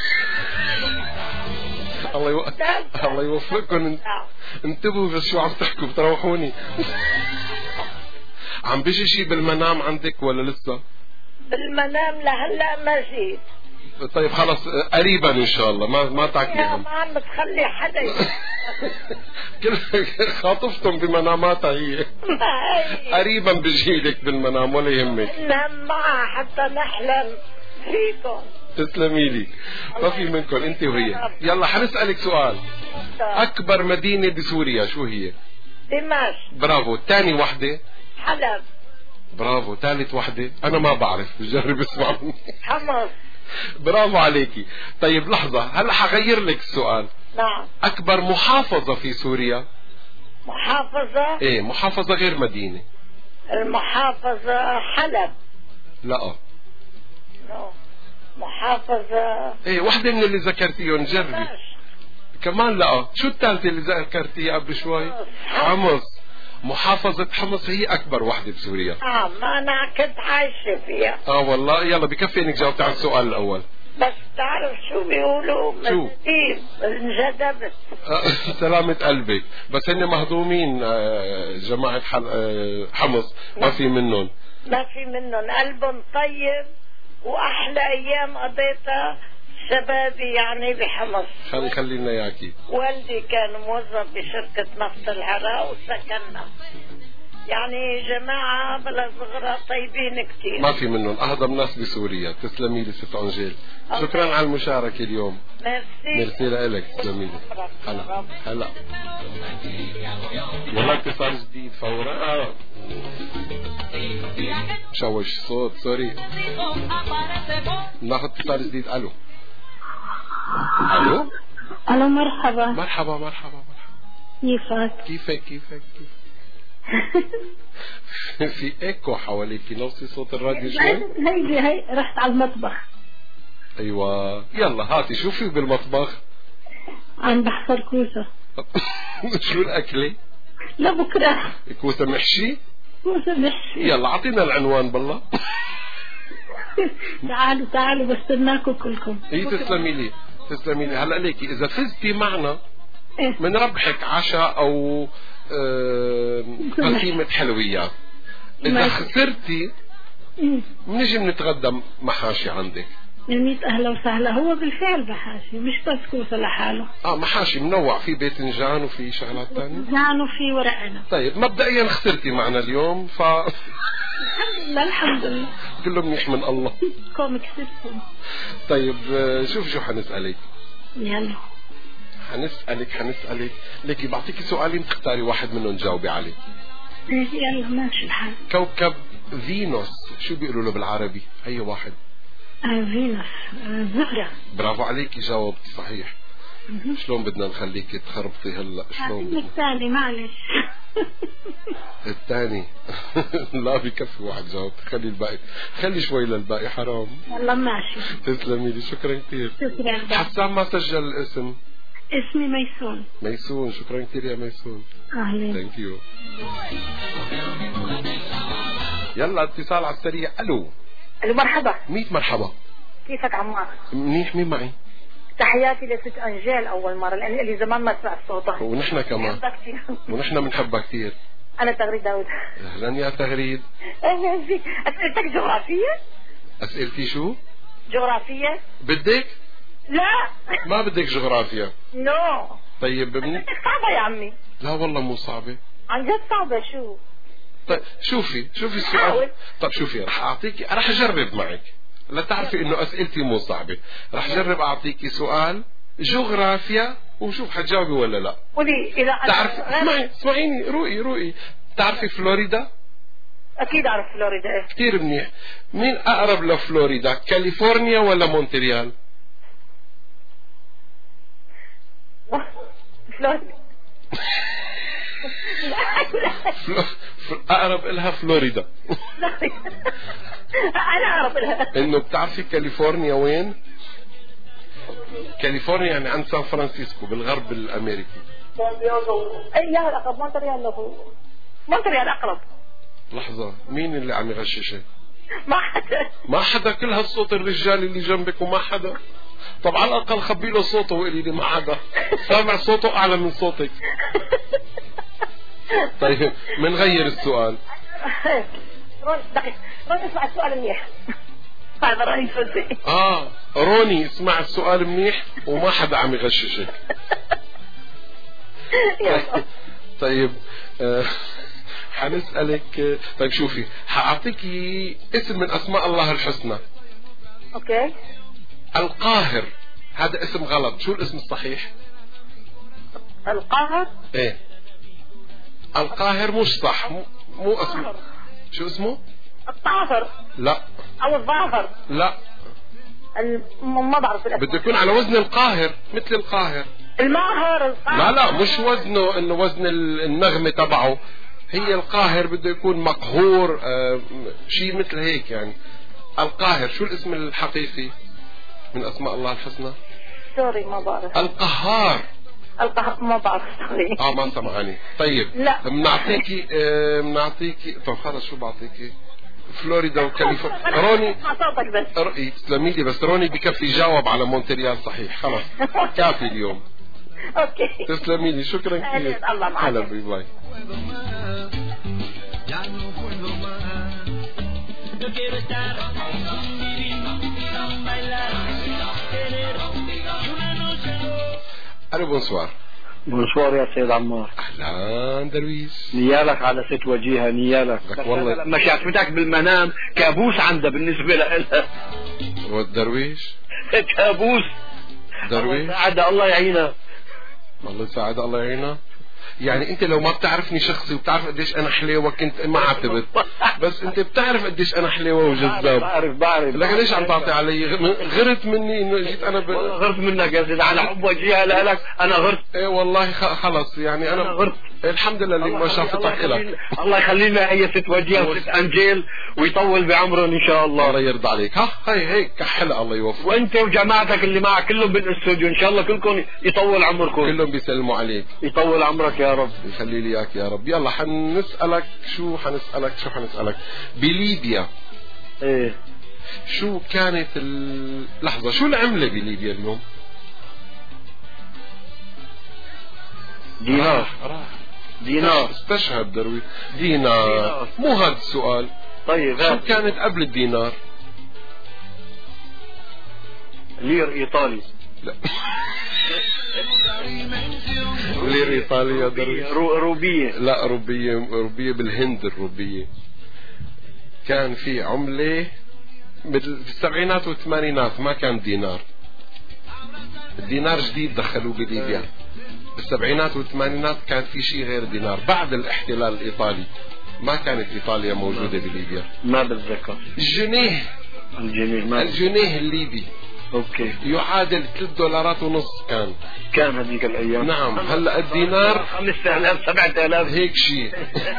S6: الله يوفقكم. انتبهوا بس شو عم تحكوا بتروحوني. عم بيجي شيء بالمنام عندك ولا لسه؟
S5: بالمنام لهلا ما جيت.
S6: طيب خلص قريبا ان شاء الله، ما تعكلهم.
S5: ما عم تخلي حدا
S6: كل خاطفتم بمناماتها هي. قريبا بجيلك بالمنام ولا يهمك.
S5: ننام معها حتى نحلم فيكم.
S6: تسلمي لي، ما في منكم انت وهي. يلا حنسألك سؤال. اكبر مدينة بسوريا شو هي؟
S5: دمشق.
S6: برافو. تاني وحدة؟
S5: حلب.
S6: برافو. ثالث وحدة؟ انا ما بعرف، بجرب اسمع مني.
S5: حمص.
S6: برافو عليكي. طيب لحظة، هلا حغير لك السؤال.
S5: نعم.
S6: اكبر محافظة في سوريا؟
S5: محافظة؟
S6: ايه محافظة غير مدينة.
S5: المحافظة حلب.
S6: لا.
S5: محافظة
S6: ايه وحدة من اللي ذكرتيهم جربي. كمان لا. شو الثالثة اللي ذكرتيها قبل شوي؟ حمص. محافظة حمص هي أكبر وحدة بسوريا.
S5: ما أنا كنت عايشة فيها.
S6: والله. يلا بكفي إنك جاوبت على السؤال الأول.
S5: بس تعرف شو بيقولوا؟
S6: شو؟
S5: انجذبت.
S6: سلامة قلبك. بس هن مهضومين جماعة حمص. ما في منهم.
S5: ما في منهم. قلبهم طيب وأحلى أيام قضيتها شبابي يعني بحمص.
S6: خلينا اياكي.
S5: والدي كان موظف بشركة نفط العراق وسكننا. يعني جماعة بلا صغرى طيبين كتير.
S6: ما في منهم. أهضم ناس بسوريا. تسلمي لي ست أنجيل. شكرا على المشاركة اليوم. ميرسي لك. تسلمي لي. هلا والله اتصال جديد فورا. مشوش صوت سوري. ناخذ اتصال جديد. الو
S20: الو مرحبا.
S6: مرحبا. كيفك؟ في ايكو حواليك، نوصي صوت الراديو شوي.
S20: هي رحت على المطبخ.
S6: ايوه يلا هاتي. شو في بالمطبخ؟
S20: عم بحصر كوسة.
S6: شو الاكلة؟
S20: لبكره.
S6: كوسة محشي. يلا اعطينا العنوان بالله.
S20: تعالوا بستناكم كلكم.
S6: تسلمي لي. هلا ليكي اذا فزتي معنا منربحك عشاء او قسيمة حلويات. اذا خسرتي بنجي بنتغدى محاشي عندك.
S20: 100 أهلا وسهلا. هو بالفعل محاشي مش بس كوسة لحاله.
S6: محاشي منوع، في باذنجان وفي شغلات ثانية.
S20: باذنجان وفي ورق عنب.
S6: طيب مبدئيا خسرتي معنا اليوم
S20: الحمد لله
S6: كله منيح من الله.
S20: كوم كسبتم.
S6: طيب شو حنسألك؟
S20: يلا
S6: حنسألك ليكي بعطيكي سؤالين تختاري واحد منهم تجاوبي عليه.
S20: يلا ماشي الحال.
S6: كوكب فينوس شو بيقولوا له بالعربي؟ أي واحد؟
S20: فينوس زهرة.
S6: برافو عليكي، جاوبتي صحيح. شلون بدنا نخليكي تخربطي هلا؟ شلون
S20: الثاني؟ معلش.
S6: الثاني لا بكفي واحد جاوب. خلي الباقي، خلي شوي للباقي حرام.
S20: والله ماشي.
S6: تسلمي لي. شكرا كثير.
S20: شكرا.
S6: حسام ما سجل الاسم.
S20: اسمي ميسون.
S6: شكرا كثير يا ميسون.
S20: اهلا.
S6: ثانك يو. يلا اتصال على السريع. الو
S22: مرحبا.
S6: 100 مرحبا.
S22: كيفك عمار؟
S6: منيح. مين معي؟
S22: تحياتي لست أنجيل أول مرة، لأن لي زمان ما سمعت صوتها.
S6: ونحن كمان. ونحن بنحبها كثير.
S22: أنا تغريد داود.
S6: أهلا يا تغريد.
S22: أهلا فيك. أسئلتك جغرافية؟
S6: أسئلتي شو؟
S22: جغرافية.
S6: بدك؟
S22: لا
S6: ما بدك جغرافيا.
S22: نو.
S6: طيب
S22: بدك صعبة يا عمي.
S6: لا والله مو صعبة.
S22: عن جد صعبة. شو؟
S6: طيب شوفي السؤال. طيب شوفي رح أجرب معك لتعرفي انه اسئلتي مو صعبة. رح جرب اعطيكي سؤال جغرافيا وشوف حتجاوبي ولا لا.
S22: قولي اذا
S6: تعرفي. اسمعيني روقي. تعرفي فلوريدا؟
S22: اكيد اعرف فلوريدا.
S6: كثير منيح. مين اقرب لفلوريدا، كاليفورنيا ولا مونتريال؟
S22: فلوريدا.
S6: اقرب لها فلوريدا.
S22: انا اعرف لها.
S6: انه بتعرفي كاليفورنيا وين؟ كاليفورنيا يعني عند سان فرانسيسكو بالغرب الامريكي.
S22: اياها الاقرب. مونتريال اقرب.
S6: لحظة، مين اللي عم يغششك؟
S22: ما
S6: حدا. كل هالصوت الرجال اللي جنبك وما حدا. طب على الاقل خبي له صوته وقولي لي ما حدا. سامع صوته اعلى من صوتك. طيب منغير السؤال.
S22: دقيقة اسمع السؤال منيح.
S5: هذا رأي فزي.
S6: روني اسمع السؤال منيح وما حدا عم يغششك. طيب حنسألك. طيب شوفي، حأعطيكي اسم من أسماء الله الحسنى.
S5: اوكي.
S6: القاهر هذا اسم غلط، شو الاسم الصحيح؟
S5: القاهر؟
S6: ايه القاهر مش صح، مو اسم. شو اسمه؟
S5: الطاهر.
S6: لا.
S5: او الظاهر.
S6: لا.
S5: ما بعرف الاسم.
S6: بده يكون على وزن القاهر، مثل القاهر.
S5: الماهر.
S6: لا مش وزنه، انه وزن النغمة تبعه. هي القاهر بده يكون مقهور، شيء مثل هيك يعني. القاهر شو الاسم الحقيقي من اسماء الله الحسنى؟
S5: سوري ما بعرف.
S6: القهار.
S5: القهار ما بعرف سوري.
S6: ما سمعاني. طيب
S5: لا
S6: بنعطيكي طب خلص شو بعطيكي؟ فلوريدا وكاليفورنيا. روني تسلمي لي، بس روني بكفي جاوب على مونتريال صحيح. خلص كافي اليوم.
S5: اوكي
S6: تسلمي لي، شكرا كثير.
S5: الله معك.
S6: هلا باي. الو بونسوار.
S4: بونسوار يا سيد عمار.
S6: اهلا درويش.
S4: نيالك على ست وجيهة، نيالك.
S6: والله
S4: لما شافتك بالمنام كابوس عندها بالنسبة لها.
S6: والدرويش
S4: كابوس.
S6: درويش
S4: ساعدها الله يعينها.
S6: الله يساعدها الله يعينها. يعني انت لو ما بتعرفني شخصي وبتعرف قديش انا حليوة كنت ما عتبت، بس انت بتعرف قديش انا حليوة وجذاب.
S4: بعرف.
S6: لكن ليش عم تعطي علي؟ غرت مني انه جيت انا
S4: غرت منك يا سيدي على حب وجيها لك. انا غرت.
S6: ايه والله خلص يعني انا غرت. الحمد لله اللي ما شافتك لك.
S4: الله يخلي لنا هي ست وجيها وست انجيل ويطول بعمرهم ان شاء الله.
S6: الله يرضى عليك. هاي هيك كحلة الله يوفقك.
S4: وانت وجماعتك اللي معك كلهم بالاستوديو ان شاء الله كلكم يطول عمركم.
S6: كلهم بيسلموا عليك.
S4: يطول عمرك يا رب.
S6: يخلي لي اياك يا رب. يلا حنسألك شو حنسألك بليبيا.
S4: ايه
S6: شو كانت لحظة، شو العملة بليبيا اليوم؟
S4: دينار.
S6: دينار. استشهد دروي. دينار. مو هذا السؤال.
S4: طيب
S6: شو كانت قبل الدينار؟
S4: لير ايطالي.
S6: لا لير ايطالي يا دروي.
S4: روبية.
S6: لا روبية بالهند. الروبية كان في عملة بالسبعينات والثمانينات، ما كان دينار. الدينار جديد دخلوه بليبيا. بالسبعينات والثمانينات كان في شيء غير دينار. بعد الاحتلال الإيطالي ما كانت إيطاليا موجودة بليبيا.
S4: ما بتذكر.
S6: الجنيه الليبي
S4: اوكي
S6: يعادل $3.5 كان
S4: هذيك الأيام.
S6: نعم. هلا الدينار
S4: 5000 7000
S6: هيك شيء.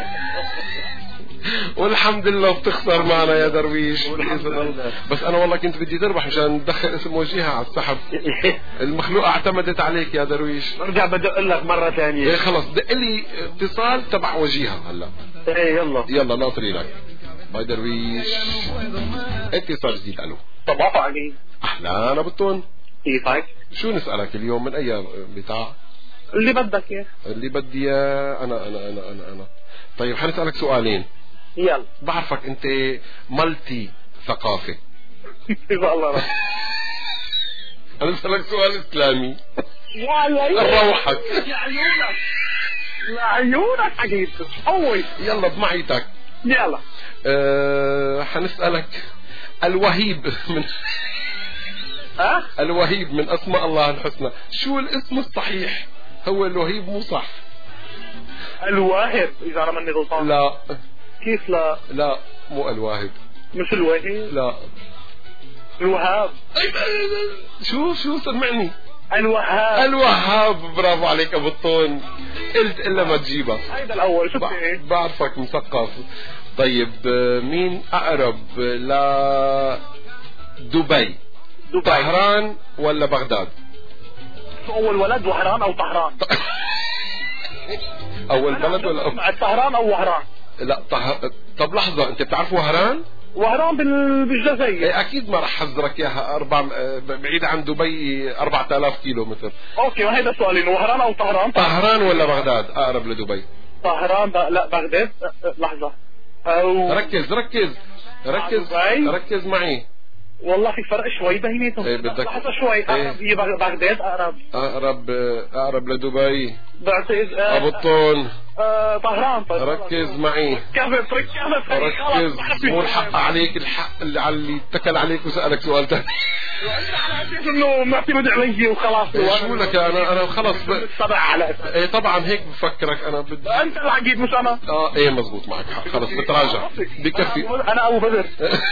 S6: والحمد لله بتخسر معنا يا درويش. بس انا والله كنت بدي تربح مشان ندخل اسم وجيهة على السحب. المخلوقة اعتمدت عليك يا درويش.
S4: برجع بدق لك مرة ثانية.
S6: ايه خلص دق لي اتصال تبع وجيهة هلا.
S4: ايه
S6: يلا ناطري لك. باي درويش. اتصال جديد. الو.
S4: صباح عليك.
S6: اهلا ابو التون.
S4: كيفك؟
S6: شو نسألك اليوم من اي بتاع؟
S4: اللي بدك اياه.
S6: اللي بدي اياه انا. طيب حنسألك سؤالين.
S4: يلا.
S6: بعرفك انت ملتي ثقافة.
S4: والله
S6: انا بسألك سؤال اسلامي.
S4: يا
S6: روحك.
S4: يا عيونك حقيقي. قوي.
S6: يلا بمعيتك.
S4: يلا.
S6: حنسألك الوهيب من الوهيب من اسماء الله الحسنى، شو الاسم الصحيح؟ هو الوهيب مو صح.
S4: الواهب اذا انا ماني غلطان.
S6: لا.
S4: كيف لا؟
S6: لا مو الواهب.
S4: مش الواهب؟
S6: لا.
S4: الوهاب.
S6: شو سمعني.
S4: الوهاب.
S6: برافو عليك ابو الطون. قلت الا ما تجيبها.
S4: هيدا الاول. شو
S6: بعرفك مثقف. طيب مين اقرب دبي؟ طهران ولا بغداد؟
S4: اول ولد وهران او طهران؟
S6: اول بلد ولا
S4: طهران او وهران؟
S6: لا طب لحظة، انت بتعرف وهران
S4: بالجزائر.
S6: اكيد ما رح حذرك اياها. بعيد عن دبي 4000 كيلو متر.
S4: اوكي وهيدا سؤالين، وهران او طهران؟
S6: طهران ولا بغداد اقرب لدبي؟
S4: طهران. لا بغداد. لحظة.
S6: ركز معي.
S19: والله في فرق شوي بيناتهم. لحظة شوي. أقرب هي بغداد
S6: أقرب لدبي.
S19: بعتقد
S6: أبو الطون.
S19: طهران.
S6: ركز معي. ركز. مو الحق عليك، الحق اللي على اللي اتكل عليك وسألك سؤال ثاني.
S19: انه معتمد علي وخلاص.
S6: شو لك انا خلص
S19: طبعا على
S6: ايه طبعا هيك بفكرك انا
S19: انت العقيد مش انا.
S6: ايه مزبوط معك حق. خلص بتراجع بكفي.
S19: انا ابو بدر.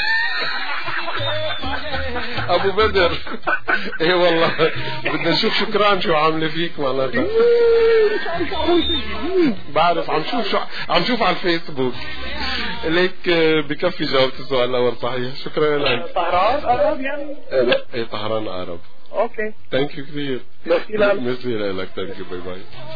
S6: ابو بدر. ايه والله بدنا نشوف شكران شو عامله فيك معناتها. بعرف عم شوف على الفيسبوك. ليك بكفي جاوبت السؤال الاول صحيح. شكرا لك.
S19: طهران عرب يعني؟
S6: ايه طهران عرب.
S19: اوكي
S6: ثانك يو كثير. ميرسي لك. ثانك يو. باي باي.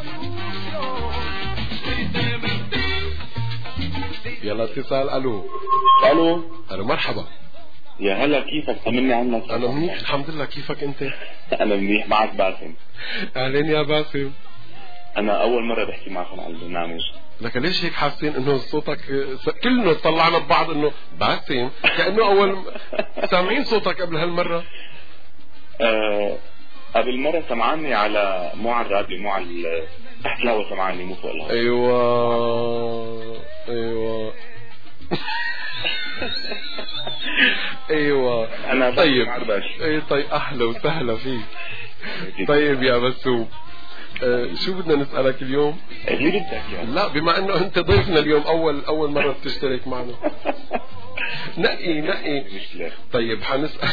S6: يلا اتصال. الو مرحبا.
S2: يا هلا كيفك؟ طمني عنك.
S6: انا منيح الحمد لله. كيفك انت؟
S2: انا منيح. معك باسم.
S6: اهلين يا باسم.
S2: انا اول مرة بحكي معكم على البرنامج.
S6: لكن ليش هيك حاسين انه صوتك كلنا طلعنا ببعض انه باسم كأنه اول سامعين صوتك قبل هالمرة؟
S2: قبل مرة سمعاني على مو على الراديو، مو على تحت الهوا سمعاني، مو فوق الهوا.
S6: ايوه ايوه.
S2: انا
S6: طيب طيب اهلا وسهلا فيك. طيب يا بسوم شو بدنا نسألك اليوم؟
S2: اللي بدك يعني.
S6: لا بما انه انت ضيفنا اليوم اول مرة بتشترك معنا. نقي. طيب حنسألك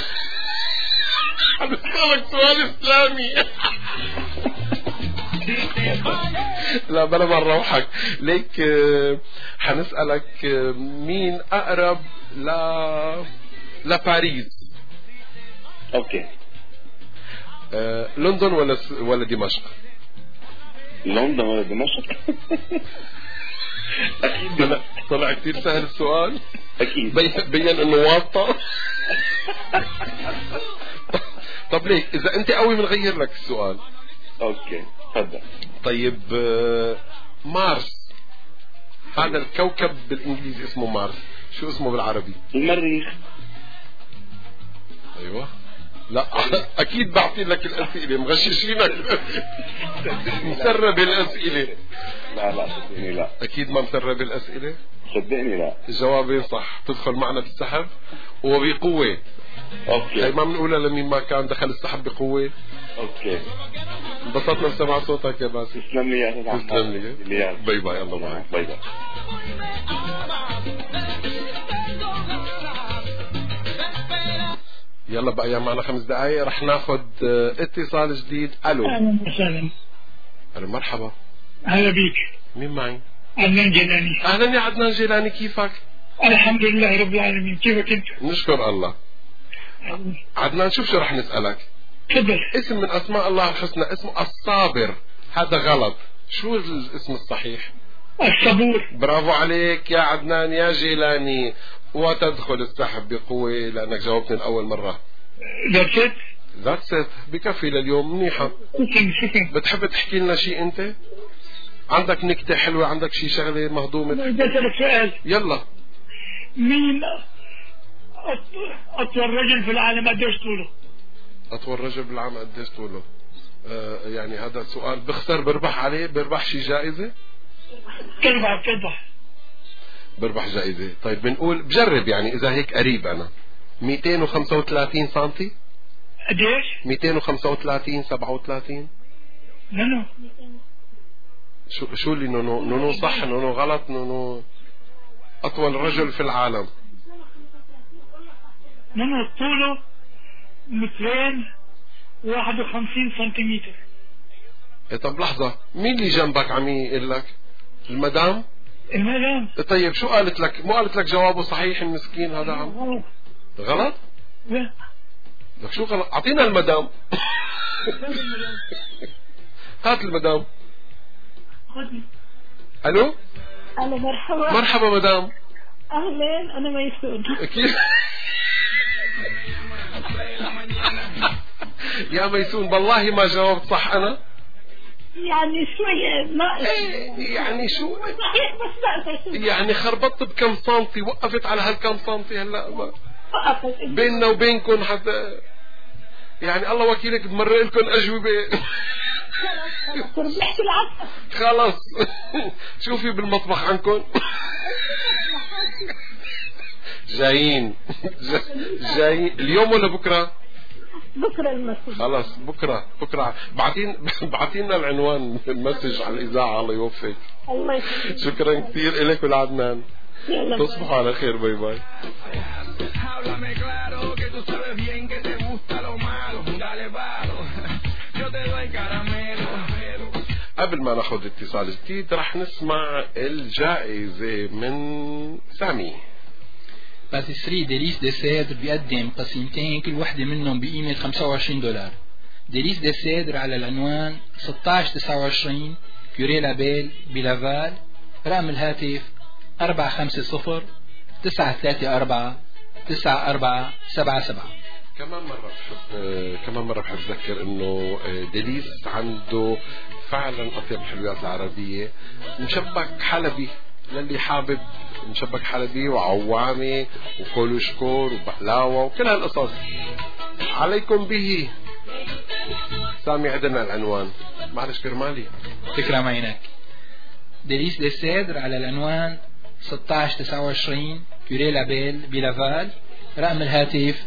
S6: سؤال اسلامي. لا بلا ما نروحك. ليك حنسألك مين اقرب لباريس؟
S2: اوكي.
S6: لندن ولا دمشق؟
S2: لندن ولا دمشق؟
S6: اكيد. طلع كتير سهل السؤال.
S2: اكيد.
S6: بين انه واسطة. طب ليك اذا انت قوي بنغير لك السؤال.
S2: اوكي تفضل.
S6: طيب مارس هذا الكوكب بالانجليزي اسمه مارس، شو اسمه بالعربي؟
S2: المريخ.
S6: ايوه. لا اكيد بعطي لك الاسئله مغششينك. مسرب الاسئله.
S2: لا صدقني لا.
S6: اكيد ما مسرب الاسئله.
S2: صدقني لا.
S6: الجوابين صح. تدخل معنا بالسحب وبقوه.
S2: اوكي.
S6: هي ما بنقولها لمين ما كان دخل السحب بقوه.
S2: اوكي.
S6: انبسطنا بسمع صوتك يا باسم.
S2: تسلم لي يا استاذ.
S6: تسلم لي. باي باي. الله معك.
S2: باي باي.
S6: يلا بقى يا معنا 5 دقايق رح ناخذ اتصال جديد. الو.
S20: اهلا وسهلا.
S6: الو مرحبا.
S20: هلا بيك.
S6: مين معي؟
S20: عدنان جيلاني.
S6: اهلا يا عدنان جيلاني. كيفك؟
S20: الحمد لله رب العالمين. كيفك انت؟
S6: نشكر الله. عدنان شو رح نسألك؟
S20: تفضل.
S6: اسم من اسماء الله الحسنى اسمه الصابر، هذا غلط. شو الاسم الصحيح؟
S20: الصبور.
S6: برافو عليك يا عدنان يا جيلاني. وتدخل السحب بقوة لأنك جاوبتني لأول مرة. That's it. بكفي لليوم. منيحة. بتحب تحكي لنا شيء أنت؟ عندك نكتة حلوة؟ عندك شيء شغلة مهضومة؟
S20: بدي أسألك سؤال.
S6: يلا.
S20: مين أطول رجل في العالم قديش طوله؟
S6: أطول رجل بالعالم قديش طوله؟ يعني هذا سؤال بخسر بربح عليه؟ بربح شي جائزة؟ بربح جائزة. طيب بنقول بجرب يعني إذا هيك قريب أنا 235 سنتي.
S20: قديش؟
S6: 235 37.
S20: نونو.
S6: شو اللي نونو صح نونو غلط؟ نونو أطول رجل في العالم.
S20: نونو طوله 251 سنتيمتر.
S6: طب لحظة، مين اللي جنبك عم يقول لك؟ المدام؟
S20: المدام.
S6: طيب شو قالت لك؟ مو قالت لك جوابه صحيح المسكين هذا عم غلط؟
S20: لا.
S6: لك شو غلط؟ أعطينا المدام. هات المدام.
S20: خذني.
S6: ألو؟
S20: ألو مرحبا.
S6: مرحبا مدام.
S20: أهلين أنا ميسون.
S6: كيف؟ يا ميسون والله ما جاوبت صح أنا.
S20: يعني شوية ناقص.
S6: يعني شو؟
S20: صحيح بس ناقص.
S6: يعني خربطت بكم سنتي، وقفت على هالكم سنتي هلا. بيننا وبينكم حتى يعني الله وكيلك بمرق لكم أجوبة. خلاص شوفي بالمطبخ عنكم جايين اليوم ولا بكرة؟
S20: بكرة المسج.
S6: خلاص بكرة بعتينا العنوان المسج على الإذاعة. الله يوفقك.
S20: الله يسلمك.
S6: شكرا كثير إلك ولعدنان. تصبحوا على خير. باي باي. قبل ما ناخذ اتصال جديد رح نسمع الجائزة من سامي.
S15: باتيسري ديليس دي سيدر بيقدم قسيمتين كل وحدة منهم بقيمة $25. ديليس دي سيدر على العنوان 1629 كوري لابيل بلافال. رقم الهاتف 450-934-9477.
S6: كمان مرة بحب أذكر إنه ديليس عنده فعلا أطيب الحلويات العربية. مشبك حلبي للي حابب، مشبك حلبي وعوامي وكولوشكور وبقلاوة وكل هالقصص. عليكم به. سامي عدنا العنوان. معلش كرمالي.
S15: تكرم عينك. ديليس دي سيدر على العنوان 1629 كوري لابيل بلافال. رقم الهاتف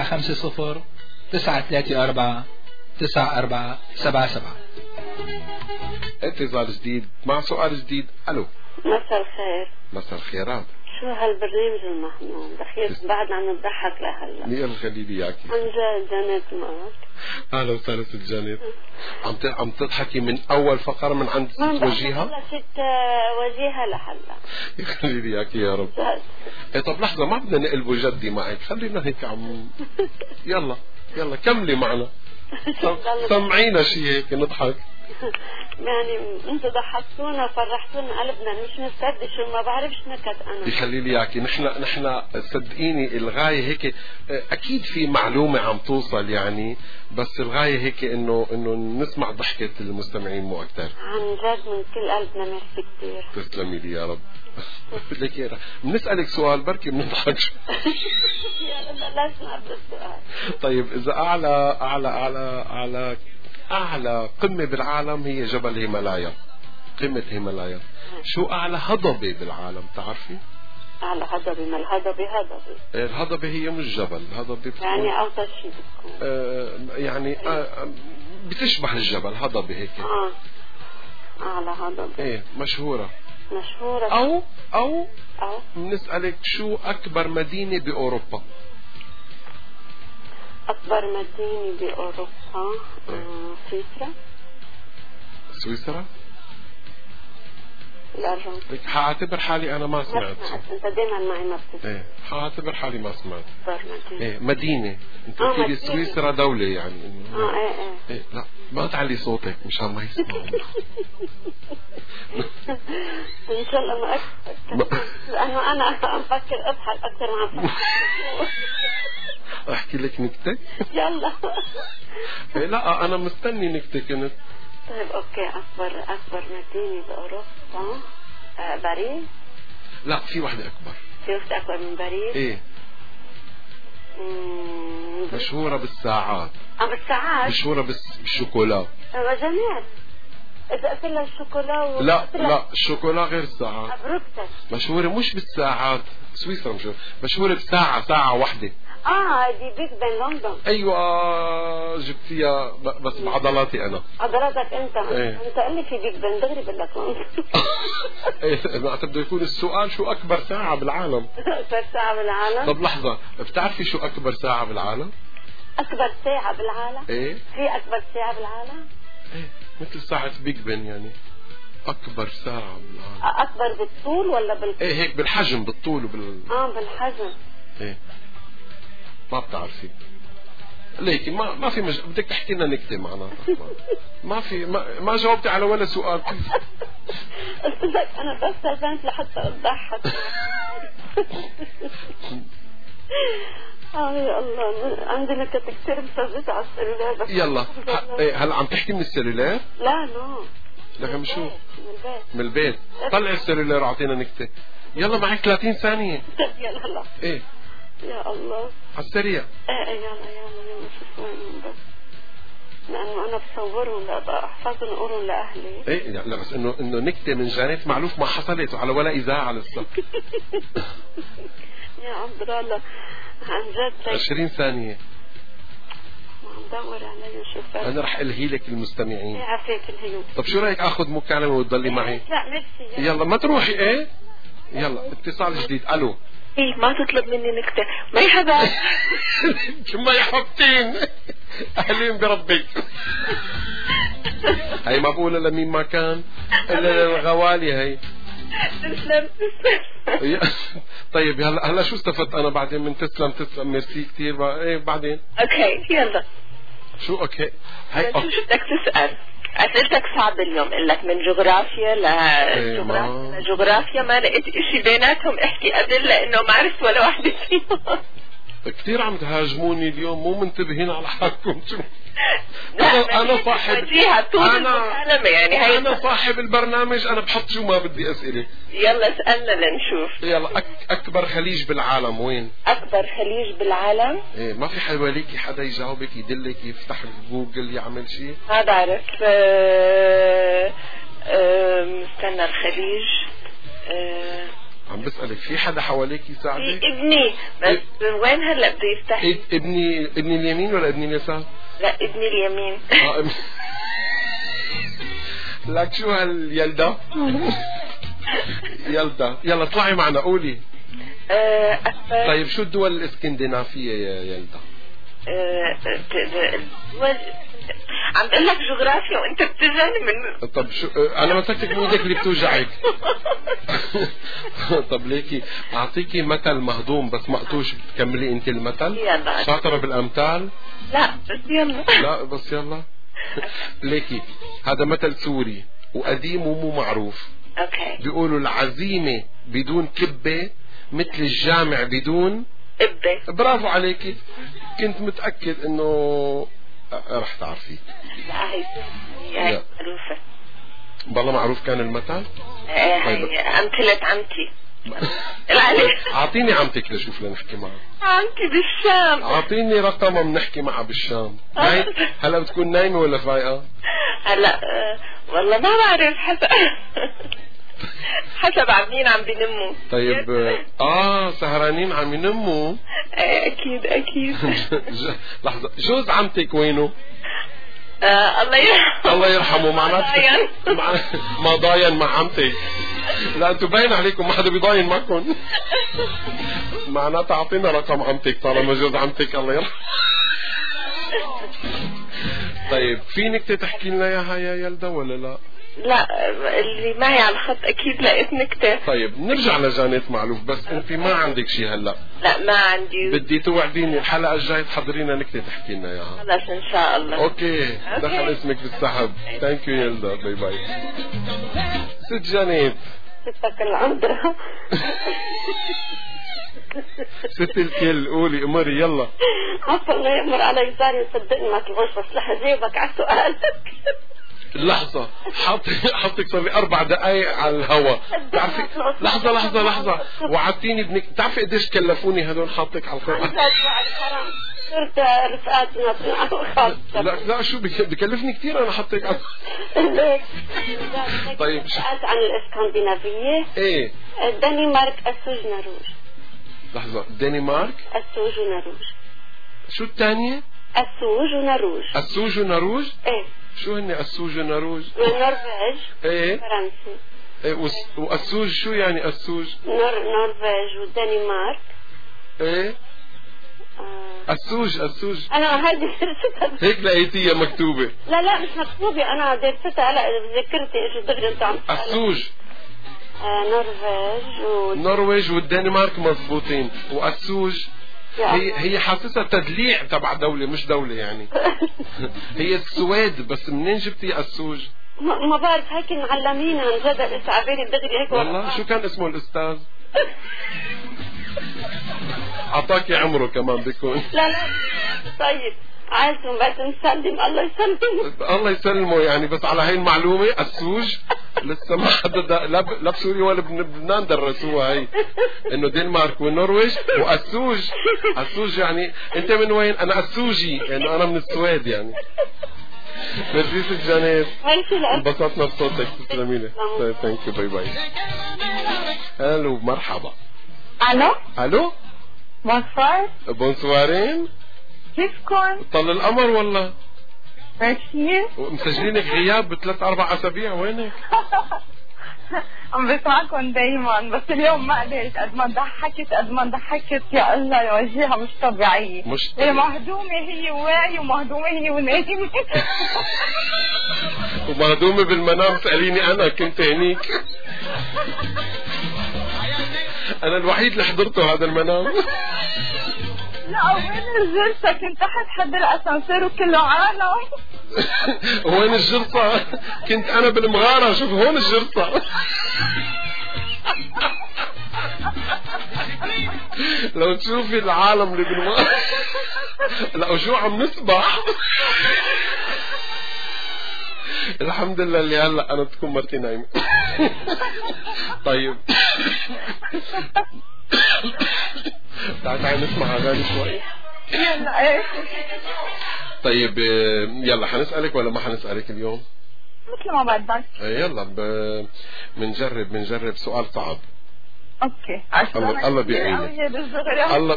S15: 450-934-9477.
S6: اتصال جديد مع سؤال جديد. الو.
S1: مساء الخير.
S6: مساء الخيرات.
S1: شو هالبرنامج المحمود دخيل بعدنا عم نضحك لهلا.
S6: مين الخليلي ياكي؟
S1: عن جد جانيت معك.
S6: اهلا وسهلا ست جانيت. عم تضحكي من اول فقره من عند ست وجيهه؟
S1: هلا ست وجيهه لهلا.
S6: يا خليلي ياكي يا رب. إيه طب لحظه ما بدنا نقلبوا جدي معك، خلينا هيك يلا كملي معنا. سمعينا شيء هيك نضحك.
S1: يعني انتوا ضحكتونا فرحتونا قلبنا مش مصدق شو ما بعرفش نكت انا.
S6: يخلي لي اياكي نحن صدقيني الغايه هيك اكيد في معلومه عم توصل يعني، بس الغايه هيك انه نسمع ضحكه المستمعين مو اكثر.
S1: عن جد من كل قلبنا ميرسي كثير.
S6: تسلمي لي يا رب. لك بنسألك سؤال بركي بنضحك.
S1: يا رب لا اسمع بالسؤال.
S6: طيب اذا أعلى قمة بالعالم هي جبل هيمالايا، قمة هيمالايا. شو أعلى هضبة بالعالم تعرفي؟
S1: أعلى هضبة. ما الهضبة
S6: الهضبة هي مش جبل. الهضبة
S1: يعني أوطى شيء بتكون
S6: يعني بتشبه الجبل. هضبة هيك.
S1: أعلى هضبة.
S6: إيه مشهورة. أو بنسألك شو أكبر مدينة بأوروبا؟
S1: أكبر مدينة بأوروبا
S6: سويسرا؟
S1: الأرجنتين.
S6: حاعتبر حالي أنا ما سمعت.
S1: أنت دايما معي ما بتسمع.
S6: إيه حاعتبر حالي ما سمعت. إيه مدينة. أنت قلتي سويسرا دولة يعني. إيه لا ما تعلي صوتك مشان ما يسمعوا.
S1: إن شاء الله ما أكثر لأنه أنا أفكر أضحك أكثر ما
S6: أحكي لك نكتة؟
S1: يلا.
S6: لا أنا مستني نكتة كنت.
S1: طيب أوكي. أكبر مدينة بأوروبا باريس.
S6: لا في واحدة أكبر.
S1: في واحدة أكبر من باريس.
S6: إيه مشهورة بالساعات.
S1: بالساعات.
S6: مشهورة بالشوكولا.
S1: جميل. إذا قلت لها الشوكولا
S6: لا الشوكولا غير الساعات.
S1: بروكسل.
S6: مشهورة مش بالساعات. سويسرا مشهورة بساعة واحدة.
S1: دي بيج بن لندن.
S6: ايوه جبتيها بس بعضلاتي انا.
S1: عضلاتك انت.
S6: ايه.
S1: انت قال لي في بيج بن دغري بقول لك
S6: ايه ما بده يكون السؤال شو اكبر ساعة بالعالم.
S1: اكبر ساعة بالعالم.
S6: طب لحظة بتعرفي شو اكبر ساعة بالعالم؟
S1: اكبر ساعة بالعالم.
S6: ايه
S1: في اكبر ساعة بالعالم.
S6: ايه مثل ساعة بيج بن يعني. اكبر ساعة بالعالم.
S1: اكبر بالطول ولا
S6: ايه هيك بالحجم بالطول
S1: بالحجم.
S6: ايه ما بتعرفي ليكي ما في بدك تحكي لنا نكتة معناتها. ما في ما جاوبتي على ولا سؤال.
S1: قلت لك انا بس استاذنت لحتى اضحك. يا الله عندي نكت كثير مسجلة على السلولار بس.
S6: يلا هلا عم تحكي من السلولار؟
S1: لا نو
S6: لكن شو من البيت. طلع السلولار واعطينا نكتة. يلا معك 30 ثانية.
S1: يلا هلا.
S6: ايه
S1: يا الله
S6: على السريع.
S1: يلا شوف وينهم بس، لأنه أنا بصورهم لأحفظهم أقولهم لأهلي.
S6: إيه لا بس إنه نكتة من جانات معلوف ما حصلت وعلى ولا إذاعة لسه.
S1: يا عبد الله عن جد
S6: 20 ثانية.
S1: عم دور علي شوف.
S6: أنا رح ألهي لك المستمعين.
S1: إيه عافيك الهيوم.
S6: طب شو رأيك آخذ مكالمة وتضلي معي؟
S1: لا ميرسي.
S6: يلا ما تروحي. إيه يلا اتصال جديد. ألو.
S21: إيه ما تطلب مني نكتة. مرحبا.
S6: ثم يا حبتين أهلين بربك. هي ما بقولها لمين ما كان إلا للغوالي هي.
S21: تسلم.
S6: طيب هلا شو استفدت أنا بعدين من تسلم ميرسي كتير. إيه بعدين.
S21: أوكي يلا.
S6: شو أوكي؟ هي
S21: شو بدك تسأل؟ أسئلتك صعبة اليوم، قل لك من جغرافيا لجغرافيا ما لقيت إشي بيناتهم احكي قبل لأنه ما عرفت ولا واحدة فيهم.
S6: كثير عم تهاجموني اليوم، مو منتبهين على حالكم.
S21: أنا صاحب يعني
S6: أنا صاحب البرنامج، أنا بحط شو ما بدي أسئلة.
S21: يلا اسألنا لنشوف.
S6: يلا أكبر خليج بالعالم وين؟
S21: أكبر خليج بالعالم؟
S6: إيه ما في حواليكي حدا يجاوبك يدلك يفتح جوجل يعمل شيء؟
S21: ما بعرف. استنى الخليج.
S6: عم بسألك في حدا حواليك يساعدك؟
S21: ابني بس وين هلا بده يفتح؟
S6: ابني اليمين ولا ابني اليسار؟
S21: لا ابني اليمين.
S6: لك شو هاليلدا؟ يلا اطلعي معنا قولي. طيب شو الدول الاسكندنافية يا يلدا؟
S21: عم بقول لك جغرافيا وانت بتزعل من.
S6: طب شو انا مسكتك من ايدك اللي بتوجعك. طب ليكي اعطيكي مثل مهضوم بس مقطوش، بتكملي انت المثل.
S21: يلا.
S6: شاطرة بالامثال؟
S21: لا بس يلا.
S6: لا بس يلا. ليكي هذا مثل سوري وقديم ومو معروف.
S21: اوكي.
S6: بيقولوا العزيمة بدون كبة مثل الجامع بدون
S21: قبة.
S6: برافو عليكي، كنت متأكد انه رح تعرفيه.
S21: لا هي معروفة
S6: والله. معروف كان المثل.
S21: هي أمثلة عمتي.
S6: أعطيني عمتك لشوف لنحكي معها.
S21: عمتي بالشام.
S6: أعطيني رقم بنحكي معها بالشام. هلا بتكون نايمة ولا فايقة؟
S21: هلا والله ما بعرف، حسب عم بينموا.
S6: طيب سهرانين عم ينموا.
S21: اكيد
S6: لحظة، جوز عمتك وينه؟
S21: الله
S6: يرحمه. معناته ما ضاين مع عمتك. لا انتوا باين عليكم ما حدا بيضاين معكم. معناته اعطينا رقم عمتك طالما جوز عمتك الله يرحمه. طيب في نكتة تحكي لنا اياها يا يلدا ولا لا؟
S21: لا اللي معي على الخط اكيد لقيت نكتة.
S6: طيب نرجع لجانات معلوف، بس انت ما عندك شيء هلا؟
S21: لا ما عندي.
S6: بدي توعديني الحلقة الجاية تحضرينا نكتة تحكي لنا اياها.
S21: خلاص ان شاء الله.
S6: اوكي. دخل اسمك بالسحب. ثانك يو يلدا. باي باي. ست جانات.
S1: ستك العمدرة.
S6: ست الكل قولي امري يلا.
S1: عفوا الله يأمر على يساري وصدقني ما تلغوش، بس لح جيبك على سؤالك.
S6: لحظة حطك صار لي 4 دقايق على الهواء. تعرفي لحظة وعدتيني بتعرفي قديش كلفوني هدول حاطك على القرآن؟
S1: صرت رفقاتنا.
S6: لا شو بكلفني كثير انا حطك على. طيب
S1: سألت عن الاسكندنافية.
S6: ايه
S1: الدنمارك السوج نروج.
S6: لحظة، الدنمارك
S1: السوج ونروج.
S6: شو الثانية؟
S1: السوج ونروج. ايه
S6: شو هن السوج ونروج؟
S1: النرويج.
S6: ايه
S1: فرنسي.
S6: ايه والسوج شو يعني السوج؟
S1: نرويج والدنمارك.
S6: ايه السوج
S1: انا هذه درستها
S6: هيك لقيتيها مكتوبة.
S1: لا مش مكتوبة، انا درستها هلا ذكرتي ايش دغري انت عم
S6: السوج.
S1: نرويج
S6: والدنمارك مضبوطين، والسوج هي حاسسها تدليع تبع دولة مش دولة يعني. هي السويد، بس منين جبتي السوج؟
S1: ما بعرف، هيك معلمين عن جد عبالي دغري هيك.
S6: والله شو كان اسمه الأستاذ؟ عطاكي عمره كمان بيكون.
S1: لا طيب عايزهم بس نسلم. الله يسلمه
S6: يعني، بس على هاي المعلومة السوج لسه ما حدا لا بسوريا ولا بلبنان درسوها هي، انه دنمارك والنرويج واسوج. اسوج يعني انت من وين؟ انا اسوجي، يعني انا من السويد يعني. ميرسي ست جانيت، انبسطنا بصوتك، تسلمي لي. ثانك يو، باي باي. الو مرحبا.
S21: الو
S6: الو
S21: بونسوار.
S6: بونسوارين،
S21: كيفكم؟
S6: طل القمر والله.
S21: ميرسي.
S6: مسجلينك غياب ب3-4 أسابيع، وينك؟
S21: عم بسمعكم دايما، بس اليوم ما قدرت. قد ما ضحكت يا الله يا وجهها مش طبيعية. مهضومة هي وواعية، ومهضومة هي ونايمة.
S6: ومهضومة بالمنام. سأليني أنا كنت هنيك. أنا الوحيد اللي حضرته هذا المنام.
S21: لا وين الجلسة؟ كنت تحت حد الأسانسير وكله عالم.
S6: وين الجرصة؟ كنت أنا بالمغارة. شوف هون الجرصة. لو تشوفي العالم اللي بالمغارة. لا وشو عم نسبح. الحمد لله اللي هلا أنا تكون مرتي نايمة. طيب تعالي نسمع أغاني شوي.
S21: يلا ايه.
S6: طيب يلا حنسألك ولا ما حنسألك اليوم؟
S21: مثل ما بدك.
S6: يلا بنجرب سؤال صعب.
S21: اوكي.
S6: الله بيعينك. الله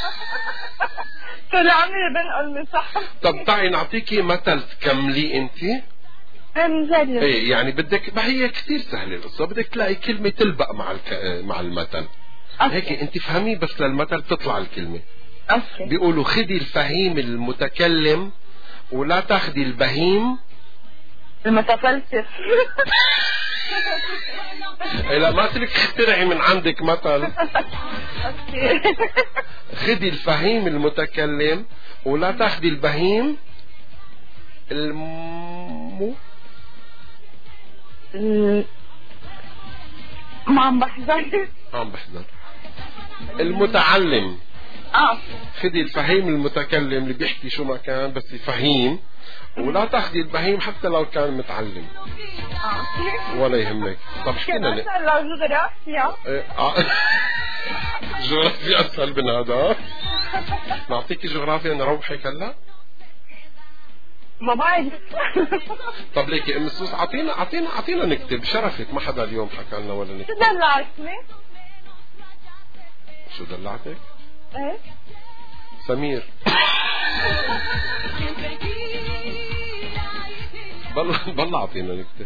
S21: طول عمري بنقل مسح.
S6: طب تعي نعطيكي مثل تكملي انت.
S21: نجرب.
S6: ايه يعني بدك، ما هي كثير سهله القصه، بدك تلاقي كلمه تلبق مع المثل. هيك انت فهمي بس للمثل تطلع الكلمه.
S21: اوكي.
S6: بيقولوا خدي الفهيم المتكلم ولا تاخدي البهيم
S21: المتفلسف.
S6: لا ما تلك اخترعي من عندك مثل. خدي الفهيم المتكلم ولا تاخدي البهيم
S21: ما عم بحضر.
S6: المتعلم. خدي الفهيم المتكلم اللي بيحكي شو ما كان بس فهيم، ولا تاخدي البهيم حتى لو كان متعلم. ولا يهمك. طب حكينا
S21: جغرافيا.
S6: جغرافيا اسهل من هذا. نعطيكي جغرافيا نروحك هلا.
S21: ما بعرف.
S6: طب ليكي ام سوس اعطينا نكتب شرفك. ما حدا اليوم حكى لنا ولا نكتب.
S21: شو دلعتني؟
S6: شو دلعتك؟
S21: ايه
S6: سمير. بالله اعطينا نكتب.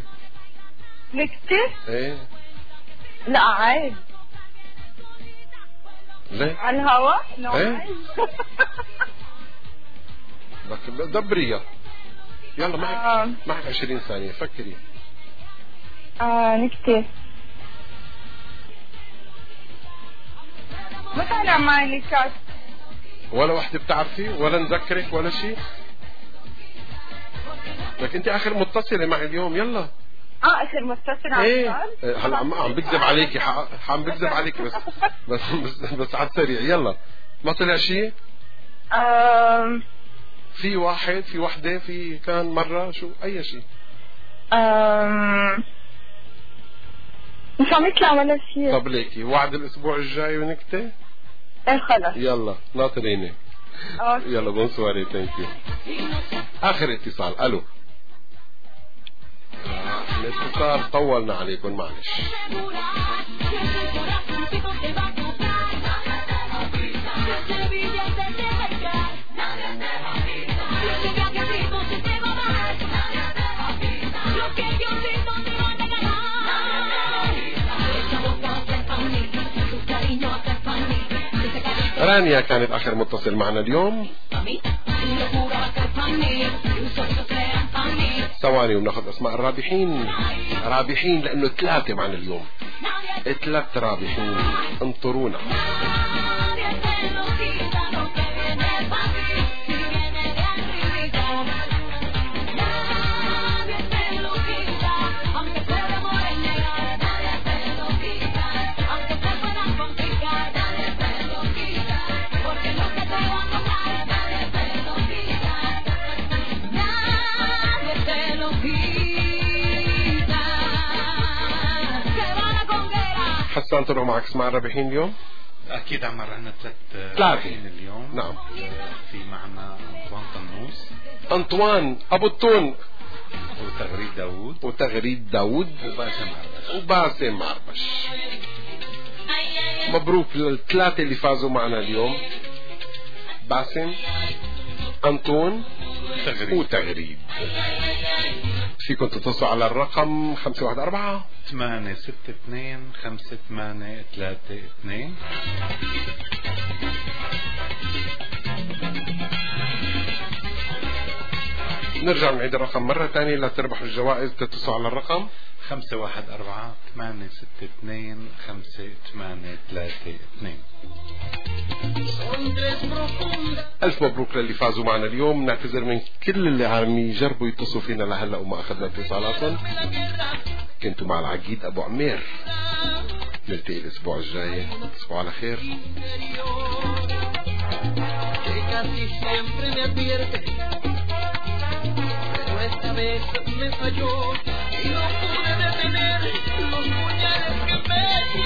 S6: ايه
S21: لا عيب.
S6: ليه؟
S21: على الهواء؟
S6: ايه لك دبريها. يلا معك 20 ثانية فكري.
S21: نكتة. ما طالع معي نكات.
S6: ولا وحدة بتعرفي ولا نذكرك ولا شيء. لك انت اخر متصلة معي اليوم. يلا
S21: اخر متصلة.
S6: ايه هلا عم بكذب عليكي. عم بكذب عليكي بس على السريع. يلا ما طلع شيء. في واحد، في وحدة، في كان مرة، شو أي شيء.
S21: مش عم يطلع ولا شيء.
S6: طب ليكي وعد الأسبوع الجاي ونكتة.
S21: ايه خلص.
S6: يلا ناطريني. يلا بونسواري. ثانك يو. آخر اتصال. ألو. الاتصال طولنا عليكم معلش. رانيا كانت آخر متصل معنا اليوم. ثواني وناخذ أسماء الرابحين. رابحين لأنه 3 معنا اليوم. 3 رابحين. انطرونا. أنطون ومعك اسمع الرابحين اليوم؟
S14: أكيد عمر عنا ثلاث
S6: رابحين
S14: اليوم.
S6: نعم.
S14: في معنا أنطوان طنوس،
S6: أنطوان أبو التون،
S14: وتغريد داود
S6: وباسم عربش. مبروك للثلاثة اللي فازوا معنا اليوم، باسم، أنطون وتغريد. فيكم تتصلوا على الرقم
S14: 514-862-5832.
S6: نرجع نعيد الرقم مرة تانية لتربحوا الجوائز. تتصلوا على الرقم
S14: 514-862-5832.
S6: ألف مبروك للي فازوا معنا اليوم. نعتذر من كل اللي عم يجربوا يتصلوا فينا لهلا وما أخذنا اتصالاتهم. كنتوا مع العقيد أبو عمير. نلتقي الأسبوع الجاي. تصبحوا على خير.
S7: Esta vez me falló y no pude detener los puñales que me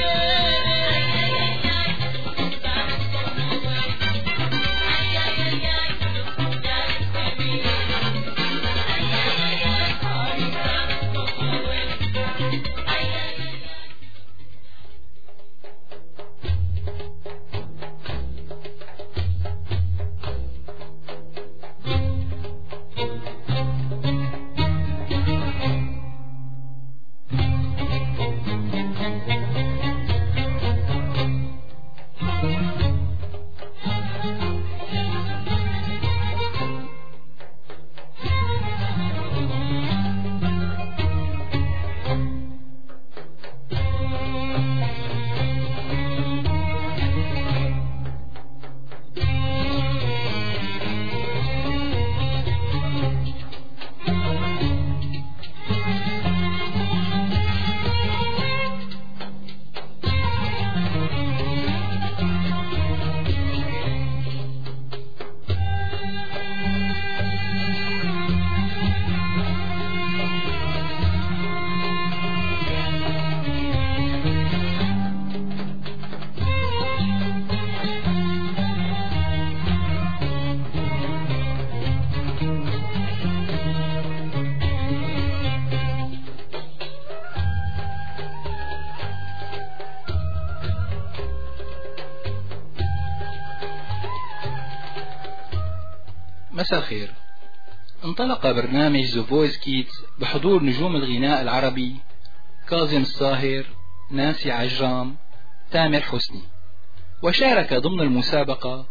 S15: مساء الخير. انطلق برنامج The Voice Kids بحضور نجوم الغناء العربي كاظم الصاهر، نانسي عجرام، تامر حسني، وشارك ضمن المسابقة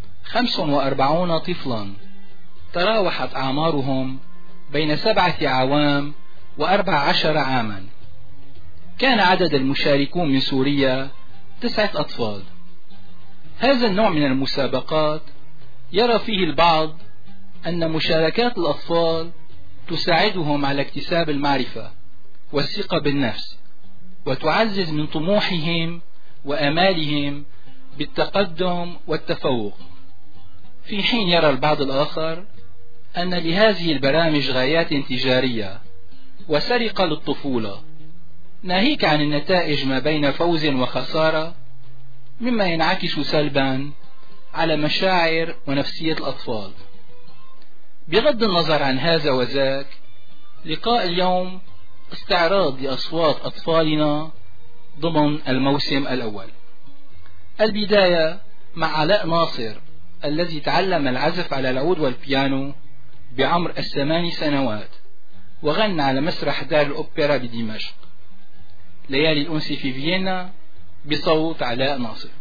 S15: 45 طفلا تراوحت أعمارهم بين 7 أعوام و14 عاما. كان عدد المشاركون من سوريا 9 أطفال. هذا النوع من المسابقات يرى فيه البعض أن مشاركات الأطفال تساعدهم على اكتساب المعرفة والثقة بالنفس، وتعزز من طموحهم وأمالهم بالتقدم والتفوق، في حين يرى البعض الآخر أن لهذه البرامج غايات تجارية وسرقة للطفولة، ناهيك عن النتائج ما بين فوز وخسارة، مما ينعكس سلبا على مشاعر ونفسية الأطفال. بغض النظر عن هذا وذاك، لقاء اليوم استعراض لأصوات أطفالنا ضمن الموسم الأول. البداية مع علاء ناصر الذي تعلم العزف على العود والبيانو بعمر 8 سنوات، وغنى على مسرح دار الأوبرا بدمشق. ليالي الأنس في فيينا بصوت علاء ناصر.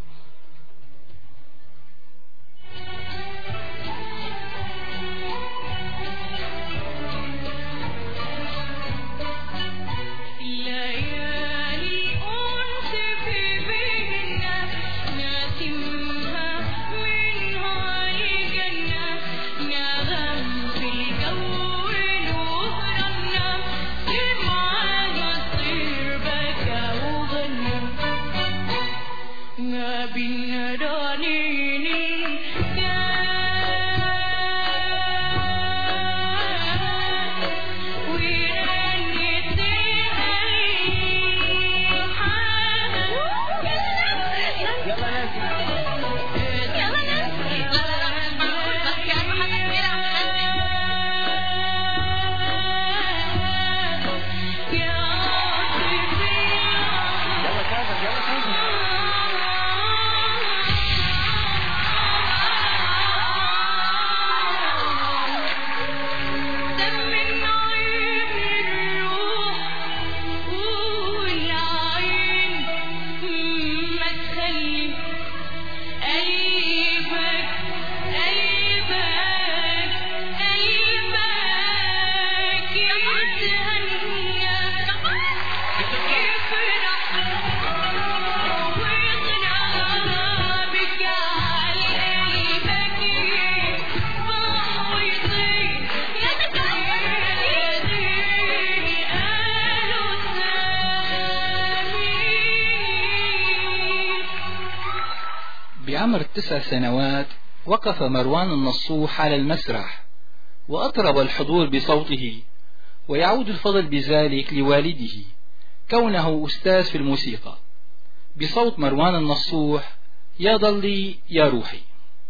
S7: No.
S15: بعمر 9 سنوات وقف مروان النصوح على المسرح وأطرب الحضور بصوته، ويعود الفضل بذلك لوالده كونه أستاذ في الموسيقى. بصوت مروان النصوح: يا ضلي يا روحي.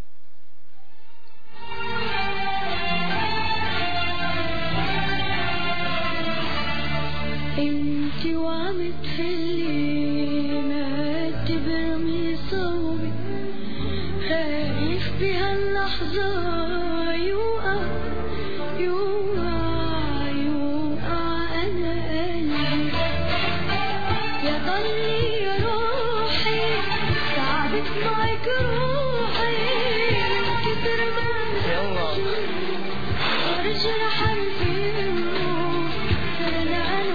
S7: انت وعم تحلي ما تبرمي صوبي، خايف بهاللحظة يوقع أنا قلبي. يا ضلي يا روحي تعبت معك روحي من كتر ما ورجل حرفي صرنا أنا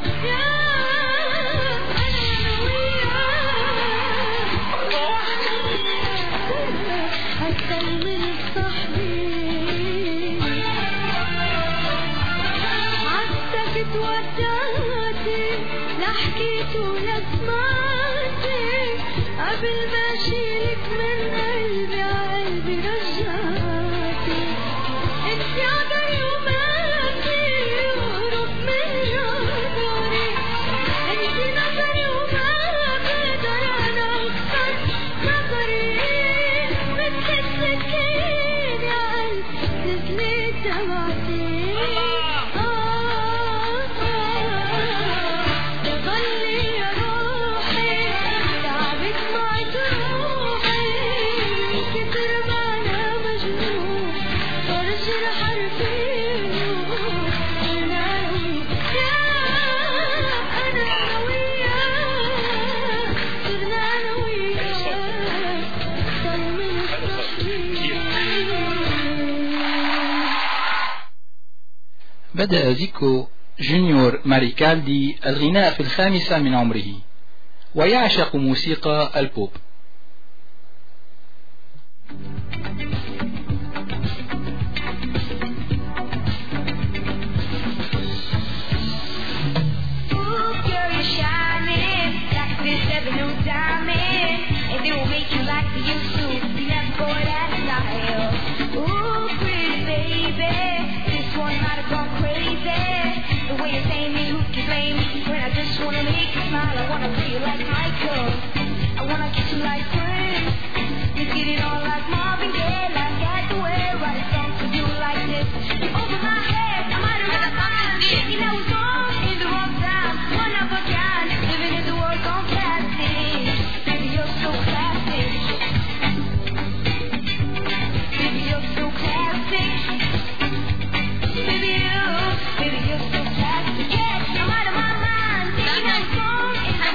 S7: حكيت ولا سمعتي قبل ما شيلك من قلبي عقلبي رجعتي. انت عذري وما في اهرب من نظري، انت نظري وما بقدر انا اكسر نظري. مثل السكين يا قلبي نزلت دمعتي.
S15: بدأ زيكو جونيور ماريكالدي الغناء في 5 من عمره، ويعشق موسيقى البوب.
S7: I wanna play you like Michael, I wanna kiss you like Prince, you get it all like Marvin Gaye, like Hathaway, write a song for you like this. You over my head, I might have read a fine. You know it's wrong in the wrong time, one of a kind, living in the world gone plastic. Baby, you're so classic. Baby, you're so classic. Baby, you're so classic. Yeah, I'm out of my mind, thinking I'm wrong.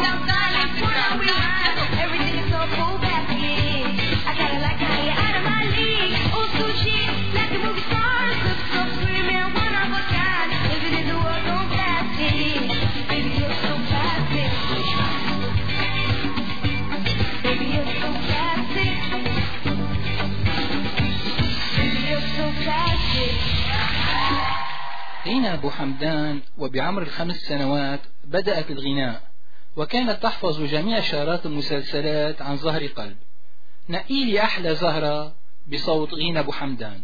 S7: Everything is so cool back here. I gotta like how you're out of my league. Old school shit, like the movie stars. Look so screaming, one of a kind. Living in the world on plastic. Baby, you're so plastic. Baby, you're so plastic. Baby, you're so plastic.
S15: غينا أبو حمدان وبعمر 5 سنوات بدأت الغناء، وكانت تحفظ جميع شارات المسلسلات عن ظهر قلب. نقيلي أحلى زهرة بصوت غينا أبو حمدان.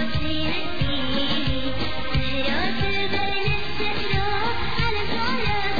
S7: على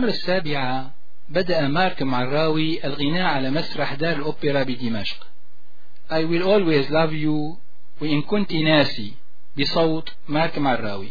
S15: العمر السابعة بدأ مارك معراوي الغناء على مسرح دار الأوبرا بدمشق. I will always love you وإن كنت ناسي بصوت مارك معراوي.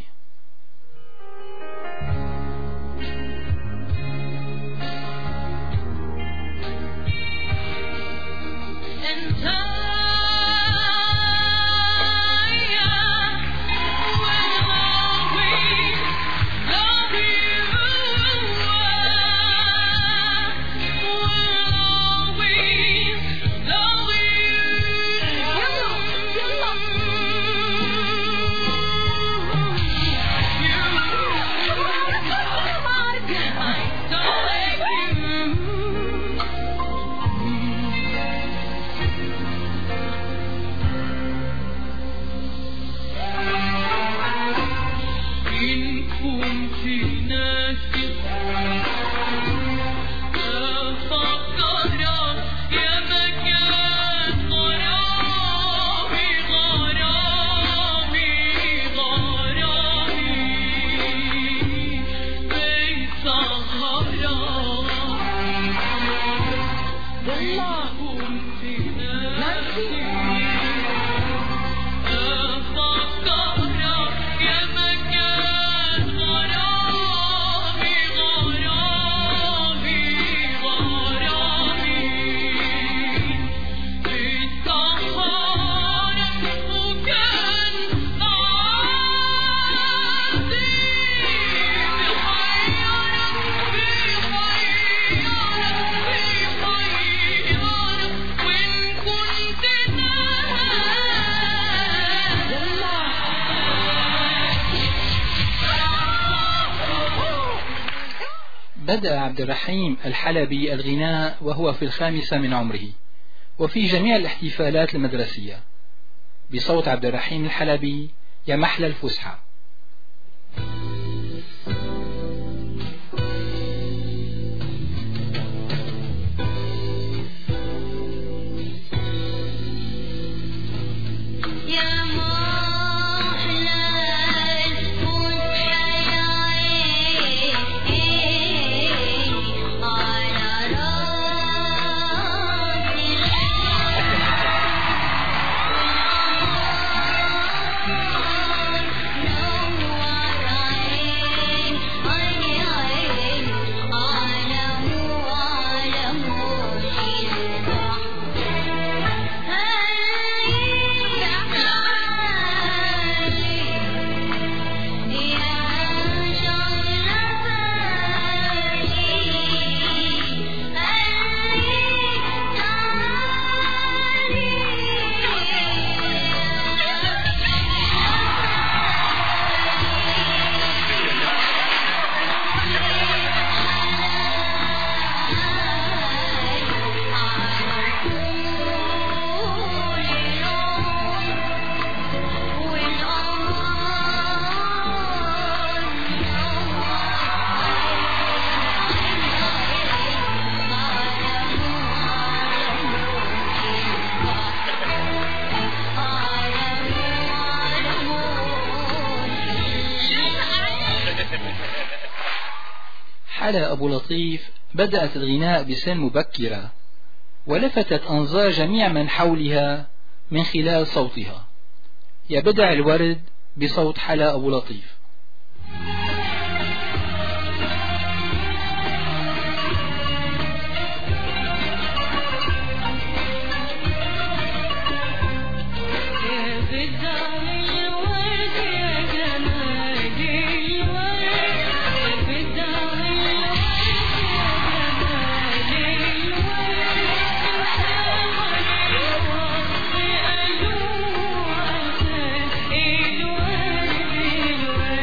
S15: بدأ عبد الرحيم الحلبي الغناء وهو في 5 من عمره وفي جميع الاحتفالات المدرسية بصوت عبد الرحيم الحلبي يا محلى الفسحة. حلا أبو لطيف بدأت الغناء بسن مبكرة ولفتت أنظار جميع من حولها من خلال صوتها. يا بدع الورد بصوت حلا أبو لطيف.
S7: الورد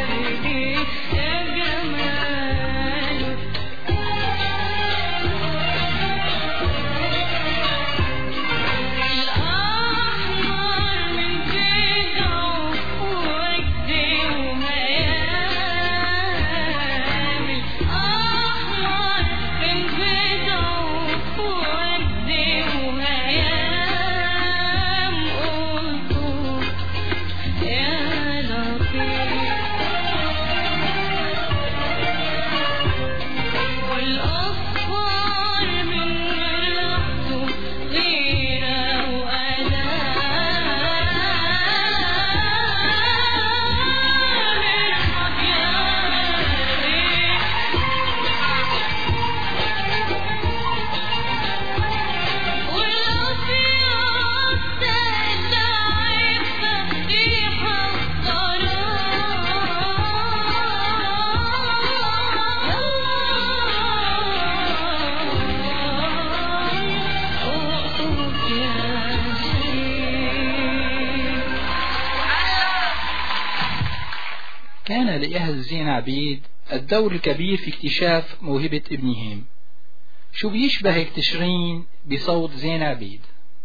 S15: كان لأهل زين عبيد الدور الكبير في اكتشاف موهبة ابنهم. شو بيشبه هيك تشرين بصوت زين عبيد؟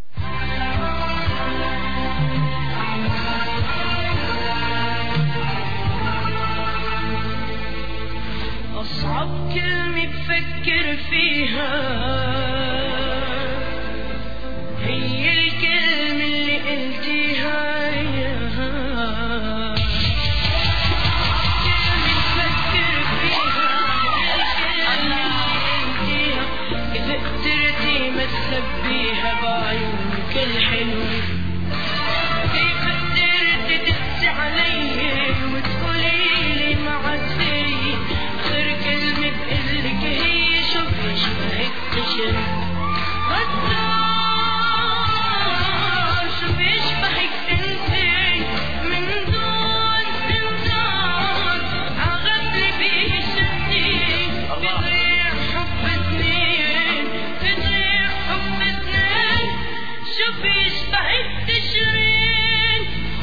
S7: أصعب كلمة بفكر فيها هي الكلمة اللي قلتيها. تخبيها بعيونك الحلوة، كيف قدرت تقسي علي وتقوليلي ما عاد فيي. آخر كلمة بقلك هي شوف شبهك تشري غدار، شوف يشبهك انتي من دون انذار. عغفلي بيه شدي بضيع حب سنين، بضيع حب سنين. شوف يشبهك تشرين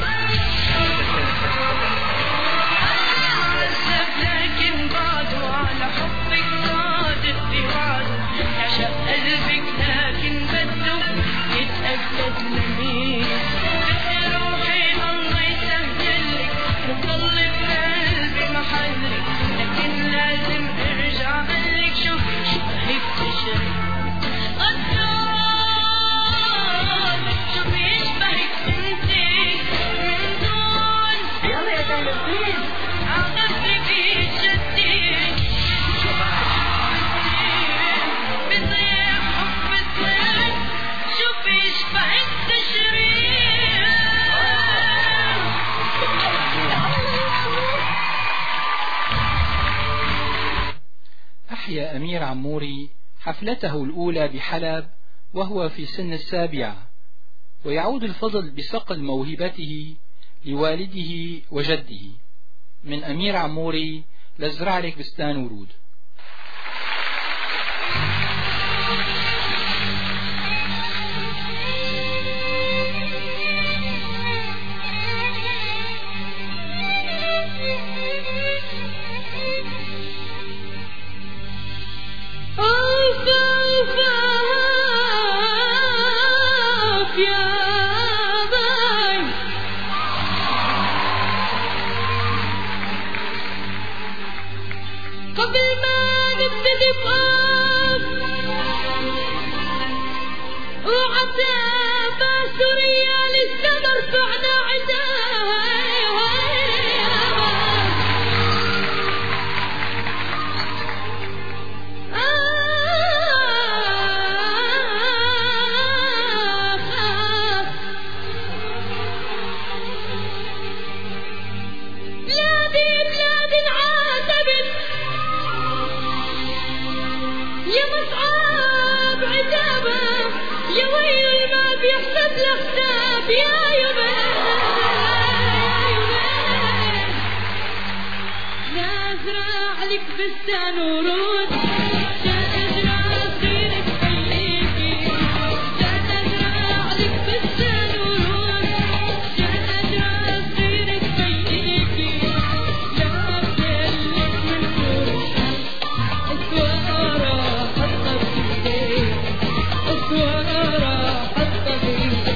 S7: عذب لكن بعده على حبك صادق بوعده. يعشق قلبك لكن بده يتأكد لمين. بدي روحي الله يسهلك وضل بقلبي محلك، لكن لازم ارجع قلك شوف شبهك تشرين غدار. شوف يشبهك انتي من دون يلا يا جايبين عغفلي بيه شدين بضيع حب سنين. شوف يشبهك تشرين.
S15: أحيا أمير عموري حفلته الأولى بحلب وهو في سن 7، ويعود الفضل بصقل موهبته لوالده وجده. من أمير عموري لازرع لك بستان ورود.
S7: قبل ما نبتدي بقاف وعتاب سوريا لسه مرفعنا يا مصعب عتابة يا ويل ما بيحسب لحساب يا يومين نازرع لك بستان ورود شجرة صغيرة تخليكي نازرع لك بستان ورود شجرة صغيرة تخليكي لا بقلك من فرشة اسوارة حتى بيديك اسوارة حتى بيديك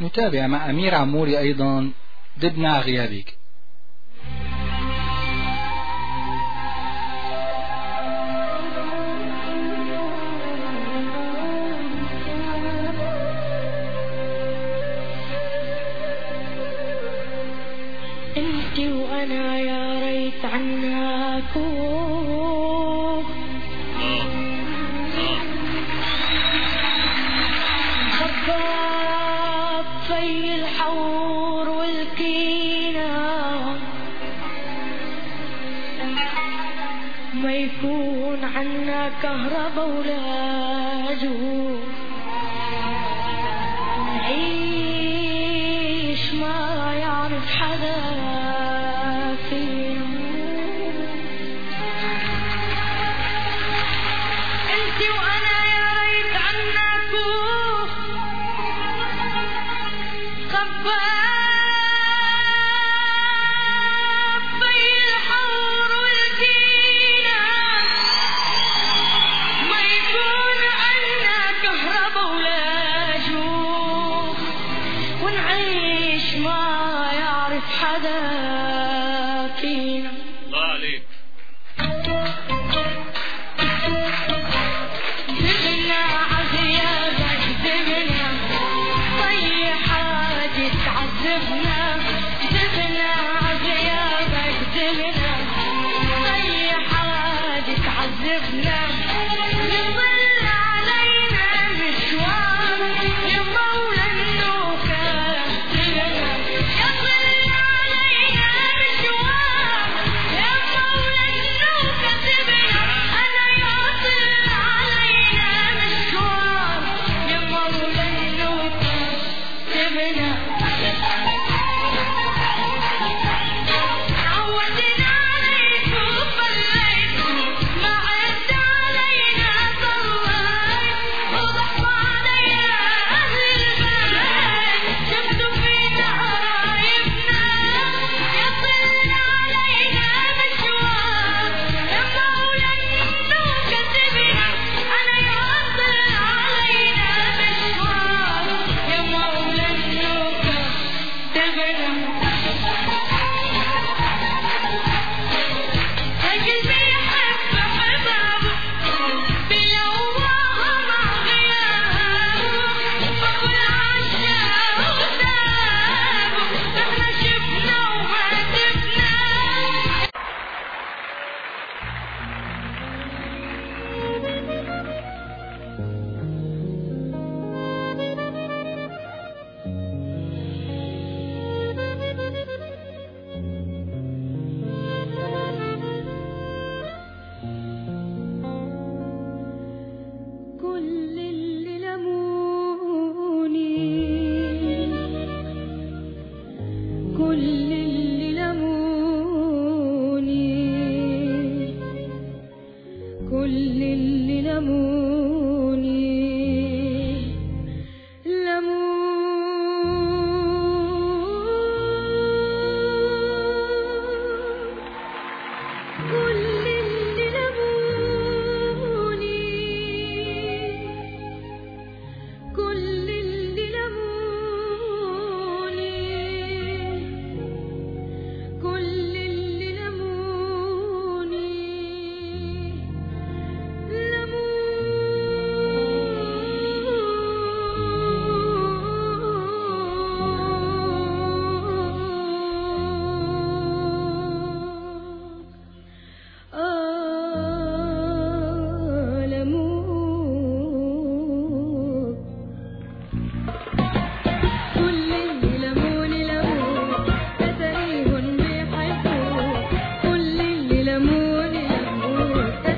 S15: نتابع مع أمير عموري أيضا دبنا غيابك.
S7: انت وانا يا ريت عناكو خباب في الحور والكينا ما يكون عنا كهربا ولا جوع نعيش ما يعرف حدا فينا انت وانا يا ريت عناكو خباب في الحور والكينا ما يكون عنا كهربا ولا جوع ونعيش ما يعرف حدا فينا.
S17: الله عليك.
S7: زبنا عغيابك زبنا طيحات تعذبنا زبنا عغيابك زبنا طيحات تعذبنا يضل علينا مشوار يا مولا النوكة زبنا يضل علينا مشوار يا مولا النوكة زبنا أنا يضل علينا مشوار يا مولا النوكة زبنا عودنا عليكم فليتم ما عد علينا صليت وضحوا علينا أهل البلد شفتوا فينا قرايبنا يضل علينا مشوار يا مولا النوكة زبنا أنا يضل علينا مشوار يا مولا النوكة زبنا قلبي يحب حبابه بيلوعها مع غيابه فكل عشاق وسابه احنا شفنا وما تبنا. كل اللي لموني كل اللي لموني كل اللي لموني كل اللي لموني كل اللي لموني كل اللي لموني لمون